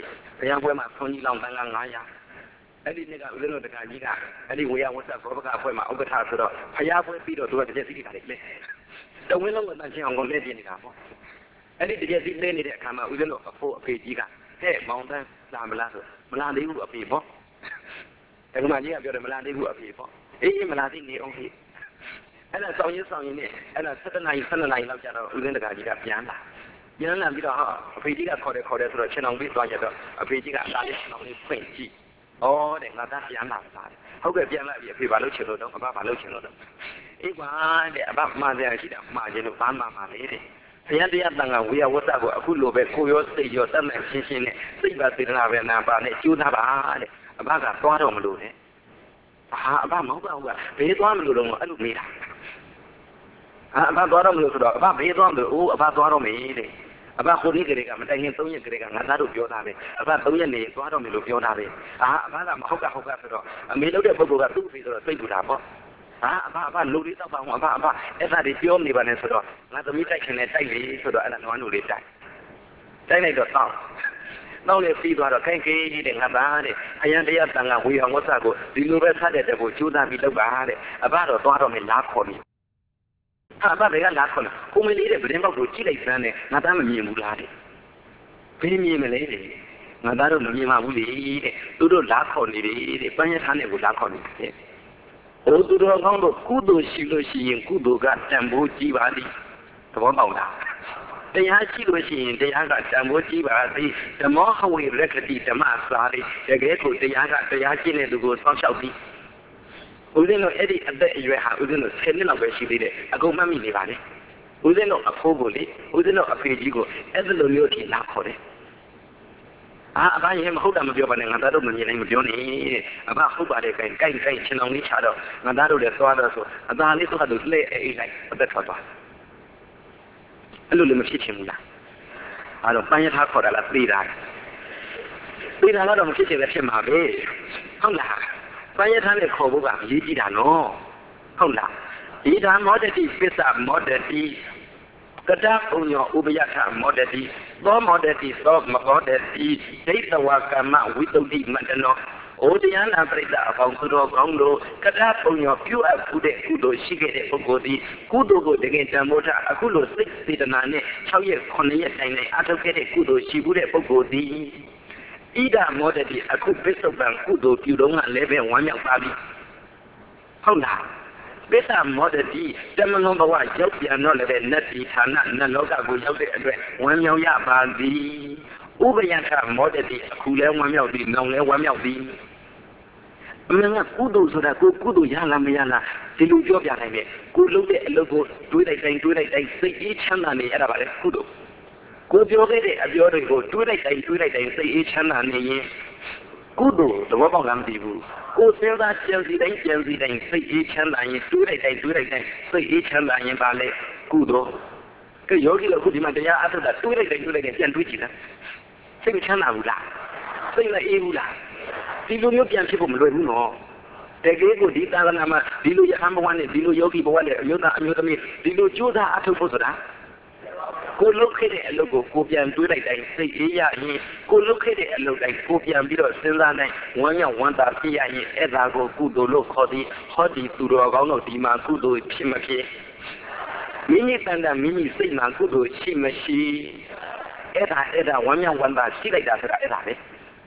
làm quay mà không như lòng đang ngái yaအဲ့ဒီနေ့ကဦးဇင်းတို့တခါကြီးကအဲ့ဒီဝေယဝတ်သက်ဘောပကအဖွဲ့မှာဥက္ကဋ္ဌဆိုတော့ဖျားပွဲပြီးတော့သူကတကယ်စီးနေတာလေတဝင်းလုံးကတန်ချင်းအောင်ကိုလဲပြနေတာပေါ့အဲ့ဒီတကယ်စီးလဲနေတဲ့အခါမှာဦးဇင်းတို့အဖိုးအဖေကြီးကဟဲ့မောင်တန်းလာမလားဆိုမလာသေးဘူးအဖေပေါ့တက္ကမကြီးကပြောတယ်မလာသေးဘူးအဖေပေါ့အေးမလာသေးနေအောင်ဖေအဲ့ဒါဆောင်ရင်နဲ့အဲ့ဒါ7နာရီ12နာရီလောက်ကြာတော့ဦးဇင်းတခါကြီးကပြန်လာပြီးတော့အဖေကြီးကခေါ်တယ်ဆိုတော့ချင်းအောင်ပြီးသွားရတော့အဖေကြီးကအသားလေးချင်းအောင်လေးဖွင့်ကြည့်ဩတဲ့ငါသားပြန်လာတာဟုတ်ကဲ့ပြန်လာပြီအဖေဘာလုပ်ချင်လို့တော့အဘဘာလုပ်ချင်လို့တော့အေးကွာတဲ့အဘမှားစရာရှိတာမှားခြင်းလို့ဘာမှမလေးတဲ့ဘုရားတရားတန်ခါဝေယဝတ္တကိုအခုလိုပဲကိုရောစိတ်ရောတတ်နိုင်ရှင်းနဲ့စိတ်ပါစေတနာပဲနာပါနဲ့ကျိုးသားပါတဲ့အဘကသွားတော့မလို့နဲ့ဟာအဘမဟုတ်ပါဘူးကဘေးသွားမလို့တော့အဲ့လိုမေးတာအဘသွားတော့မလို့ဆိုတော့အဘဘေးသွားမလို့အိုးအဘသွားတော့မေးတဲ့အဘခိုးလေးကလေးကမတိုင်ရင်3ရက်ကလေးကငါသားတို့ပြောတာပဲအဘ3ရက်နေသွားတော့မယ်လို့ပြောတာပဲအဘကမဟုတ်ကဆိုတော့အမေလုပ်တဲ့ပုဂ္ဂိုလ်ကသူ့ဖေဆိုတော့စိတ်ပူတာပေါ့အဘလူလေးတော့ပါအောင်အဘအဲ့ဒါတွေပြောနေပါနဲ့ဆိုတော့ငါသမီးတိုက်ခင်နဲ့တိုက်လေဆိုတော့အဲ့ဒါနွားနုလေးတိုက်လိုက်တော့တောင်းလေပြီးသွားတော့ခိုင်ကြီးတဲ့ငါသားတဲ့အရန်တရားတန်ခါဝေအောင်ဝတ်စာကိုဒီလိုပဲဆက်တဲ့တက်ကိုကြိုးစားပြီးလုပ်ပါတဲ့အဘတော့သွားတော့မယ်လားခေါ်ပြီအဘတွေကလာခေါ်လာကိုမလေးတဲ့ဗရင်ပေါက်ကိုကြည့်လိုက်စမ်းနဲ့ငါသားမမြင်ဘူးလားတဲ့ဘေးမြင်မလဲတဲ့ငါသားတို့မမြင်ပါဘူးလေတဲ့သူတို့လာခေါ်နေတယ်တဲ့ပန်းရထားနဲ့ကိုလာခေါ်နေတယ်ဟိုသူတို့ကောင်းတို့ကုသိုလ်ရှိလို့ရှိရင်ကုသိုလ်ကတန်ဖိုးကြီးပါသည်သဘောပေါက်လားတရားရှိလို့ရှိရင်တရားကတန်ဖိုးကြီးပါသည်ဓမ္မဟဝေရက္ခတိဓမ္မစာလေးတကယ်ကိုတရားကတရားကျင့်တဲ့သူကိုစောင့်ရှောက်ပြီးဦးဇင်းတို့အဲ့ဒီအသက်အရွယ်ဟာဦးဇင်းတို့10နှစ်လောက်ပဲရှိသေးတယ်အကုန်မှတ်မိနေပါလေဦးဇင်းတို့အဖိုးကိုလေဦးဇင်းတို့အဖေကြီးကိုအဲ့ဒီလိုမျိုးထိလာခေါ်တယ်အဘရဲ့မဟုတ်တာမပြောပါနဲ့ငါသားတို့မမြင်နိုင်မပြောနဲ့အဘဟုတ်ပါတယ်ကိုင်ချင်းအောင်လေးချတော့ငါသားတို့လည်းသွားတော့ဆိုအသားလေးသွားတော့လှဲ့အိတ်လိုက်အသက်ထွက်သွားအဲ့လိုလည်းမဖြစ်ချင်ဘူးလားအဲ့တော့ပန်းရထားခေါ်တာလားပြေးတာတော့မဖြစ်ချင်လည်းဖြစ်မှာပဲဟုတ်လားပန်းရထားနဲ့ခေါ်ဖို့ကရေးကြည့်တာနော်ဟုတ်လားဒီဓမ္မောတတိပစ္စမောတတိကတ္တဥညောဥပယထမောတတိသောမောတတိသောမမောတတိဒိဋ္ဌဝကမ္မဝိတုဒ္ဓိမတ္တနောဩတရားနာပရိသတ်အပေါင်းသူတော်ကောင်းတို့ကတ္တဥညောပြုအပ်တဲ့ကုသိုလ်ရှိခဲ့တဲ့ပုဂ္ဂိုလ်သည်ကုသိုလ်ကိုတကယ်တန်ဖိုးထားအခုလိုစိတ်စေတနာနဲ့6ရက်9ရက်တိုင်တိုင်အထောက်ခဲ့တဲ့ကုသိုလ်ရှိမှုတဲ့ပုဂ္ဂိုလ်သည်ဣဒမောတတိအခုပစ္စုပန်ကုသိုလ်ပြုတော့ကလည်းပဲဝမ်းမြောက်ပါပြီဟုတ်လားပစ္စမောတတိတမလွန်ဘဝရောက်ပြန်တော့လည်းနတ်ဒီဌာနနတ်လောကကိုရောက်တဲ့အတွက်ဝမ်းမြောက်ရပါသည်ဥပယထမောတတိအခုလည်းဝမ်းမြောက်သည်နောင်လည်းဝမ်းမြောက်သည်အမှန်ကကုသိုလ်ဆိုတာကိုကုသိုလ်ရလားမရလားဒီလိုပြောပြနိုင်တယ်ကိုလုပ်တဲ့အလုပ်ကိုတွေးလိုက်တိုင်းစိတ်အေးချမ်းသာနေရတာပါလေကုသိုလ်ကိုပြောခဲ့တဲ့အပြောတွေကိုတွေးလိုက်တိုင်းစိတ်အေးချမ်းသာနေရင်ကုသိုလ်သဘောပေါက်လားမသိဘူးကိုစဉ်းစားကြံစီတိုင်းစိတ်အေးချမ်းသာရင်တွေးလိုက်တိုင်းစိတ်အေးချမ်းသာရင်ပါလေကုသိုလ်ကယောဂီတို့အခုဒီမှာတရားအထုတ်တာတွေးလိုက်တိုင်းပြန်တွေးကြည့်လားစိတ်ချမ်းသာဘူးလားစိတ်မအေးဘူးလားဒီလိုမျိုးပြန်ဖြစ်ဖို့မလွယ်ဘူးနော်တကယ်ကိုဒီသာသနာမှာဒီလိုရဟန်းဘဝနဲ့ဒီလိုယောဂီဘဝနဲ့အမျိုးသားအမျိုးသမီးဒီလိုကြိုးစားအထုတ်ဖို့ဆိုတာကိုလုတ်ခဲ့တဲ့အလုပ်ကိုပြန်တွေးလိုက်တိုင်းစိတ်အေးရရင်ကိုလုတ်ခဲ့တဲ့အလုပ်တိုင်းကိုပြန်ပြီးတော့စဉ်းစားတိုင်းဝမ်းမြောက်ဝမ်းသာဖြစ်ရရင်အဲ့ဒါကိုကုသိုလ်လို့ခေါ်သည်ဟောဒီသူတော်ကောင်းတို့ဒီမှာကုသိုလ်ဖြစ်မဖြစ်မိမိတန်တာမိမိစိတ်မှာကုသိုလ်ရှိမရှိအဲ့ဒါဝမ်းမြောက်ဝမ်းသာရှိလိုက်တာဆိုတာအဲ့ဒါပဲ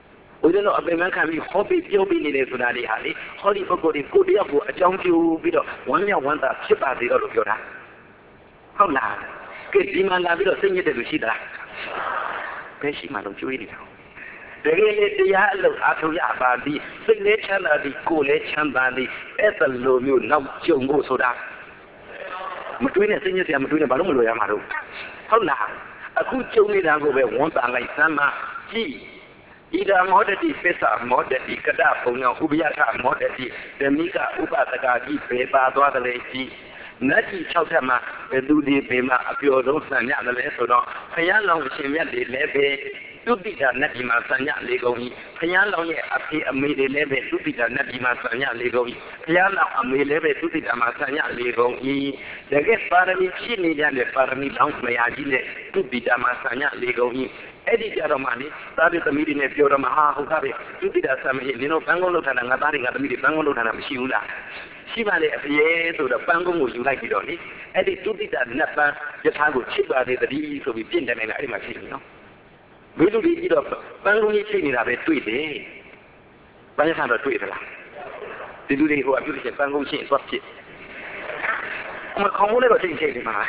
ဦးဇင်းတို့အပင်မခံပြီးဟောပြီးပြောပြီးနေတဲ့ဆိုတာတွေဟာလေဟောဒီပုဂ္ဂိုလ်တွေကိုတယောက်ကိုအကြောင်းပြုပြီးတော့ဝမ်းမြောက်ဝမ်းသာဖြစ်ပါစေတော့လို့ပြောတာဟုတ်လားကဲဒီမှာလာပြီးတော့စိတ်ညစ်တယ်လို့ရှိသလားဘယ်ရှိမှတော့ကြွေးနေတာတကယ်လေတရားအလုပ်အားထုတ်ရပါသည်စိတ်လေးချမ်းသာသည်ကိုယ်လေးချမ်းသာသည်အဲ့ဒါလိုမျိုးနောက်ကျုံဖို့ဆိုတာမတွေးနဲ့စိတ်ညစ်စရာမတွေးနဲ့ဘာလို့မလွယ်ရမှာတော့ဟုတ်လားအခုကျုံနေတာကိုပဲဝန်တာလိုက်စမ်းမကြည့်ဣဒာမောဒတိပစ္စမောဒတိကတပုံညောဥပယထမောဒတိဓမိကဥပဒကာကြီးပေပါသွားတယ်လေကြည့်နတ်ကြီး6ထပ်မှာဘယ်သူဒီပေမှာအပျော်ဆုံးဆံရတယ်လဲဆိုတော့ဘုရားလောင်းရှင်မြတ်တွေလည်းပဲသုတိတာနတ်ကြီးမှာဆံညလေးကုန်ကြီးဘုရားလောင်းရဲ့အဖေအမေတွေလည်းပဲသုတိတာနတ်ကြီးမှာဆံညလေးကုန်ကြီးဘုရားလောင်းအမေလည်းပဲသုတိတာမှာဆံညလေးကုန်ကြီးတကယ်ပါရမီဖြစ်နေကြတဲ့ပါရမီလောင်းမယာကြီးနဲ့သုတိတာမှာဆံညလေးကုန်ကြီးအဲ့ဒီကြတော့မှလေသားတွေသမီးတွေနဲ့ပြောတော့မှဟာဟုတ်ကားပဲသုတိတာဆံမကြီးနင်တို့ဘန်းကုန်းလောက်ထားတာငါသားတွေငါသမီးတွေဘန်းကုန်းလောက်ထားတာမရှိဘူးလားရှိပါလေအဖေဆိုတော့ပန်းကုန်းကိုယူလိုက်ပြီးတော့လေအဲ့ဒီသုတိတာနတ်ပန်းယထာကိုချစ်ပါသေးတည်းဆိုပြီးပြင်တယ်နေတာအဲ့ဒီမှာရှိနေနော်ဘယ်လိုဒီကြည့်တော့ပန်းကုန်းကြီးချိန်နေတာပဲတွေ့တယ်ပန်းယထာတော့တွေ့သလားဒီလူတွေဟိုအပြုရှင်ပန်းကုန်းချိန်သွားဖြစ်မခေါင်းမိုးလည်းတော့ချိန်နေမှာ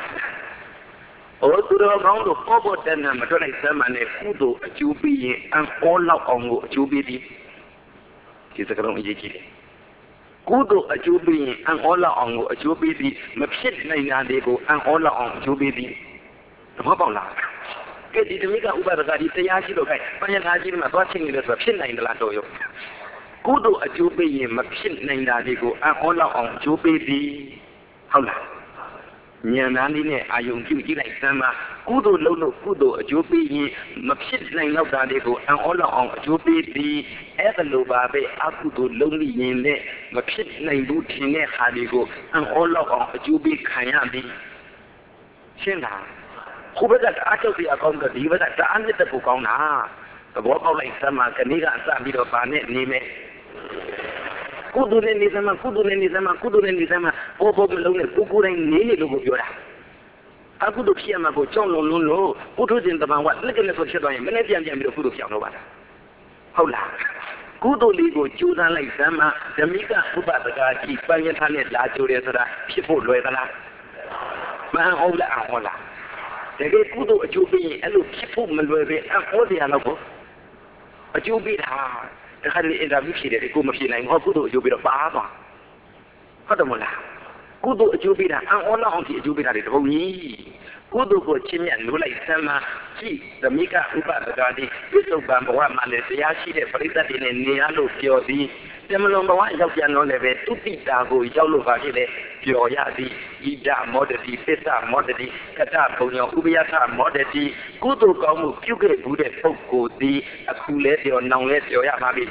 သူတော်ကောင်းတို့ပေါ်ပေါ်တန်းတန်းမထွက်လိုက်စမ်းမှနဲ့ကုသိုလ်အကျိုးပေးရင်အံ့ဩလောက်အောင်ကိုအကျိုးပေးသည်ဒီစကားလုံးအရေးကြီးတယ်ကုသိုလ်အကျိုးပေးရင်အံ့ဩလောက်အောင်ကိုအကျိုးပေးသည်မဖြစ်နိုင်တာတွေကိုအံ့ဩလောက်အောင်အကျိုးပေးသည်သဘောပေါက်လားကဲဒီဓမိကဥပဒကဒီတရားရှိလို့ခိုင်းပညာသားကြီးမှာသွားချင်းနေလို့ဆိုတာဖြစ်နိုင်သလားတော့ရောကုသိုလ်အကျိုးပေးရင်မဖြစ်နိုင်တာတွေကိုအံ့ဩလောက်အောင်အကျိုးပေးသည်ဟုတ်လားဉာဏ်သားလေးနဲ့အာယုံပြုကြည့်လိုက်စမ်းပါကုသိုလ်လုပ်လို့ကုသိုလ်အကျိုးပေးရင်မဖြစ်နိုင်တော့တာတွေကိုအံ့ဩလောက်အောင်အကျိုးပေးသည်အဲ့ဒါလိုပါပဲအကုသိုလ်လုပ်လို့ရင်လည်းမဖြစ်နိုင်ဘူးထင်တဲ့ဟာတွေကိုအံ့ဩလောက်အောင်အကျိုးပေးခံရသည်ရှင်းလားခုဘက်ကအားထုတ်ပြအကောင်းတော့ဒီဘက်ကတအားမြတ်တဲ့ကိုကောင်းတာသဘောပေါက်လိုက်စမ်းပါခဏကအစပြီးတော့ဗာနဲ့နေမယ်ကုသိုလ်နဲ့နေစမ်းမှာကုသိုလ်နဲ့နေစမ်းမှာကုသိုလ်နဲ့နေစမ်းမှာဘောဘောမလုံးနဲ့ကိုကိုယ်တိုင်နေနေလို့ကိုပြောတာအကုသိုလ်ဖြစ်ရမှာကိုကြောက်လွန်လွန်းလို့ပုထုဇဉ်တမန်ကလက်ကလေးဆိုဖြစ်သွားရင်မနေ့ပြန်ပြီးတော့ကုသိုလ်ပြောင်းတော့ပါလားဟုတ်လားကုသိုလ်လေးကိုကျူးစားလိုက်စမ်းမှာဓမိကဥပဒကာကြီးပန်းရထားနဲ့လာကျိုးတယ်ဆိုတာဖြစ်ဖို့လွယ်သလားမဟုတ်လားဟုတ်လားတကယ်ကုသိုလ်အကျိုးပေးရင်အဲ့လိုဖြစ်ဖို့မလွယ်ပဲအဟောတရားတော့ကိုအကျိုးပေးတာတခါလေအင်တာဗျူးဖြေတယ်ကိုမဖြေနိုင်ဘူးကုသိုလ်အကျိုးပေးတော့ပါသွားဟုတ်တယ်မလားကုသိုလ်အကျိုးပေးတာအံ့ဩလောက်အောင်ဒီအကျိုးပေးတာတွေတပုံကြီးကုသိုလ်ကိုချင်းမြတ်လို့လိုက်စမ်းမှာကြည့်ဓမိကဥပဒကာတိပြစ္ဆုတ်ပံဘဝမှာလည်းတရားရှိတဲ့ပရိသတ်တွေနဲ့နေရလို့ပြောသည်တမလွန်ဘဝရောက်ပြန်တော့လည်းပဲသုတိတာကိုရောက်လို့ပါဖြစ်တယ်ပြောရသည်ဣဒမောဒတိပစ္စမောဒတိကတဘုံညောဥပယထမောဒတိကုသိုလ်ကောင်းမှုပြုခဲ့ဘူးတဲ့ပုဂ္ဂိုလ်သည်အခုလဲပြောနောင်လဲပြောရပါပြီ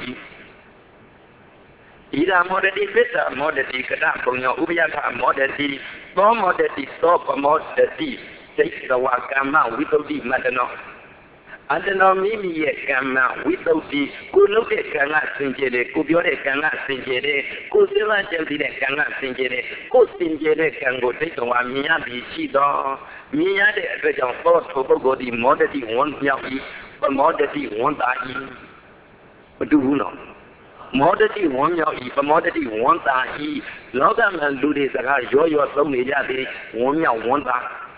ဣဒမောဒတိပစ္စမောဒတိကတဘုံညောဥပယထမောဒတိသောမောဒတိသောပမောဒတိစိတ်တဝကမ္မဝိသုဒ္ဓိမတ္တနောအတ္တနောမိမိရဲ့ကံမဝိသုဒ္ဓိကိုလုပ်တဲ့ကံကစင်ကြယ်တယ်ကိုပြောတဲ့ကံကစင်ကြယ်တယ်ကိုစဉ်းစားကြံစည်တဲ့ကံကစင်ကြယ်တယ်ကိုစင်ကြယ်တဲ့ကံကိုစိတ်တော်မြင်ရပြီးရှိတော့မြင်ရတဲ့အတွက်ကြောင့်သောထိုပုဂ္ဂိုလ်ဒီမောဒတိဝန်မြောက်၏ပမောဒတိဝန်တာ၏မတူဘူးနော်မောဒတိဝန်မြောက်၏ပမောဒတိဝန်တာ၏လောကမှာလူတွေစကားရောရောသုံးနေကြသည်ဝန်မြောက်ဝန်တာ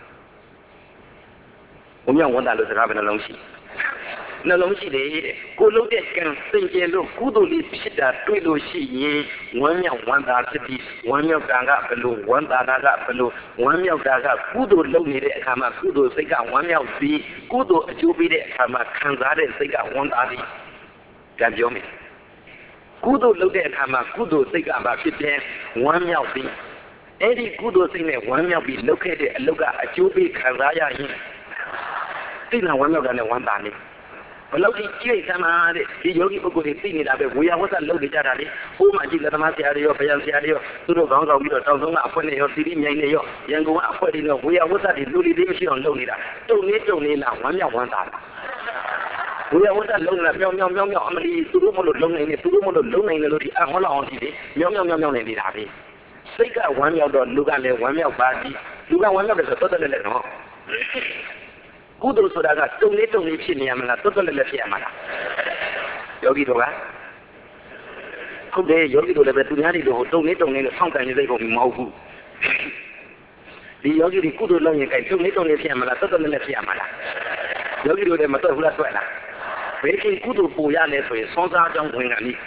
ဝန်မြောက်ဝန်တာလို့စကားဘယ်နှလုံးရှိနှလုံးရှိတယ်ကိုလုပ်တဲ့ကံစင်ကြယ်လို့ကုသိုလ်လေးဖြစ်တာတွေ့လို့ရှိရင်ဝမ်းမြောက်ဝမ်းသာဖြစ်ပြီးဝမ်းမြောက်တာကဘယ်လိုဝမ်းသာတာကဘယ်လိုဝမ်းမြောက်တာကကုသိုလ်လုပ်နေတဲ့အခါမှာကုသိုလ်စိတ်ကဝမ်းမြောက်ပြီးကုသိုလ်အကျိုးပေးတဲ့အခါမှာခံစားတဲ့စိတ်ကဝမ်းသာပြီးကြံပြောမယ်ကုသိုလ်လုပ်တဲ့အခါမှာကုသိုလ်စိတ်ကဘာဖြစ်တယ်ဝမ်းမြောက်ပြီးအဲ့ဒီကုသိုလ်စိတ်နဲ့ဝမ်းမြောက်ပြီးလုပ်ခဲ့တဲ့အလုပ်ကအကျိုးပေးခံစားရရင်စိတ်နဲ့ဝမ်းမြောက်တာနဲ့ဝမ်းသာနေဘလို့ဒီကြည့်စမ်းပါတဲ့ဒီယောဂီပုဂ္ဂိုလ်တွေသိနေတာပဲဝေယဝတ်လုပ်နေကြတာလေဥမာကြည့်လက်သမားဆရာတွေရောဗျာဆရာတွေရောသူတို့ကောင်းဆောင်ပြီးတော့တောင်ဆုံးကအဖွဲနဲ့ရောစီရီမြိုင်နဲ့ရောရန်ကုန်ကအဖွဲတွေရောဝေယဝတ်တွေလူတွေမရှိအောင်လုပ်နေတာတုံနေလားဝမ်းမြောက်ဝမ်းသာတာဝေယဝတ်လုံးနေတာမြောင်းအမလီသူတို့မလို့လုံးနေနေသူတို့မလို့လုံးနေလို့ဒီအဟောလောက်အောင်ကြည့်လေမြောင်းနေနေတာပဲစိတ်ကဝမ်းမြောက်တော့လူကလည်းဝမ်းမြောက်ပါသည်လူကဝမ်းမြောက်တယ်ဆိုတော့တော်တယ်လေနော်ကုသိုလ်ဆိုတာကတုံလေးဖြစ်နေရမလားတော်တော်လည်းဖြစ်ရမှာလားယောဂီတို့ကဟုတ်တယ်ယောဂီတို့လည်းပဲသူများတွေတို့တုံနေနဲ့ဆောင်းကန်နေစိတ်ကုန်မဟုတ်ဘူးဒီယောဂီတွေကုသိုလ်လုပ်ရင်ကြိုက်တုံနေဖြစ်ရမလားတော်နဲ့ဖြစ်ရမလားယောဂီတို့လည်းမတော်ဘူးလားတွေ့လားဘယ်ခင်ကုသိုလ်ပူရလဲဆိုရင်စောစားကြောင်းဝင်ကနိ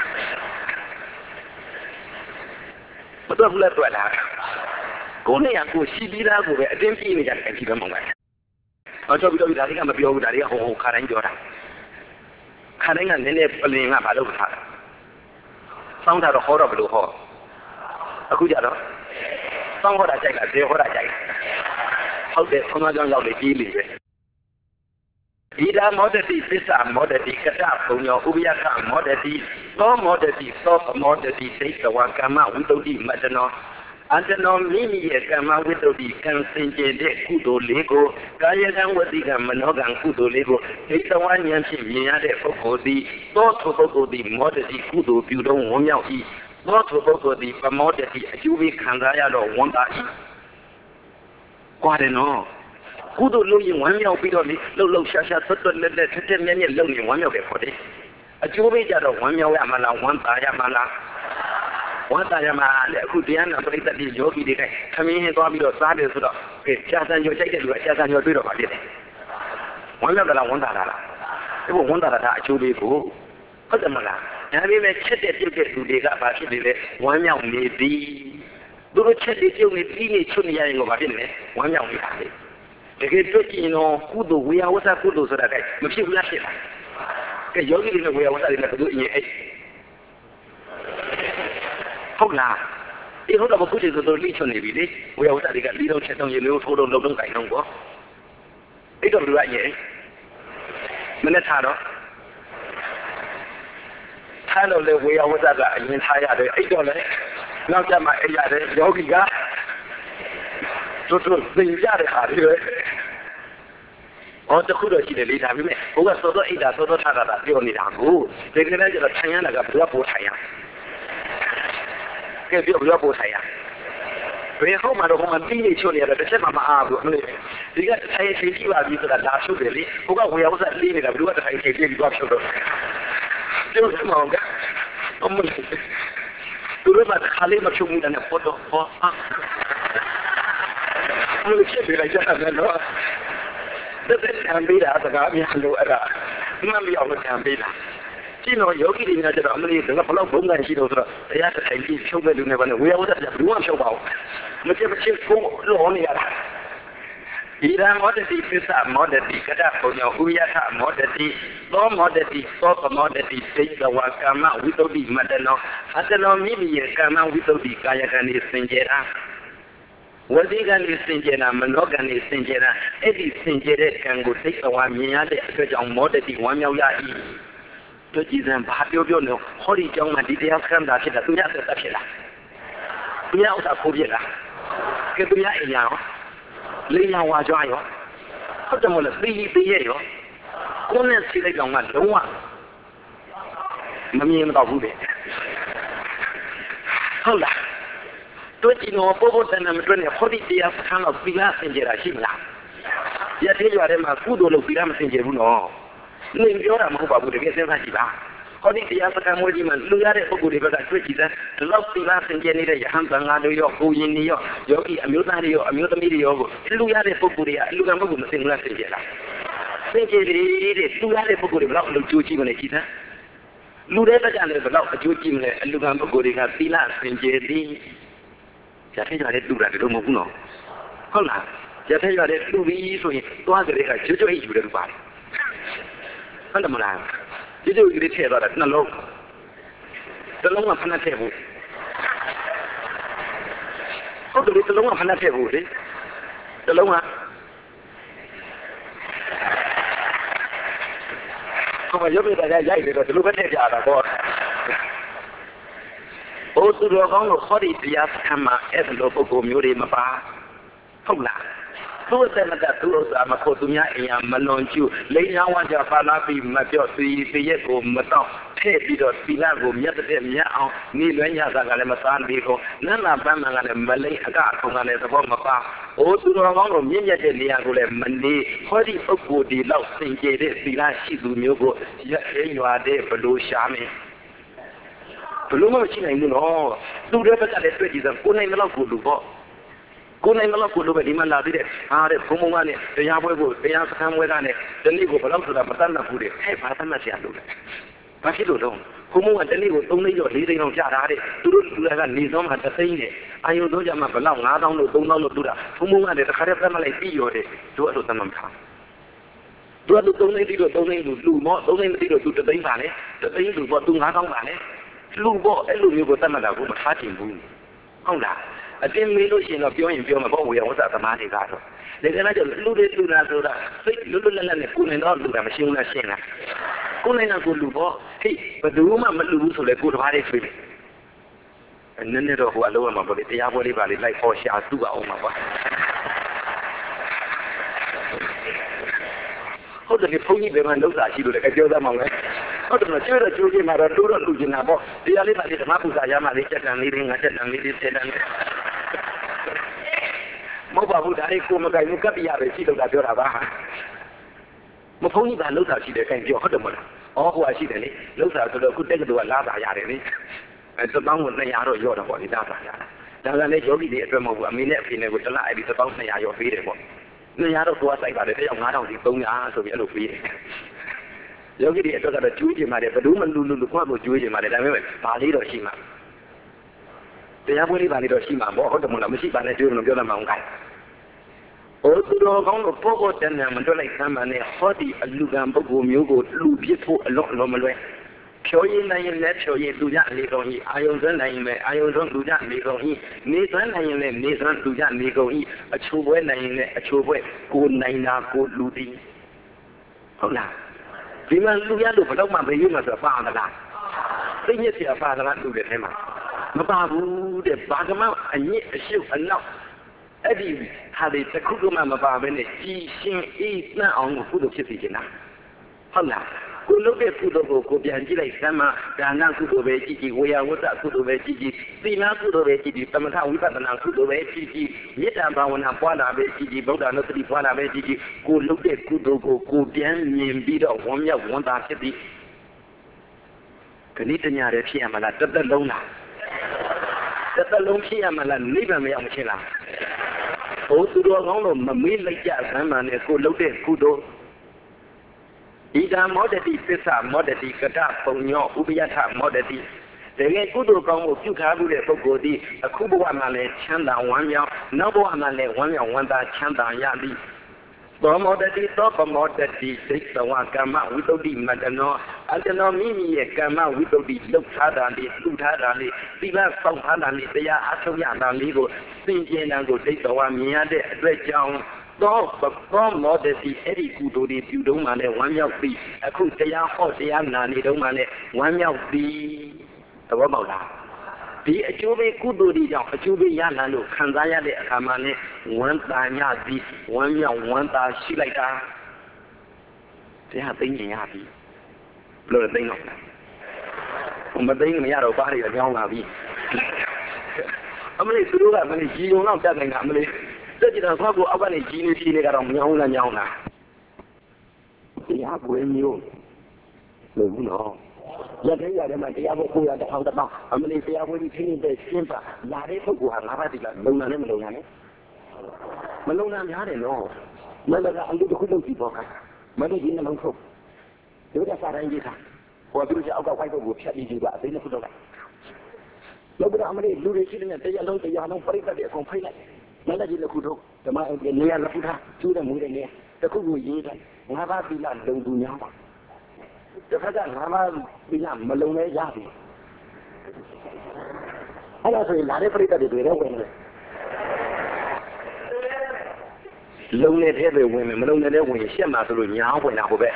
မတော်ဘူးလားတွေ့လားကိုယ်နဲ့ကိုရှိပြီးသားကိုပဲအတင်းပြေးနေကြတယ်ကြည့်ပဲမဟုတ်လားအော်တော့ပြီးတော့ဒါတွေကမပြောဘူးဒါတွေကဟိုခါတိုင်းပြောတာခါတိုင်းကနည်းနည်းပလင်ကဘာလို့ထားတာစောင်းတာတော့ဟောတော့ဘယ်လိုဟောအခုကြတော့စောင်းဟောတာကြိုက်တာဒေဟောတာကြိုက်ဟုတ်တယ်ဘုရားကြောင့်ရောက်လေကြီးလေပဲဣဒာမောဒတိသစ္စာမောဒတိကတ္တပုံညောဥပယကမောဒတိသောမောဒတိသောမောဒတိသိတဝကမ္မဝိတုဒ္ဓိမတ္တနောအတ္တနောမိမိရဲ့ကမ္မဝိတ္တုကံစင်ကြယ်တဲ့ကုသိုလ်လေးကိုကာယကံဝစီကံမနောကံကုသိုလ်လေးကိုဒိဋ္ဌဝဉာဏ်ဖြင့်မြင်ရတဲ့ပုဂ္ဂိုလ်သည်သောထိုပုဂ္ဂိုလ်သည်မောဒတိကုသိုလ်ပြုတော့ဝမ်းမြောက်၏သောထိုပုဂ္ဂိုလ်သည်ပမောဒတိအကျိုးပေးခံစားရတော့ဝမ်းသာ၏ကွာတယ်နော်ကုသိုလ်လုပ်ရင်ဝမ်းမြောက်ပြီးတော့လေလှုပ်ရှားသွတ်လက်ထက်မြက်လုပ်ရင်ဝမ်းမြောက်တယ်ခေါ်တယ်အကျိုးပေးကြတော့ဝမ်းမြောက်ရမလားဝမ်းသာရမလားဝမ်းသာရမှာလေအခုတရားနာပရိသတ်တွေယောဂီတွေကခမင်းဟင်းသွားပြီးတော့စားတယ်ဆိုတော့ကဲရှားစံကျော်ကြိုက်တဲ့လူကရှားစံကျော်တွေ့တော့ပါဖြစ်တယ်ဝမ်းမြောက်တာလားဝမ်းသာတာလားဒီဘဝမ်းသာတာအကျိုးလေးကိုဟုတ်တယ်မလားဒါပေမဲ့ချက်တဲ့ပြုတ်တဲ့လူတွေကဘာဖြစ်နေလဲဝမ်းမြောက်နေသည်သူတို့ချက်တဲ့ပြုတ်နေပြီးနေချွတ်နေရရင်ကိုဘာဖြစ်နေလဲဝမ်းမြောက်နေတာလေတကယ်တွေ့ကြည့်တော့ကုသိုလ်ဝေယဝဆကုသိုလ်ဆိုတာကမဖြစ်ဘူးလားဖြစ်လားကဲယောဂီတွေနဲ့ဝေယဝဆတွေနဲ့ဘယ်လိုအရင်အဲ့ဟုတ်လားဒီဟုတ်တော့ကုသိုလ်ဆိုတော့လိချွန်နေပြီလေဝေယဝဆတွေကလီတော့ချက်တော့ရေလို့ထိုးတော့လုံးလုံးကြိုင်တော့ပေါ့အဲ့တော့ဘယ်လိုအရင်မနဲ့ထားတော့ထားလို့လေဝေယဝဆကအရင်ထားရတယ်အဲ့တော့လေနောက်ကျမှအဲ့ရတယ်ယောဂီကတို့သိရတဲ့ဟာတွေပဲဟောတခုတော့ရှိတယ်လေဒါပေမဲ့ဘုရားစောစောအိတ်တာစောစောထားတာပြောနေတာကိုဒီကနေ့ကျတော့ထိုင်ရတာကဘုရားပို့ထိုင်ရကဲပြောဘုရားပို့ထိုင်ရဘယ်ဟောမှာတော့ဟိုမှာပြီးနေချွတ်နေရတယ်တစ်ချက်မှမအားဘူးအမလေးဒီကထိုင်ချိန်ကြည့်ပါပြီဆိုတာလာရှုပ်တယ်လေဘုရားဝေယဝဆလေးနေတာဘယ်လိုကထိုင်ချိန်ကြည့်ပြီးတော့ရှုပ်တော့ပြောစမောင်ကအမလေးသူတို့ကခါလေးမရှုပ်ဘူးတဲ့ပေါ်တော့ဟောဘယ်လိုဖြစ်နေလိုက်ကြတာလဲနော်တက်တံပေးတာစကားများလို့အဲ့ဒါမှတ်ပြီးအောင်တံပေးတာကြည့်တော့ယောဂီတွေကကျတော့အမလေးကဘယ်လောက်ဘုံကန်ရှိတော့ဆိုတော့တရားတစ်ထိုင်ပြီးဖြုတ်တဲ့လူတွေပဲဝေယဝဆဘယ်သူမှဖြုတ်ပါဘူးမဖြစ်ကိုလောနေရတာဣဒံမောဒတိသစ္စာမောဒတိကတ္တပုံညောဥယထမောဒတိသောမောဒတိသောပမောဒတိသိတဝကမ္မဝိတုဒ္ဓိမတ္တနောအတ္တနောမိမိရဲ့ကမ္မဝိတုဒ္ဓိကာယကံဤစင်ကြယ်တာဝစီကံဤစင်ကြယ်တာမနောကံဤစင်ကြယ်တာအဲ့ဒီစင်ကြယ်တဲ့ကံကိုသိတဝမြင်ရတဲ့အတွက်ကြောင့်မောဒတိဝမ်းမြောက်ရ၏တို့ကြည်စံဘာပြောနေဟောဒီကြောင့်မှဒီတရားခံတာဖြစ်တာသူများဆက်တာဖြစ်လားသူများဥစ္စာခိုးဖြစ်လားကဲသူများအိမ်ရောလေးရဝါကြွားရောဟုတ်တယ်မဟုတ်လားသိရရောကိုယ်နဲ့စိတ်လိုက်ကောင်ကလုံးဝမမြင်တော့ဘူးလေဟုတ်လားတို့ကြည့်တော့ပို့ဖို့တန်တယ်မတွေ့နဲ့ဟောဒီတရားခံတော့ပြီးလားစင်ကြယ်တာရှိမလားရသေးရွာထဲမှာကုသိုလ်လုပ်ပြီးလားမစင်ကြယ်ဘူးနော်နေပြောတာမဟုတ်ပါဘူးတကယ်စဉ်းစားကြည့်ပါဟောဒီတရားစကားမွေးကြီးမှာလူရတဲ့ပုဂ္ဂိုလ်တွေကတွေ့ကြည့်တဲ့ဒီလောက်ပြီးလားစင်ကြယ်နေတဲ့ယဟန်သံဃာတွေရောကိုရင်တွေရောယောဂီအမျိုးသားတွေရောအမျိုးသမီးတွေရောကိုလူရတဲ့ပုဂ္ဂိုလ်တွေကအလူကံပုဂ္ဂိုလ်မစင်ဘူးလားစင်ကြယ်လားစင်ကြယ်တဲ့လူရတဲ့ပုဂ္ဂိုလ်တွေဘယ်လောက်အလုပ်ကြိုးကြည့်မလဲကြည့်တဲ့လူတဲ့ဘက်ကလည်းဘယ်လောက်အကျိုးကြည့်မလဲအလူကံပုဂ္ဂိုလ်တွေကသီလစင်ကြယ်သည်ရတဲ့ကြတဲ့လူတာတွေမဟုတ်ဘူးနော်ဟုတ်လားရတဲ့ကြတဲ့လူပြီးဆိုရင်သွားကြတဲ့ကကျွတ်ကျွတ်ယူတယ်လို့ပါတယ်ဟုတ်တယ်မလားဒီလိုကြီးထည့်သွားတာနှလုံးတစ်လုံးကဖဏထည့်ဖို့ဟုတ်တယ်တစ်လုံးကဖဏထည့်ဖို့လေတစ်လုံးကဟိုမှာရုပ်ရည်တရားရိုက်နေတော့ဒီလိုပဲထည့်ကြတာပေါ့ဘုသူတော်ကောင်းတို့ဟောဒီတရားစခန်းမှာအဲ့လိုပုဂ္ဂိုလ်မျိုးတွေမပါဟုတ်လားသူ့တဲ့မကသူ့ဥစ္စာမဖို့သူများအိမ်ရမလွန်ကျူလိန်ရောင်းဝါကြပါလာပြီးမပြော့စီရက်ကိုမတော့ထထဲ့ပြီးတော့သီလကိုမြတ်တဲ့မြတ်အောင်နေလွမ်းရတာကလည်းမစားပြီးကိုနတ်နာပန်းမှန်ကလည်းမလိမ့်အကအထုံကလည်းသဘောမပါအိုးသူတော်ကောင်းတို့မြင့်မြတ်တဲ့နေရာကိုလည်းမနေဟောဒီပုဂ္ဂိုလ်ဒီလောက်စင်ကြယ်တဲ့သီလရှိသူမျိုးကိုရက်ရင်းရွာတဲ့ဘလို့ရှာမယ်ဘလို့မရှိနိုင်ဘူးနော်သူတဲ့ဘက်ကလည်းတွေ့ကြည့်စမ်းကိုနိုင်မလို့ကိုလူပေါ့ကိုနိုင်မလို့ကိုလိုပဲဒီမှာလာသေးတယ်ဟာတဲ့ဘုံဘုံကလည်းတရားပွဲကိုတရားစခန်းပွဲကလည်းဒီနေ့ကိုဘယ်လောက်ဆိုတာမတတ်နိုင်ဘူးတဲ့ဟဲ့ဘာတတ်မှတ်ရလို့လဲဘာဖြစ်လို့တော့ဘုံဘုံကဒီနေ့ကို3သိန်းကျော်4သိန်းလောက်ကြာတာတဲ့သူတို့လူတွေကနေသောမှာ3သိန်းတဲ့အာယုံတို့ကြမှာဘယ်လောက်9000လို့3000လို့တူတာဘုံဘုံကလည်းတစ်ခါတည်းပြတ်မလိုက်ပြီးရောတဲ့တို့အဲ့လိုသတ်မှတ်ထားတို့အဲ့လို3သိန်းတိတော့3သိန်းလူမော3သိန်းတိတော့သူ3သိန်းပါလေ3သိန်းလူပေါ့သူ9000ပါလေလူပေါ့အဲ့လိုမျိုးကိုသတ်မှတ်တာကိုမထားချင်ဘူးဟုတ်လားအတင်းမေးလို့ရှိရင်တော့ပြောရင်ပြောမှာပေါ့ဝေယဝသသမားတွေကတော့ဒါကလည်းကျလူတွေလူတာဆိုတာစိတ်လွတ်လွတ်လပ်လပ်နဲ့ကိုယ်နဲ့တော့လူတာမရှိဘူးလားရှင်းလားကိုယ်နဲ့ကကိုလူပေါ့ဟိဘယ်သူမှမလူဘူးဆိုလေကိုယ်တစ်ပါးလေးဆွေးတယ်နည်းနည်းတော့ဟိုအလုံးမှာပေါ့လေတရားပွဲလေးပါလေးလိုက်ပေါ်ရှာသူ့အောင်မှာပေါ့ဟုတ်တယ်ဘုန်းကြီးဘယ်မှာလောက်တာရှိလို့လဲကြောသားမောင်လဲဟုတ်တယ်ကျွေးတော့ကျွေးချင်းမှာတော့တိုးတော့လူချင်တာပေါ့တရားလေးပါလေးဓမ္မပူဇာရမှလေးစက်တန်လေးငါစက်တန်လေးစက်တန်မဟုတ်ပါဘူးဒါလေးကိုမကိုင်ဘူးကပ်ပြရပဲရှိလို့တာပြောတာပါမဖုန်းကြီးကလှုပ်တာရှိတယ်ခိုင်ပြောဟုတ်တယ်မလားဩဟိုအရှိတယ်လေလှုပ်တာဆိုတော့အခုတက်ကတူကလာတာရတယ်လေ1200တော့ရော့တော့ပေါ့ဒီလာတာရတယ်ဒါကလည်းယောဂီတွေအတွက်မဟုတ်ဘူးအမေနဲ့အဖေနဲ့ကိုတစ်လအဲ့ဒီ1200ရော့ပေးတယ်ပေါ့200တော့သွားဆိုင်ပါတယ်တယောက်9000စီ300ဆိုပြီးအဲ့လိုပေးတယ်ယောဂီတွေအတွက်ကတော့ကျွေးကြမှာတယ်ဘယ်သူမှလူခွတ်ကိုကျွေးကြမှာတယ်ဒါပေမဲ့ဘာလေးတော့ရှိမှာတရားပွဲလေးပါလေးတော့ရှိမှာပေါ့ဟုတ်တယ်မလားမရှိပါနဲ့ကျွေးလို့ပြောရမှာမဟုတ်ဘူးသူတော်ကောင်းတို့ပုဂ္ဂိုလ်တဏ္ဍာမတွက်လိုက်သမ်းပါနဲ့ဟောဒီအလူကံပုဂ္ဂိုလ်မျိုးကိုလူဖြစ်ဖို့အလွန်မလွယ်ဖြောရင်းနိုင်ရင်လည်းဖြောရင်းသူကြနေကုန်၏အာယုံသွန်းနိုင်ရင်လည်းအာယုံသွန်းသူကြနေကုန်၏နေသွန်းနိုင်ရင်လည်းနေသွန်းသူကြနေကုန်၏အချိုးပွဲနိုင်ရင်လည်းအချိုးပွဲကိုနိုင်တာကိုလူသည်ဟုတ်လားဒီမှာလူရလို့ဘယ်တော့မှမရွေးမှာဆိုပါမလားသိညစ်စီပါသလားလူတွေထဲမှာမပါဘူးတဲ့ဘာကမှအညစ်အရှုပ်အနောက်အဲ့ဒီဟာတွေတစ်ခုမှမပါဘဲနဲ့ကြည်ရှင်အေးနှံ့အောင်ကိုကုသိုလ်ဖြစ်စေချင်တာဟုတ်လားကိုလုပ်တဲ့ကုသိုလ်ကိုပြန်ကြည့်လိုက်သမ်းဒါနကုသိုလ်ပဲကြည့်ကြည့်ဝေယဝတ္တကုသိုလ်ပဲကြည့်ကြည့်သီလကုသိုလ်ပဲကြည့်ကြည့်သမထဝိပဿနာကုသိုလ်ပဲကြည့်ကြည့်မေတ္တာဘာဝနာပွားတာပဲကြည့်ကြည့်ဗုဒ္ဓနုတ္တိပွားတာပဲကြည့်ကြည့်ကိုလုပ်တဲ့ကုသိုလ်ကိုပြန်မြင်ပြီးတော့ဝမ်းမြောက်ဝမ်းသာဖြစ်သည်ခဏတညာရဲ့ဖြစ်ရမလားတစ်သက်လုံးလားတစ်သက်လုံးဖြစ်ရမလားနိဗ္ဗာန်မရောက်မချင်းလားဘုသူတော်ကောင်းတို့မမေ့လိုက်ကြစမ်းမှနဲ့ကိုလုပ်တဲ့ကုသိုလ်ဣဒံမောဒတိသစ္စာမောဒတိကတပုံညောဥပယထမောဒတိတကယ်ကုသိုလ်ကောင်းကိုပြုထားမှုတဲ့ပုဂ္ဂိုလ်သည်အခုဘဝမှာလည်းချမ်းသာဝမ်းမြောက်နောက်ဘဝမှာလည်းဝမ်းမြောက်ဝမ်းသာချမ်းသာရသည်သောမောဒတိသောပမောဒတိစိတ်တဝကမ္မဝိတ္တုတိမတနောအတနောမိမိရဲ့ကမ္မဝိတ္တုတိလုပ်ထားတာလေးပြုထားတာလေးသီလစောင့်ထားတာလေးတရားအားထုတ်ရတာလေးကိုသင်ကျင်တာကိုစိတ်တဝမြင်ရတဲ့အတွက်ကြောင့်သောမောဒတိအဲ့ဒီကုသိုလ်တွေပြုတုံးမှလည်းဝမ်းမြောက်ပြီးအခုတရားဟောတရားနာနေတုံးမှလည်းဝမ်းမြောက်ပြီးသဘောပေါက်လားဒီအကျိုးပေးကုသိုလ်တွေကြောင့်အကျိုးပေးရလာလို့ခံစားရတဲ့အခါမှာလည်းဝမ်းသာညသည်ဝမ်းမြောက်ဝမ်းသာရှိလိုက်တာတရားသိဉာဏ်ရပြီဘယ်လိုသိတော့မသိမရတော့ပါးတွေအကြောင်းလာပြီအမလေးသူတို့ကမလေးကြီးုံတော့တက်နေတာအမလေးစက်ကြတာဆောက်ကိုအောက်ကနေကြီးနေကြီးနေကတော့မြောင်းလာညောင်းလာတရားပွဲမျိုးလို့ဘူးနော်လက်ထဲရတယ်မှာတရားပွဲကိုရတဲ့အောင်တော့အမလေးတရားပွဲကြီးခင်းနေတဲ့ရှင်းပါလာတဲ့ပုဂ္ဂိုလ်ဟာငါးပါးတိကလုံနာနဲ့မလုံနာနဲ့မလုံနာများတယ်နော်မလကအလူတစ်ခုလုံးကြည့်ပေါ့မလေးကြီးနှလုံးထုတ်တို့ကစားတိုင်းကြီးတာဟိုသူတို့အောက်ကဝိုက်ဖို့ဖြတ်ပြီးကြည့်ပါအသိနဲ့ခုတော့လောက်ပြီးတော့အမလေးလူတွေရှိတဲ့တရားလုံးပြိတ္တတွေအကုန်ဖိတ်လိုက်မလကြီးလက်ခုထုတ်ဓမ္မအိမ်နေရာလက်ခုထားကျိုးတဲ့မွေးတဲ့နေတခုကိုရေးတယ်ငါးပါးသီလလုံသူများပါတစ်ခါကငါးပါးသီလမလုံလဲရပြီအဲ့ဒါဆိုရင်လာတဲ့ပြိတ္တတွေတော့ဝင်တယ်လုံနေတဲ့ပဲဝင်မယ်မလုံနေတဲ့ဝင်ရှက်မှာဆိုလို့ညာဝင်တာဟိုဘက်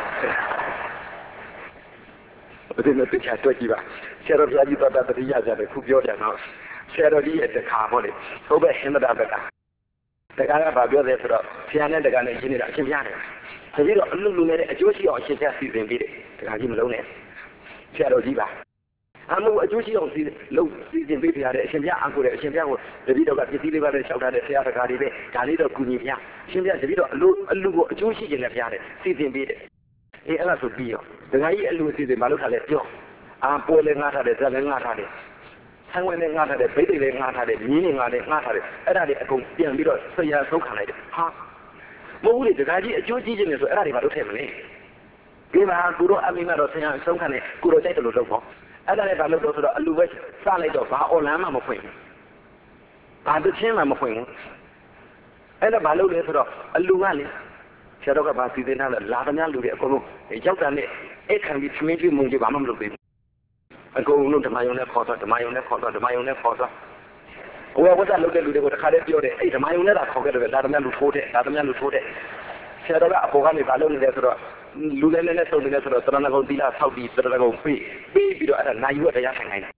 ဘယ်လိုလဲကြားတွေ့ကြည့်ပါဆရာတော်ဘုရားကြီးတော်တာတတိယကြတယ်ခုပြောတယ်နော်ဆရာတော်ကြီးရဲ့တခါပေါ့လေဟုတ်ပဲဟင်္ဒတာဘက်ကတခါကဘာပြောလဲဆိုတော့ဆရာနဲ့တခါနဲ့ရှင်းနေတာအရှင်းပြတယ်ဒါကြည့်တော့အလူလူနဲ့အကျိုးရှိအောင်အရှင်းပြစီစဉ်ပြီးတယ်တခါကြီးမလုံးနဲ့ဆရာတော်ကြီးပါအမှုအကျိုးရှိအောင်လုံးစီစဉ်ပေးပြရတဲ့အရှင်ပြအကူတဲ့အရှင်ပြကိုတပည့်တော်ကပစ္စည်းလေးပါနဲ့လျှောက်ထားတဲ့ဆရာတကာတွေပဲဒါလေးတော့ကူညီပြအရှင်ပြတပည့်တော်အလူကိုအကျိုးရှိခြင်းနဲ့ပြရတယ်စီစဉ်ပေးတယ်အဲ့ဒါဆိုပြီးရောဒကာကြီးအလူစီစဉ်မလုပ်ထားလဲပြောပွဲလည်းငားထားတယ်ဇက်လည်းငားထားတယ်ဆံဝင်လည်းငားထားတယ်ဘိတ်တွေလည်းငားထားတယ်မြင်းတွေငားလည်းငားထားတယ်အဲ့ဒါတွေအကုန်ပြန်ပြီးတော့ဆရာဆုံးခံလိုက်တယ်ဟာမဟုတ်ဘူးလေဒကာကြီးအကျိုးကြီးခြင်းနဲ့ဆိုအဲ့ဒါတွေမလုပ်ထည့်မလဲဒီမှာကိုတော့အမိမတော့ဆရာဆုံးခံတယ်ကိုတော့ကြိုက်တယ်လို့လုပ်ပေါ့အဲ့ဒါလည်းဘာလို့တော့ဆိုတော့အလူပဲစလိုက်တော့ဘာအွန်လိုင်းမှမဖွင့်ဘူးဘာတစ်ချင်းမှမဖွင့်ဘူးအဲ့ဒါဘာလို့လဲဆိုတော့အလူကလေဆရာတော်ကဘာစီစဉ်ထားလဲလာသမျှလူတွေအကုန်လုံးရောက်တာနဲ့အဲ့ခံပြီးသမင်းကျွေးမုံကြီးဘာမှမလုပ်သေးဘူးအကုန်လုံးဓမ္မယုံနဲ့ခေါ်သွားဓမ္မယုံနဲ့ခေါ်သွားဓမ္မယုံနဲ့ခေါ်သွားဟိုဝတ်လုပ်တဲ့လူတွေကိုတခါတည်းပြောတယ်အဲ့ဓမ္မယုံနဲ့သာခေါ်ခဲ့တယ်လာသမျှလူထိုးတဲ့လာသမျှလူထိုးတဲ့ဆရာတော်ကအပေါ်ကနေဘာလုပ်နေလဲဆိုတော့လူလည်းနဲ့စုံနေလဲဆိုတော့တရဏဂုံသီလဆောက်ပြီးတရဏဂုံပြီးတော့အဲ့ဒါနိုင်ရွက်တရားဆိုင်နေတာ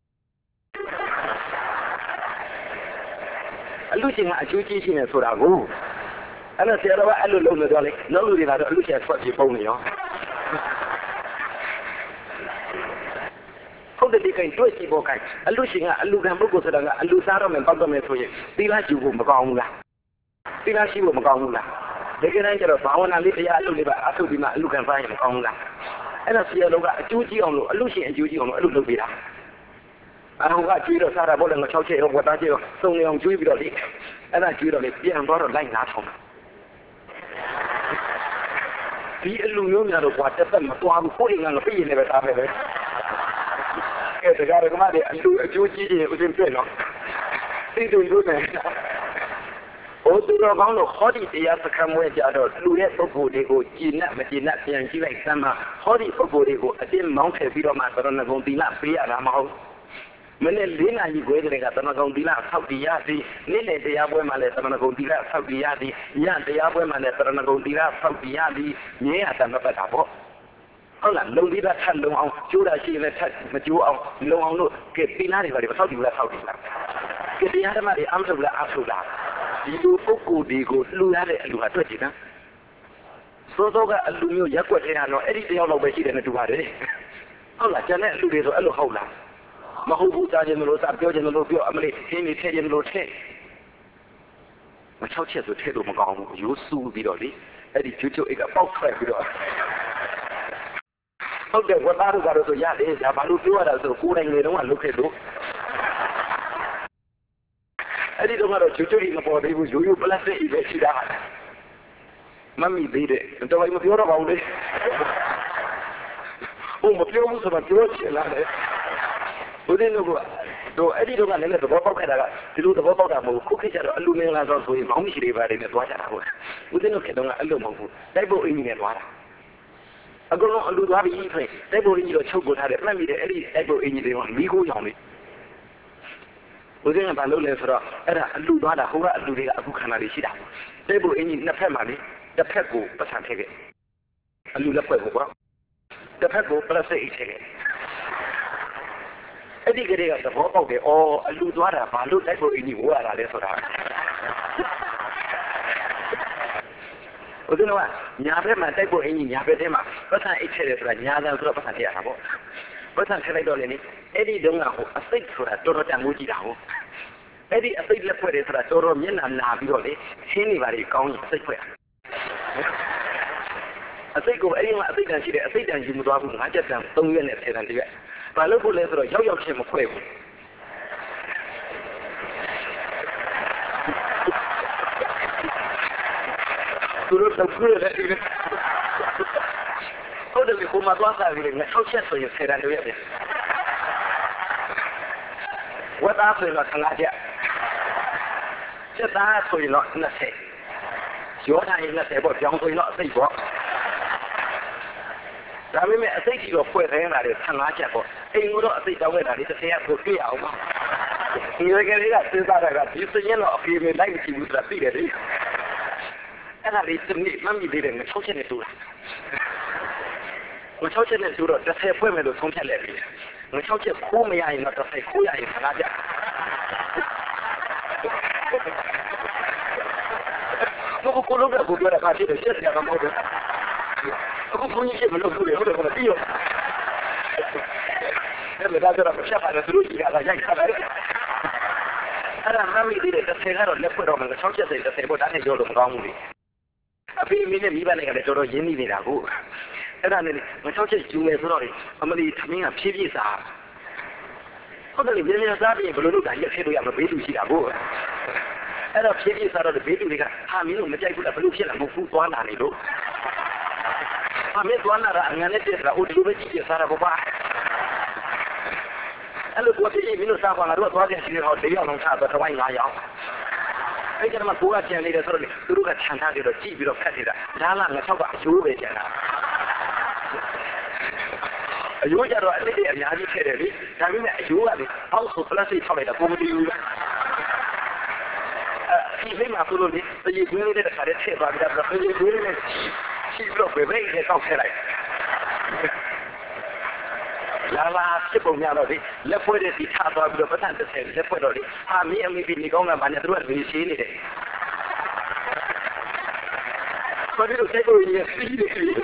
အလူရှင်ကအကျိုးကြီးရှိနေဆိုတာကိုအဲ့ဒါဆရာတော်ကအဲ့လိုလုပ်နေတော့လေနောက်လူတွေကတော့အလူရှင်ထွက်ပြီးပုံနေရောဟုတ်တယ်ဒီကိတွေ့ကြည့်ဖို့ကိအလူရှင်ကအလူကံပုဂ္ဂိုလ်ဆိုတာကအလူစားတော့မယ်ပောက်တော့မယ်ဆိုရင်သီလယူဖို့မကောင်းဘူးလားသီလရှိဖို့မကောင်းဘူးလားဒီကိတိုင်းကျတော့ဘာဝနာလေးတရားအလုပ်လေးပါအထုပ်ပြီးမှအလူကံစားရင်မကောင်းဘူးလားအဲ့တော့ဆရာတော်ကအကျိုးကြီးအောင်လို့အလူရှင်အကျိုးကြီးအောင်လို့အဲ့လိုလုပ်ပေးတာအဟောကကျွေးတော့စားတာပေါ့လေငါ6ချက်ရောဝတ်သားချက်ရောစုံနေအောင်ကျွေးပြီးတော့လေအဲ့ဒါကျွေးတော့လေပြန်သွားတော့လိုက်နားထောင်တာဒီအလူမျိုးများတော့ကွာတက်သက်မသွားဘူးကိုယ်ငါငါပြည့်နေပဲသားပဲအဲ့ဒါကြတော့မှလည်းအလူအကျိုးကြီးကြီးဦးစင်ပြည့်နော်သိသူတို့နဲ့ဘုသူတော်ကောင်းတို့ဟောဒီတရားစခန်းမွေးကြတော့လူရဲ့ပုဂ္ဂိုလ်တွေကိုကြည်နပ်မကြည်နပ်ပြန်ကြည့်လိုက်စမ်းမှာဟောဒီပုဂ္ဂိုလ်တွေကိုအတင်းမောင်းထည့်ပြီးတော့မှသရဏဂုံသီလပေးရတာမဟုတ်မနေ့၄နာရီခွဲကလေးကသရဏဂုံသီလဆောက်တည်ရသည်နေ့လည်တရားပွဲမှာလည်းသရဏဂုံသီလဆောက်တည်ရသည်ညတရားပွဲမှာလည်းသရဏဂုံသီလဆောက်တည်ရသည်မြဲရတတ်မှတ်တာပေါ့ဟုတ်လားလုံသီလထပ်လုံအောင်ကျိုးတာရှိရင်လည်းထပ်မကျိုးအောင်လုံအောင်လို့ကဲသီလတွေပါလေမဆောက်တည်ဘူးလားဆောက်တည်လားကဲတရားဓမ္မတွေအမှန်ထုတ်လားအထုတ်လားဒီလိုပုဂ္ဂိုလ်တွေကိုလှူရတဲ့အလူဟာတွေ့ကြည့်နော်စိုးစိုးကအလူမျိုးရက်ွက်ထဲရတော့အဲ့ဒီတယောက်တော့ပဲရှိတယ်နဲ့တူပါတယ်ဟုတ်လားကျန်တဲ့အလူတွေဆိုအဲ့လိုဟုတ်လားမဟုတ်ဘူးကြားခြင်းမလို့စားပြောခြင်းမလို့ပြောအမလေးခင်းနေထည့်ခြင်းမလို့ထည့်မချောက်ချက်ဆိုထည့်လို့မကောင်းဘူးရိုးစူးပြီးတော့လေအဲ့ဒီကျွတ်ကျွတ်အိတ်ကပေါက်ထွက်ပြီးတော့ဟုတ်တယ်ဝတ်သားတို့ကတော့ဆိုရတယ်ဒါဘာလို့ပြောရတာဆိုကိုယ်တိုင်လေတော့ကလုတ်ခဲ့လို့အဲ့ဒီတော့ကတော့ကျွတ်ကျွတ်ကြီးမပေါ်သေးဘူးရိုးရိုးပလတ်စတစ်ကြီးပဲရှိတာမမီသေးတယ်တော့မပြောတော့ပါဘူးလေဟိုမပြောဘူးဆိုတော့ပြောချင်လာတယ်ဘုရင်တို့ကတော့အဲ့ဒီတော့ကလည်းသဘောပေါက်ခဲ့တာကဒီလိုသဘောပေါက်တာမဟုတ်ဘူးခုခေတ်ကျတော့အလူမင်္ဂလာတော့ဆိုရင်မောင်းမရှိတွေပါတယ်နဲ့သွားကြတာဟုတ်ဘုရင်တို့ကတော့အဲ့လိုမဟုတ်ဘူးတိုက်ဖို့အင်းကြီးနဲ့သွားတာအကုန်လုံးအလူသွားပြီးဆိုရင်တိုက်ဖို့အင်းကြီးတော့ချုပ်ကိုထားတယ်မှတ်မိတယ်အဲ့ဒီတိုက်ဖို့အင်းကြီးတွေကမီးခိုးရောင်လေးဘုရင်ကဘာလုပ်လဲဆိုတော့အဲ့ဒါအလူသွားတာဟိုကအလူတွေကအခုခန္ဓာတွေရှိတာတိုက်ဖို့အင်းကြီးနှစ်ဖက်မှာလေတစ်ဖက်ကိုပတ်စံထည့်ခဲ့အလူလက်ဖွဲ့ကိုကွာတစ်ဖက်ကိုပလတ်စတစ်အိတ်ထည့်ခဲ့အဲ့ဒီကလေးကသဘောပေါက်တယ်အော်အလူသွားတာဘာလို့တိုက်ဖို့အင်းကြီးဝါလာလဲဆိုတာဦးဇင်းကညာဘက်မှာတိုက်ဖို့အင်းကြီးညာဘက်ထဲမှာပတ်စံအိတ်ထည့်တယ်ဆိုတာညာသာဆိုတော့ပတ်စံထည့်ရတာပေါ့ပတ်စံထည့်လိုက်တော့လေအဲ့ဒီတုန်းကဟိုအစိတ်ဆိုတာတော်တော်တန်ဖိုးကြည့်တာဟုတ်အဲ့ဒီအစိတ်လက်ဖွဲ့တယ်ဆိုတာတော်တော်မျက်နှာနာပြီးတော့လေရှင်းနေပါလေကောင်းရင်အစိတ်ဖွဲ့အစိတ်ကိုအဲ့ဒီမှာအစိတ်တန်ရှိတယ်အစိတ်တန်ယူမသွားဘူး5ချက်တန်3ရက်နဲ့10တန်တရက်ဘာလို့ဖို့လဲဆိုတော့ရောက်ချင်းမဖွဲ့ဘူးသူတို့တော့ခွေးတယ်ဟုတ်တယ်ကိုမသွားစားပြီးလေ6ချက်ဆိုရင်10တန်တရက်ပဲဝတ်သားဆိုရင်တော့5ချက်ချက်သားဆိုရင်တော့20ရောထားရင်20ပေါ့ကြောင်းဆိုရင်တော့အစိတ်ပေါ့ဒါပေမဲ့အစိတ်ကြီးတော့ဖွဲ့သေးတာလေ15ချက်ပေါ့အိမ်ကတော့အစိတ်တောင်းခဲ့တာလေ30ရက်ကိုတွေ့ရအောင်ပါဒီလိုကလေးကစဉ်းစားတာကဒီစရင်တော့အဖေမေလိုက်မရှိဘူးဆိုတာသိတယ်လေအဲ့ဒါလေးစနစ်မမီသေးတယ်ငါ6ချက်နဲ့တူတာငါ6ချက်နဲ့တူတော့30ဖွဲ့မယ်လို့ဆုံးဖြတ်လိုက်ပြီငါ6ချက်ခိုးမရရင်တော့30ခိုးရရင်15ချက်ဘုကိုလုံးကကိုပြောတာကဖြစ်တယ်ရှက်ရမှာမဟုတ်ဘူးအခုဘုန်းကြီးရှင်းမလို့ဆိုရဟုတ်တယ်ကောပြီးရော me da la cosa para destruir la ya cara ara mami dire da se caro le puedo me soချက်စိတ်30ပေါ်တာနဲ့ပြောလို့မကောင်းဘူးလေအဖေအမေနဲ့မိဘနဲ့ကလည်းတော်တော်ရင်းနှီးနေတာကိုအဲ့ဒါနဲ့မချောက်ချက်ယူမယ်ဆိုတော့အမလီသမင်းကဖြည်းဖြည်းစားဟုတ်တယ်လေပြင်းပြစားပြီးဘယ်လိုလုပ်တာရက်ဖြစ်လို့ရမဘေးသူရှိတာကိုအဲ့တော့ဖြည်းဖြည်းစားတော့ဘေးသူတွေကဟာမင်းတို့မကြိုက်ဘူးလားဘယ်လိုဖြစ်လာမဟုတ်ဘူးသွားလာနေလို့ဟာမင်းသွားလာတာအငန်းနဲ့ပြစ်တာအိုဒီလိုပဲကြည့်စားတာပေါ့ပါအဲ့လိုကိုဖြစ်ရင်မင်းတို့စားပါလားတို့သွားပြန်ရှိနေတော့၄ရောက်လုံးစားတော့တစ်ဝိုင်း၅ရောက်အဲ့ကျတော့ကိုကကြံနေတယ်ဆိုတော့လေသူတို့ကခြံထားပြီးတော့ကြည့်ပြီးတော့ခတ်နေတာဒါလားငါ၆ကအယိုးပဲကြံတာအယိုးကြတော့အစ်စ်အများကြီးခဲ့တယ်လေဒါပေမဲ့အယိုးကလေအောက်ဆိုပလတ်စတစ်ထောက်လိုက်တာပုံမတည်ဘူးဒီမိမဆိုလို့လေတကြီးကွင်းလေးတဲ့ခါတည်းထည့်သွားပြီးတော့တကြီးကွင်းလေးနဲ့ရှိပြီးတော့ဘယ်ဘက်နဲ့တောက်ထည့်လိုက်လာဖြစ်ပုံများတော့လေလက်ဖွဲ့တဲ့ဒီထားသွားပြီးတော့ပတ်သက်တဲ့လက်ဖွဲ့တော့လေဟာမင်းအမေဒီနေကောင်းကဘာနဲ့သူကလေရှင်းနေတယ်ဘာလို့စိတ်ကိုရည်စီးနေလဲ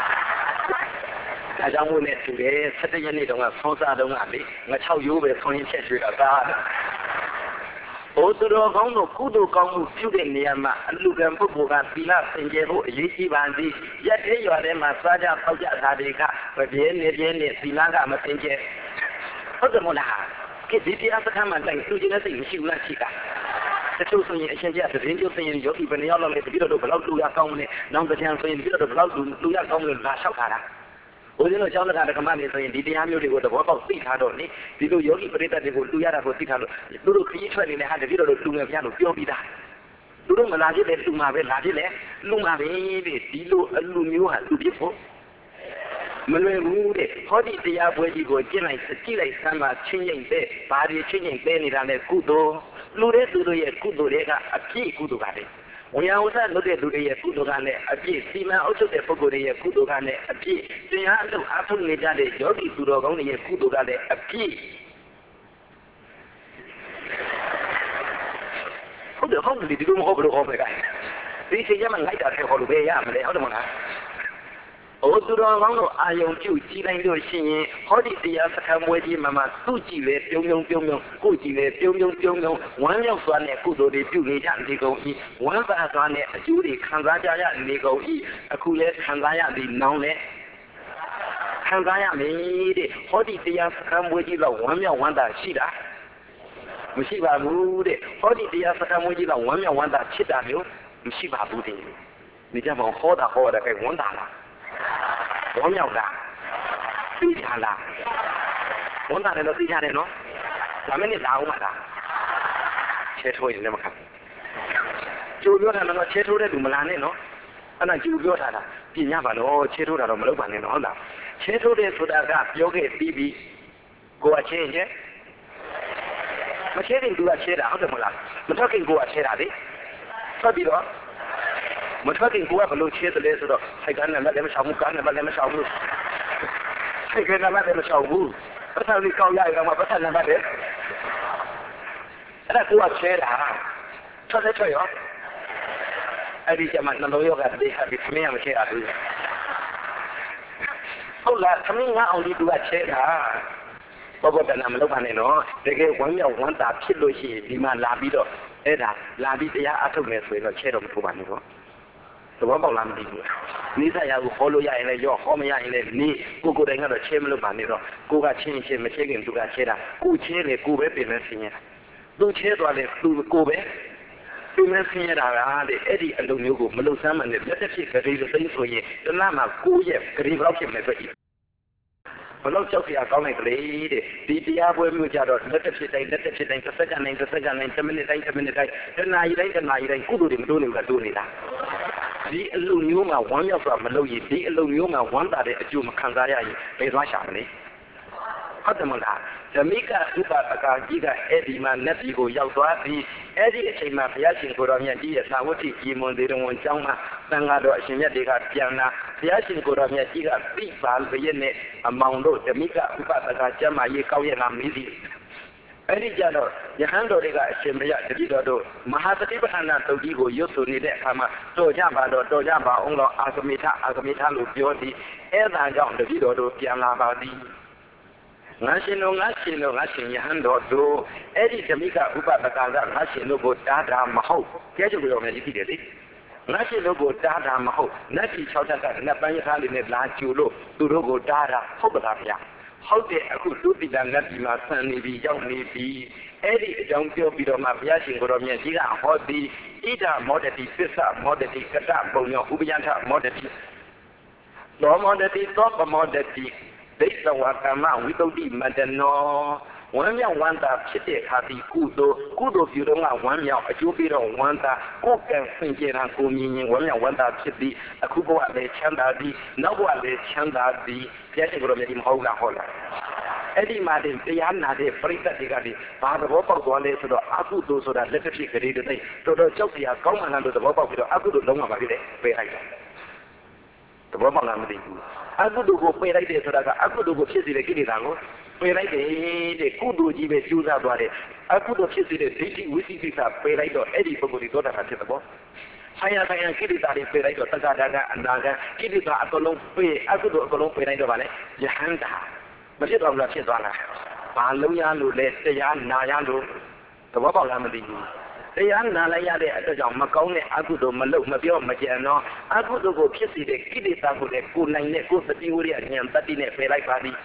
ဒါကြောင့်မို့နဲ့သူလေ17ရက်နေ့တုန်းကဆောင်းစားတုန်းကလေငါ6ရိုးပဲဆွန်ရင်ချက်ရွှေတာသားဘုသူတော်ကောင်းတို့ကုသိုလ်ကောင်းမှုပြုတဲ့နေရာမှာအလူကံပုဂ္ဂိုလ်ကသီလစင်ကြယ်ဖို့အရေးကြီးပါသည်ရက်သေးရွာထဲမှာစားကြပေါက်ကြတာတွေကမပြင်းနေသီလကမစင်ကြယ်ဟုတ်တယ်မို့လားကိဒီတရားစခန်းမှာတိုင်သူချင်းတဲ့စိတ်မရှိဘူးလားရှိတာတချို့ဆိုရင်အရှင်ကျသတင်းကျုပ်ဆိုရင်ယောဂီဘယ်နှယောက်လောက်လဲတပိတော့ဘယ်လောက်လူရကောင်းမလဲနောက်တစ်ချမ်းဆိုရင်တပိတော့ဘယ်လောက်လူရကောင်းမလဲလာလျှောက်ထားတာဘုရားတို့ကျောင်းကဓမ္မနေဆိုရင်ဒီတရားမျိုးတွေကိုသဘောပေါက်သိထားတော့လေဒီလိုယောဂီပရိသတ်တွေကိုလူရတာကိုသိထားလို့သူတို့ခရီးထွက်နေတဲ့ဟာတပိတော့လူငယ်ပြလို့ပြောပြီးသားသူတို့မလာဖြစ်တဲ့လူမှာပဲလာဖြစ်လေလူမှာပဲတဲ့ဒီလိုအလူမျိုးဟာလူဖြစ်ဖို့မလွယ်ဘူးတဲ့ဟောဒီတရားပွဲကြီးကိုကြည့်လိုက်စမ်းပါချင်းရင်တဲ့ဘာတွေချင်းရင်ပဲနေတာလဲကုသိုလ်လူတဲ့သူတို့ရဲ့ကုသိုလ်တွေကအပြည့်ကုသိုလ်ကတဲ့ဝိညာဉ်ဝဆလုပ်တဲ့လူတွေရဲ့ကုသိုလ်ကလည်းအပြည့်စီမံအုပ်ချုပ်တဲ့ပုဂ္ဂိုလ်တွေရဲ့ကုသိုလ်ကလည်းအပြည့်တရားအလုပ်အားထုတ်နေကြတဲ့ယောဂီသူတော်ကောင်းတွေရဲ့ကုသိုလ်ကလည်းအပြည့်ဟုတ်တယ်ဒီလိုမဟုတ်ဘူးဟောပဲကဒီချိန်ကျမှငိုက်တာထဲဟောလို့ပဲရမလဲဟုတ်တယ်မလားအိုသူတော်ကောင်းတို့အာယုံပြုကြီးတိုင်းလို့ရှိရင်ဟောဒီတရားစခန်းပွဲကြီးမှာသူ့ကြည့်ပဲပြုံးကိုကြည့်ပဲပြုံးဝမ်းမြောက်စွာနဲ့ကုသိုလ်တွေပြုနေကြနေကုန်၏ဝမ်းသာစွာနဲ့အကျိုးတွေခံစားကြရနေကုန်၏အခုလဲခံစားရသည်နောင်လဲခံစားရမယ်တဲ့ဟောဒီတရားစခန်းပွဲကြီးတော့ဝမ်းမြောက်ဝမ်းသာရှိတာမရှိပါဘူးတဲ့ဟောဒီတရားစခန်းပွဲကြီးတော့ဝမ်းမြောက်ဝမ်းသာဖြစ်တာမျိုးမရှိပါဘူးတဲ့ဒီကြမှာဟောတာကဲဝမ်းသာလားဝမ်းမြောက်လားသိကြလားဝမ်းသာတယ်လို့သိကြတယ်နော်ဒါမင်းနဲ့လာအောင်ပါလားချဲထိုးရင်လည်းမခံကျိုးပြောတာတော့ချဲထိုးတဲ့လူမလာနဲ့နော်အဲ့ဒါကျိုးပြောတာပြင်ရပါတော့ချဲထိုးတာတော့မလုပ်ပါနဲ့နော်ဟုတ်လားချဲထိုးတဲ့ဆိုတာကပြောခဲ့ပြီးကိုကချဲရင်မချဲရင်သူကချဲတာဟုတ်တယ်မလားမထွက်ခင်ကိုကချဲတာလေထွက်ပြီးတော့မထွက်ခင်ကိုကဘလို့ချဲတယ်လဲဆိုတော့ထိုက်ကန်းနဲ့လည်းမရှောင်ဘူးကန်းနဲ့လည်းမရှောင်ဘူးထိုက်ကန်းနဲ့လည်းမရှောင်ဘူးပတ်သက်ပြီးကောက်ရရမှာပတ်သက်နဲ့လည်းအဲ့ဒါကိုကချဲတာထွက်ရောအဲ့ဒီကျမှနှလုံးရောဂါတိခါပြီးသမင်းရမချဲတာဘူးဟုတ်လားသမင်းငါအောင်ဒီသူကချဲတာဘောတနာမလုပ်ပါနဲ့နော်တကယ်ဝမ်းမြောက်ဝမ်းသာဖြစ်လို့ရှိရင်ဒီမှာလာပြီးတော့အဲ့ဒါလာပြီးတရားအထုတ်မယ်ဆိုရင်တော့ချဲတော့မထိုးပါနဲ့နော်သဘောပေါက်လားမသိဘူးနိစ္စရာကိုဟောလို့ရရင်လည်းရောဟောမရရင်လည်းနေကိုယ်တိုင်ကတော့ချဲမလို့ပါနဲ့တော့ကိုကချင်းမချဲခင်သူကချဲတာကိုချဲလေကိုပဲပြင်နေဆင်းရတာသူချဲသွားလေသူကိုပဲသူမဲဆင်းရတာတဲ့အဲ့ဒီအလုံးမျိုးကိုမလုံဆမ်းမှနဲ့လက်သက်ဖြစ်ကြတဲ့သိဆိုရင်တလားမှာ9ရက်ကြိဘလောက်ဖြစ်မယ်ဆိုရင်ဘလို့ကြောက်ရကောင်းလိုက်ကလေးတဲ့ဒီတရားပွဲမျိုးကြတော့လက်သက်ဖြစ်တိုင်းတစ်စက္ကန့်တိုင်း10မိနစ်တိုင်းတနာရီတိုင်းကုသိုလ်တွေမတိုးနေဘူးကတိုးနေတာဒီအလုံးမျိုးမှာဝမ်းမြောက်စွာမလုပ်ရင်ဒီအလုံးမျိုးမှာဝမ်းသာတဲ့အကျိုးမခံစားရရင်ဘယ်သွားရှာမလဲဟုတ်တယ်မလားဓမိကဥပပကာကြီးကအဲ့ဒီမှာနတ်ပြည်ကိုရောက်သွားပြီးအဲ့ဒီအချိန်မှာဘုရားရှင်ကိုတော်မြတ်ကြီးရဲ့သာဝတိကြီးမွန်သေးတော်ဝန်ကျောင်းမှာသံဃာတော်အရှင်မြတ်တွေကပြန်လာဘုရားရှင်ကိုတော်မြတ်ကြီးကပြိပါလျက်နဲ့အမောင်တို့ဓမိကဥပပကာကျမ်းမာရေးကောက်ရလာမင်းစီအဲ့ဒီကြတော့ယဟန်တော်တွေကအရှင်ဘုရားတတိတော်တို့မဟာသတိပဋ္ဌာန်တုတ်ကြီးကိုရွတ်ဆိုနေတဲ့အခါမှာတော်ကြပါအောင်တော့အာဂမိထလို့ပြောသည်အဲ့ဒါကြောင့်တတိတော်တို့ပြန်လာပါသည် ngã xin nó ngã xin nhà hắn đó đồ ấy đi chấm cả upa bạc ra ngã xin nó bột đá đá mà hậu cái chỗ đó này đi đấy ngã xin nó bột đá đá mà hậu ngã chỉ sau đó cái nắp bánh khai lên lá chiu lô tu nó bột đá đá hậu bạc ra hậu để aku tu đi đang ngắt đi mà sang đi đi trong đi đi ấy đi trong tiêu bị đó mà bây giờ xin có mình chỉ là họ đi ít là mỗi đợt đi pizza mỗi đợt đi cái đó bao nhiêu upa mỗi đợt đi đó mỗi đợt đi đó mỗi đợt đi đấy làว่ากรรมวิตติมันเนาะวันမြောက်วันตาဖြစ်တဲ့ခါဒီကုသိုလ်ပြုတော့ကวันမြောက်အကျိုးပေးတော့วันตาကိုယ်ကံစင်ကြယ်တာကိုမြင်ရင်วันမြောက်วันตาဖြစ်ပြီးအခုဘဝလည်းချမ်းသာပြီးနောက်ဘဝလည်းချမ်းသာပြီးဘုရားရှင်ကိုယ်တော်မြတ်ကြီးမဟုတ်လားဟောလားအဲ့ဒီမှာတင်တရားနာတဲ့ပရိသတ်တွေကဒီဘာသဘောပေါက်သွားလဲဆိုတော့အကုသိုလ်ဆိုတာလက်တစ်ဖြစ်ကလေးတည်းတော်တော်ကြောက်တရားကောင်းမှန်လို့သဘောပေါက်ပြီးတော့အကုသိုလ်လုံးဝပါပြီလေပေးလိုက်တာသဘောပေါက်လားမသိဘူးအကုသိုလ်ကိုပေးလိုက်တယ်ဆိုတာကအကုသိုလ်ကိုဖြစ်စေတဲ့ကိလေသာကိုပေးလိုက်တယ်တဲ့ကုသိုလ်ကြီးပဲကျူးစားသွားတယ်အကုသိုလ်ဖြစ်စေတဲ့ဒိဋ္ဌိဝိသိကိစ္စပေးလိုက်တော့အဲ့ဒီပုဂ္ဂိုလ်ကြီးသောတာပန်ဖြစ်တဲ့ပေါ့ဆိုင်ရာကိလေသာတွေပေးလိုက်တော့သက္ကတာကအနာဂတ်ကိလေသာအကုန်လုံးပေးအကုသိုလ်အကုန်လုံးပေးလိုက်တော့ဗာလေယဟန္တာမဖြစ်တော့ဘူးလားဖြစ်သွားလားဘာလုံးရလို့လဲတရားနာရလို့သဘောပေါက်လားမသိဘူးတရားနာလိုက်ရတဲ့အတွက်ကြောင့်မကောင်းတဲ့အကုသိုလ်မလုပ်မပြောမကြံတော့အကုသိုလ်ကိုဖြစ်စေတဲ့ကိလေသာကိုလည်းကိုယ်နိုင်တဲ့ကိုယ်သတိဝိရိယဉာဏ်တတိနဲ့ပယ်လိုက်ပါသည်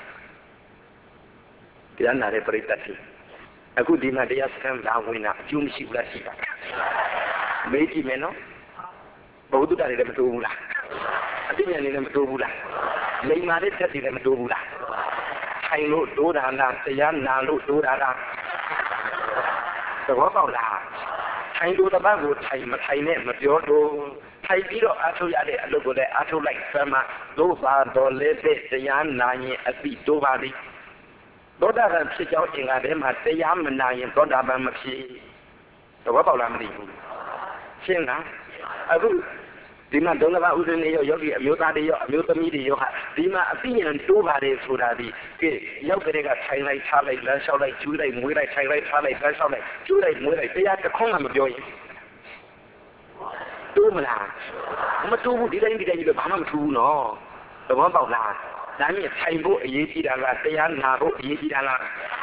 တရားနာတဲ့ပရိသတ်တွေအခုဒီမှာတရားစခန်းလာဝင်တာအကျိုးမရှိဘူးလားရှိတာမေးကြည့်မယ်နော်ဘုဒ္ဓတာတွေလည်းမတိုးဘူးလားအသိဉာဏ်တွေလည်းမတိုးဘူးလားလိမ္မာတဲ့သက်တွေလည်းမတိုးဘူးလားထိုင်လို့တိုးတာလားတရားနာလို့တိုးတာလားသဘောပေါက်လားထိုင်လို့တပတ်ကိုထိုင်မထိုင်နဲ့မပြောတော့ထိုင်ပြီးတော့အားထုတ်ရတဲ့အလုပ်ကိုလည်းအားထုတ်လိုက်ဆမ်းမတို့ပါတော်လေးတဲ့တရားနာရင်အတိတိုးပါသည်သောတာပန်ဖြစ်ကြောင်းအင်္ဂါထဲမှာတရားမနာရင်သောတာပန်မဖြစ်သဘောပေါက်လားမသိဘူးရှင်းလားအခုဒီမှာဒုံလဘဥစဉ်တွေရောယောဂီအမျိုးသားတွေရောအမျိုးသမီးတွေရောဟာဒီမှာအသိဉာဏ်တိုးပါတယ်ဆိုတာဒီကဲရောက်တဲ့ကထိုင်လိုက်ထားလိုက်လမ်းလျှောက်လိုက်ကျူးလိုက်မွေးလိုက်ထိုင်လိုက်ထားလိုက်လမ်းလျှောက်လိုက်ကျူးလိုက်မွေးလိုက်တရားတစ်ခေါက်မှမပြောရင်တိုးမလားမတိုးဘူးဒီတိုင်းကြီးပဲဘာမှမထူးဘူးနော်သဘောပေါက်လားဒါမြင်ထိုင်ဖို့အရေးကြီးတာလားတရားနာဖို့အရေးကြီးတာလား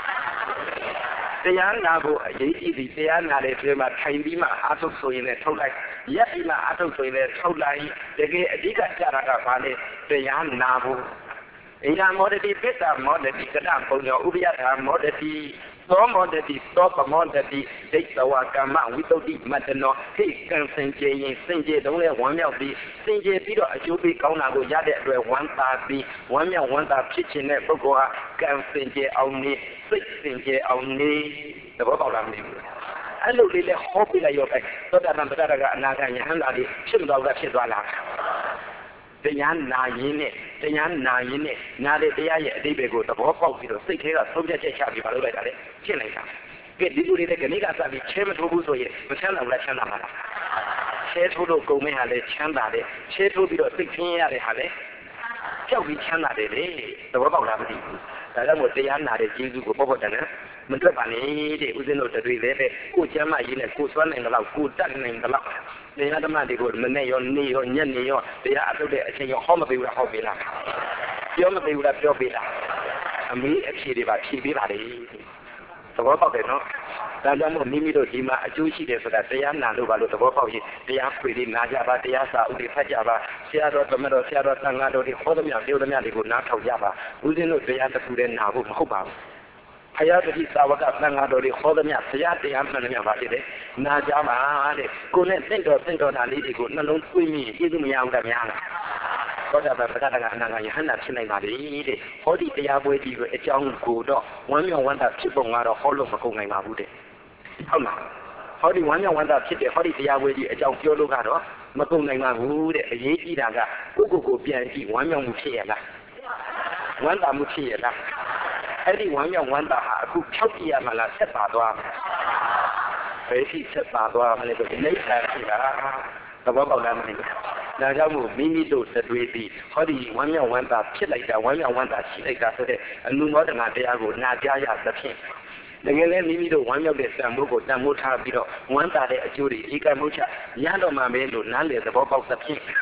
တရားနာဖို့အရေးကြီးသည်တရားနာတဲ့ပြင်မှာထိုင်ပြီးမှအာထုတ်ဆိုရင်လည်းထုတ်လိုက်ရက်ပြီးမှအာထုတ်ဆိုရင်လည်းထုတ်လိုက်တကယ်အဓိကကြတာကဘာလဲတရားနာဖို့ဣဒံမောဒတိပိတ္တမောဒတိကတပုံညောဥပယထာမောဒတိသောမောဒတိသောပမောဒတိဒိဋ္ဌဝကမ္မဝိတ္တိမတ္တနောဟိကံစင်ကြရင်စင်ကြတုံးလဲဝမ်းမြောက်ပြီးစင်ကြပြီးတော့အကျိုးပေးကောင်းတာကိုရတဲ့အတွက်ဝမ်းသာပြီးဝမ်းမြောက်ဝမ်းသာဖြစ်ခြင်းတဲ့ပုဂ္ဂိုလ်ဟာကံစင်ကြအောင်နေစိတ်စင်ကြအောင်နေသဘောပေါက်လားမသိဘူးအဲ့လိုလေးလဲဟောပြလိုက်ရောပဲသောတာပန်ပတ္တရကအနာဂတ်ယဟန္တာတွေဖြစ်မတော်တာဖြစ်သွားလားတရားနာရင်နဲ့နာတဲ့တရားရဲ့အတိပ္ပယ်ကိုသဘောပေါက်ပြီးတော့စိတ်ထဲကဆုံးဖြတ်ချက်ချပြီးပါလို့လိုက်တာလေဖြစ်လိုက်တာကဲဒီလိုလေးတဲ့ခဏကစပြီးချဲမထိုးဘူးဆိုရင်မချမ်းသာဘူးလားချမ်းသာမှာလားချဲထိုးလို့ကုန်မဲ့ဟာလေချမ်းသာတယ်ချဲထိုးပြီးတော့စိတ်ချင်းရတဲ့ဟာလေကြောက်ပြီးချမ်းသာတယ်လေသဘောပေါက်လားမသိဘူးဒါကြောင့်မို့တရားနာတဲ့ကျေးဇူးကိုပေါ့ပေါ့တန်မတွက်ပါနဲ့တဲ့ဦးဇင်းတို့တွေ့လေတဲ့ကိုကျမ်းမရေးနဲ့ကိုစွမ်းနိုင်တဲ့လောက်ကိုတတ်နိုင်တဲ့လောက်တရားဓမ္မတွေကိုမနဲ့ရောနေရောညက်နေရောတရားအထုတ်တဲ့အချိန်ရောဟောမပေးဘူးလားဟောပေးလားပြောမပေးဘူးလားပြောပေးလားအမေးအဖြေတွေပါဖြေပေးပါလေသဘောပေါက်တယ်နော်ဒါကြောင့်မို့မိမိတို့ဒီမှာအကျိုးရှိတယ်ဆိုတာတရားနာလို့ပါလို့သဘောပေါက်ရင်တရားဖွေပြီးနာကြပါတရားစာဥပဒေဖတ်ကြပါဆရာတော်သမတော်ဆရာတော်သံဃာတော်တွေဟောသမျှပြောသမျှတွေကိုနားထောင်ကြပါဦးဇင်းတို့တရားတစ်ခုတည်းနာဖို့မဟုတ်ပါဘူးဘုရားတိသာဝကသံဃာတော်တွေဟောသမျှဘုရားတရားမှန်သမျှပါဖြစ်တယ်နာကြပါတဲ့ကိုယ်နဲ့သင့်တော်တာလေးတွေကိုနှလုံးသွင်းပြီးကျေးဇူးမရဘူးတများလားသောတာပန်ပတ္တကအနာဂတ်ယဟန္တာဖြစ်နိုင်ပါလေတဲ့ဟောဒီတရားပွဲကြီးကိုအကြောင်းကိုတော့ဝမ်းမြောက်ဝမ်းသာဖြစ်ပုံကတော့ဟောလို့မကုန်နိုင်ပါဘူးတဲ့ဟုတ်လားဟောဒီဝမ်းမြောက်ဝမ်းသာဖြစ်တဲ့ဟောဒီတရားပွဲကြီးအကြောင်းပြောလို့ကတော့မကုန်နိုင်ပါဘူးတဲ့အရေးကြီးတာကကိုပြန်ကြည့်ဝမ်းမြောက်မှုဖြစ်ရလားဝမ်းသာမှုဖြစ်ရလားအဲ့ဒီဝမ်းမြောက်ဝမ်းသာဟာအခုဖြောက်ပြရမှလားဆက်ပါသွားဘယ်ရှိဆက်ပါသွားမလဲဆိုနေသာရှိတာသဘောပေါက်လားမသိဘူးဒါကြောင့်မို့မိမိတို့တွေပြီးဟောဒီဝမ်းမြောက်ဝမ်းသာဖြစ်လိုက်တာဝမ်းမြောက်ဝမ်းသာရှိလိုက်တာဆိုတဲ့အနုမောဒနာတရားကိုနာကြားရသဖြင့်တကယ်လည်းမိမိတို့ဝမ်းမြောက်တဲ့တန်ဖိုးကိုတန်ဖိုးထားပြီးတော့ဝမ်းသာတဲ့အကျိုးတွေဧကမုချရတော့မှပဲလို့နားလည်သဘောပေါက်သဖြင့်ဝ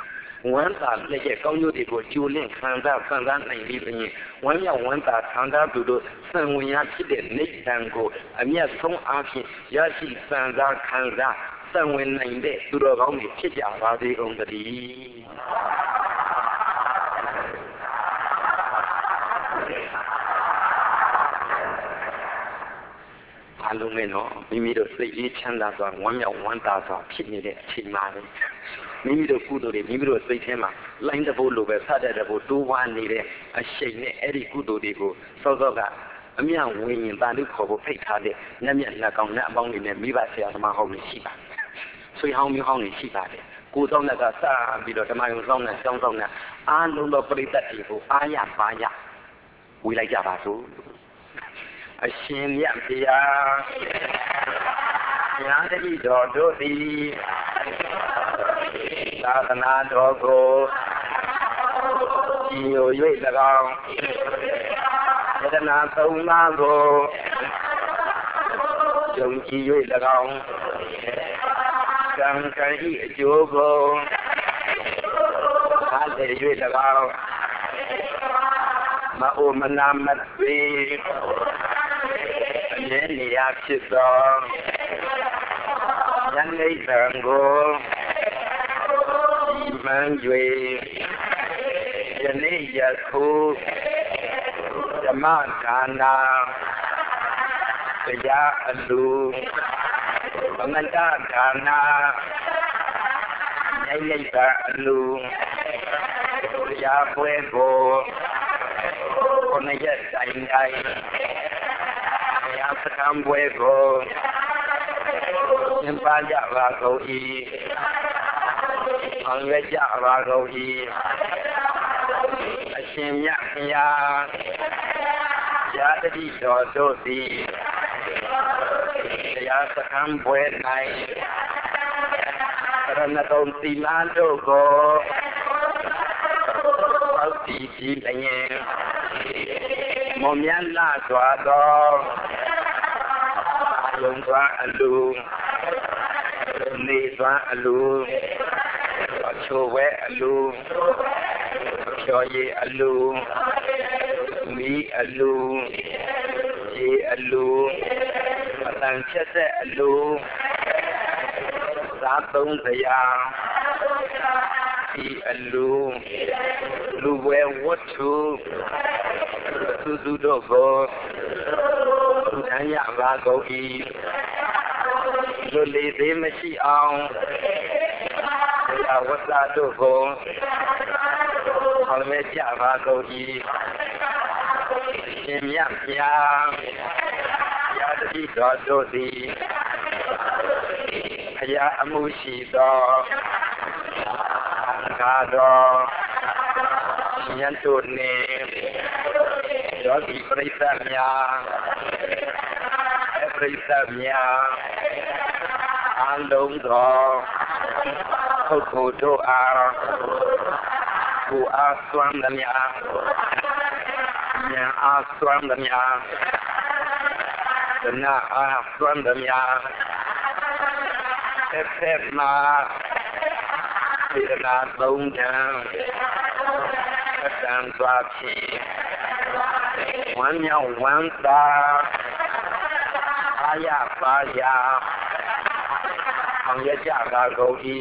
ဝန်တာလက်ရဲ့ကောင်းကျိုးတွေကိုကျိုးလင့်ခံစားနိုင်ပြီးပြင်ဝမ်းမြောက်ဝမ်းသာခံစားသူတို့စံဝင်ရဖြစ်တဲ့နိဗ္ဗာန်ကိုအမျက်ဆုံးအားဖြင့်ရရှိစံစားခံစားစံဝင်နိုင်တဲ့သူတော်ကောင်းတွေဖြစ်ကြပါစေကုန်သတည်းအလုံးမဲ့နော်မိမိတို့စိတ်လေးချမ်းသာစွာဝမ်းမြောက်ဝမ်းသာစွာဖြစ်နေတဲ့အချိန်မှာလေမိမိတို့ကုသိုလ်တွေမိမိတို့စိတ်ထဲမှာလိုင်းတဖို့လိုပဲဖတ်တဲ့ဖို့တိုးဝါနေတဲ့အရှိန်နဲ့အဲ့ဒီကုသိုလ်တွေကိုစောစောကအမြဝိညာဉ်တာလို့ခေါ်ဖို့ဖိတ်ထားတဲ့ညမျက်နှာကောင်နဲ့အပေါင်းတွေနဲ့မိဘဆရာသမားဟောင်းတွေရှိပါဆွေဟောင်းမျိုးဟောင်းတွေရှိပါတယ်ကိုယ်ဆောင်တဲ့ကစပြီးတော့ဓမ္မယုံဆောင်တဲ့ကျောင်းဆောင်တဲ့အားလုံးသောပရိသတ်တွေကိုအားရပါရဝေလိုက်ကြပါစို့အရှင်မြတ်ဘုရားညာတိတော်တို့သည်သာသနာတော်ကိုကြီးညို၍၎င်းယတနာသုံးပါးကိုယုံကြည်၍၎င်းကံကံဤအကျိုးကိုအားလည်၍၎င်းမအိုမနာမသိအမြဲနေရာဖြစ်သောဉာဏ်နိဗ္ဗာန်ကိုမှန်၍ယနေ့ယခုဓမ္မဒါနာတရားအလူအနန္တဒါနာနိဗ္ဗာန်အလူတရားပွဲကိုကိုယ်ရဲ့ဆိုင်တိုင်းတရားစခန်းပွဲကိုသင်ပါကြပါကုန်၏အောင်ရကြပါကုန်၏အရှင်မြတ်ဘုရားယာတိတော်တို့သည်တရားစခန်းပွဲ၌ရဏတုံသီလတို့ကိုအောက်တီကြီးလျင်မွန်မြတ်လာစွာသောအလုံးစွာအလူနေစွာအလူအချိုဝဲအလူဖြောရည်အလူမီးအလူရေအလူအတန်ချက်ဆက်အလူစားသုံးစရာဒီအလူလူဝဲဝတ္ထုသူတို့ကိုသူထမ်းရပါကုန်၏လူလေးသေးမရှိအောင်ဝတ္တတို့ကိုဆောင်ရွက်ကြပါကုန်၏ရှင်မြတ်ဗျာယာတိတော်တို့သည်ဘုရားအမှုရှိသောကာတော်ဉာဏ်တို့နှင့်ယောဂီပရိသတ်များပရိသတ်များအလုံးသောပုဂ္ဂိုလ်တို့အားကိုအားသွမ်းသည်များဉာဏ်အားသွမ်းသည်များသနာအားသွမ်းသည်များဆက်မှာစေတနာသုံးချမ်းအတန်စွာဖြင့်ဝမ်းမြောက်ဝမ်းသာအားရပါရာအောင်ရကြပါကုန်၏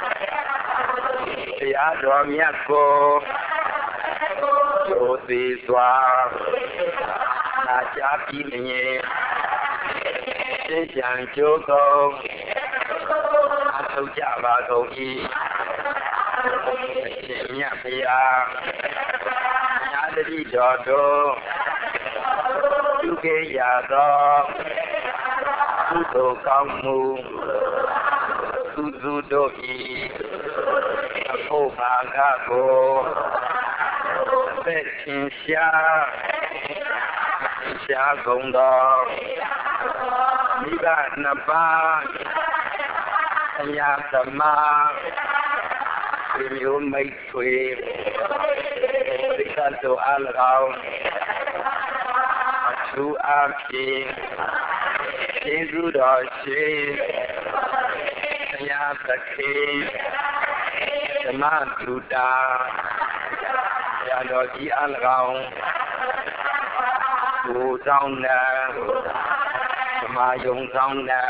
တရားတော်မြတ်ကိုကျိုးသေးစွာနာကြားပြီးလျင်ရှင်းပြန်ကြိုးကုန်အထောက်ကြပါကုန်၏အရှင်မြတ်ဘုရားညာတိတော်တို့ပြုခဲ့ရသောကုသိုလ်ကောင်းမှုသူတို့၏အဖို့ဘာကကိုသက်ရှင်ရှားကုန်သောမိဘနှစ်ပါးအညာသမားဒီမျိုးမိတ်ဆွေဒီကတော်အား၎င်းအထူးအားဖြင့်ကျေးဇူးတော်ရှင်ဘုရားသခင်ဓမ္မတုတာဆရာတော်ကြီးအ၎င်းကိုဆောင်နာဓမ္မယုံဆောင်နာ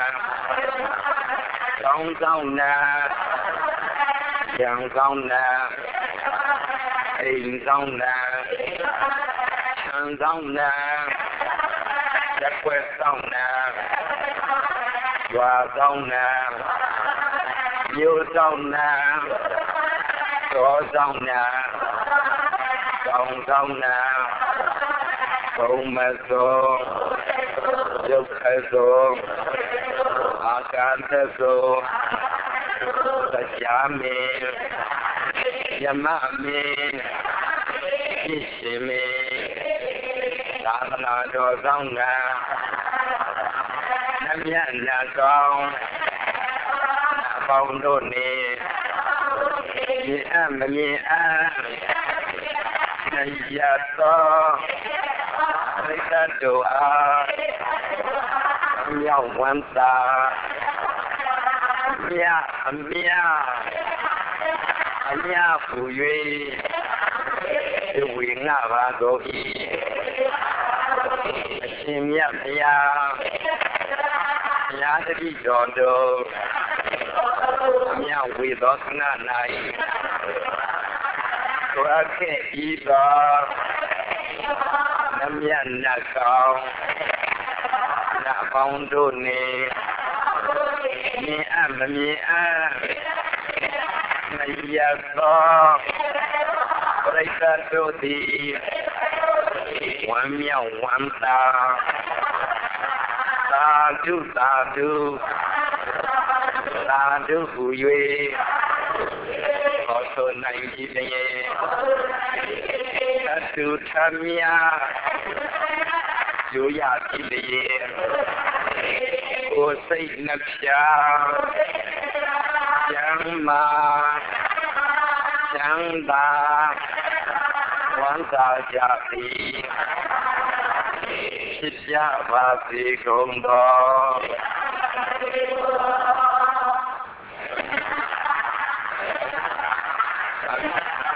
ဆောင်နာယံဆောင်နာအိမ်ဆောင်နာခြံဆောင်နာရက်ွက်ဆောင်နာရွာဆောင်နာမြို့ဆောင်နာတော်ဆောင်နာဆောင်နာဘုံမသောဒုက္ခသောအာကာသသောတရားမေယမမေပြည့်စုံမေသာသနာတော်ဆောင်နာနမြတ်နာဆောင်အပေါင်းတို့နေမြင်အပ်မမြင်အပ်ရသောသိတ္တတို့အားမြောက်ဝမ်းသာမြတ်အမြပူ၍ဝေငှပါသောဤအရှင်မြတ်ဘုရားတတိတော်တို့မြတ်ဝေသောခဏ၌ကိုယ်အခဲ့ဤသောနမြတ်နတ်ကောင်နတ်ပေါင်းတို့နေမြင်အပ်မမြင်အပ်မရသောပရိသတ်တို့သည်ဝမ်းမြောက်ဝမ်းသာသာဓုဟူ၍ဟောဆိုနိုင်ပြီလျင်အတုထမြကျိုးရပြီလျင်ကိုယ်စိတ်နှပြကျမ်းမာချမ်းသာဝမ်းသာကြသည်ဖြစ်ကြပါစေကုန်သော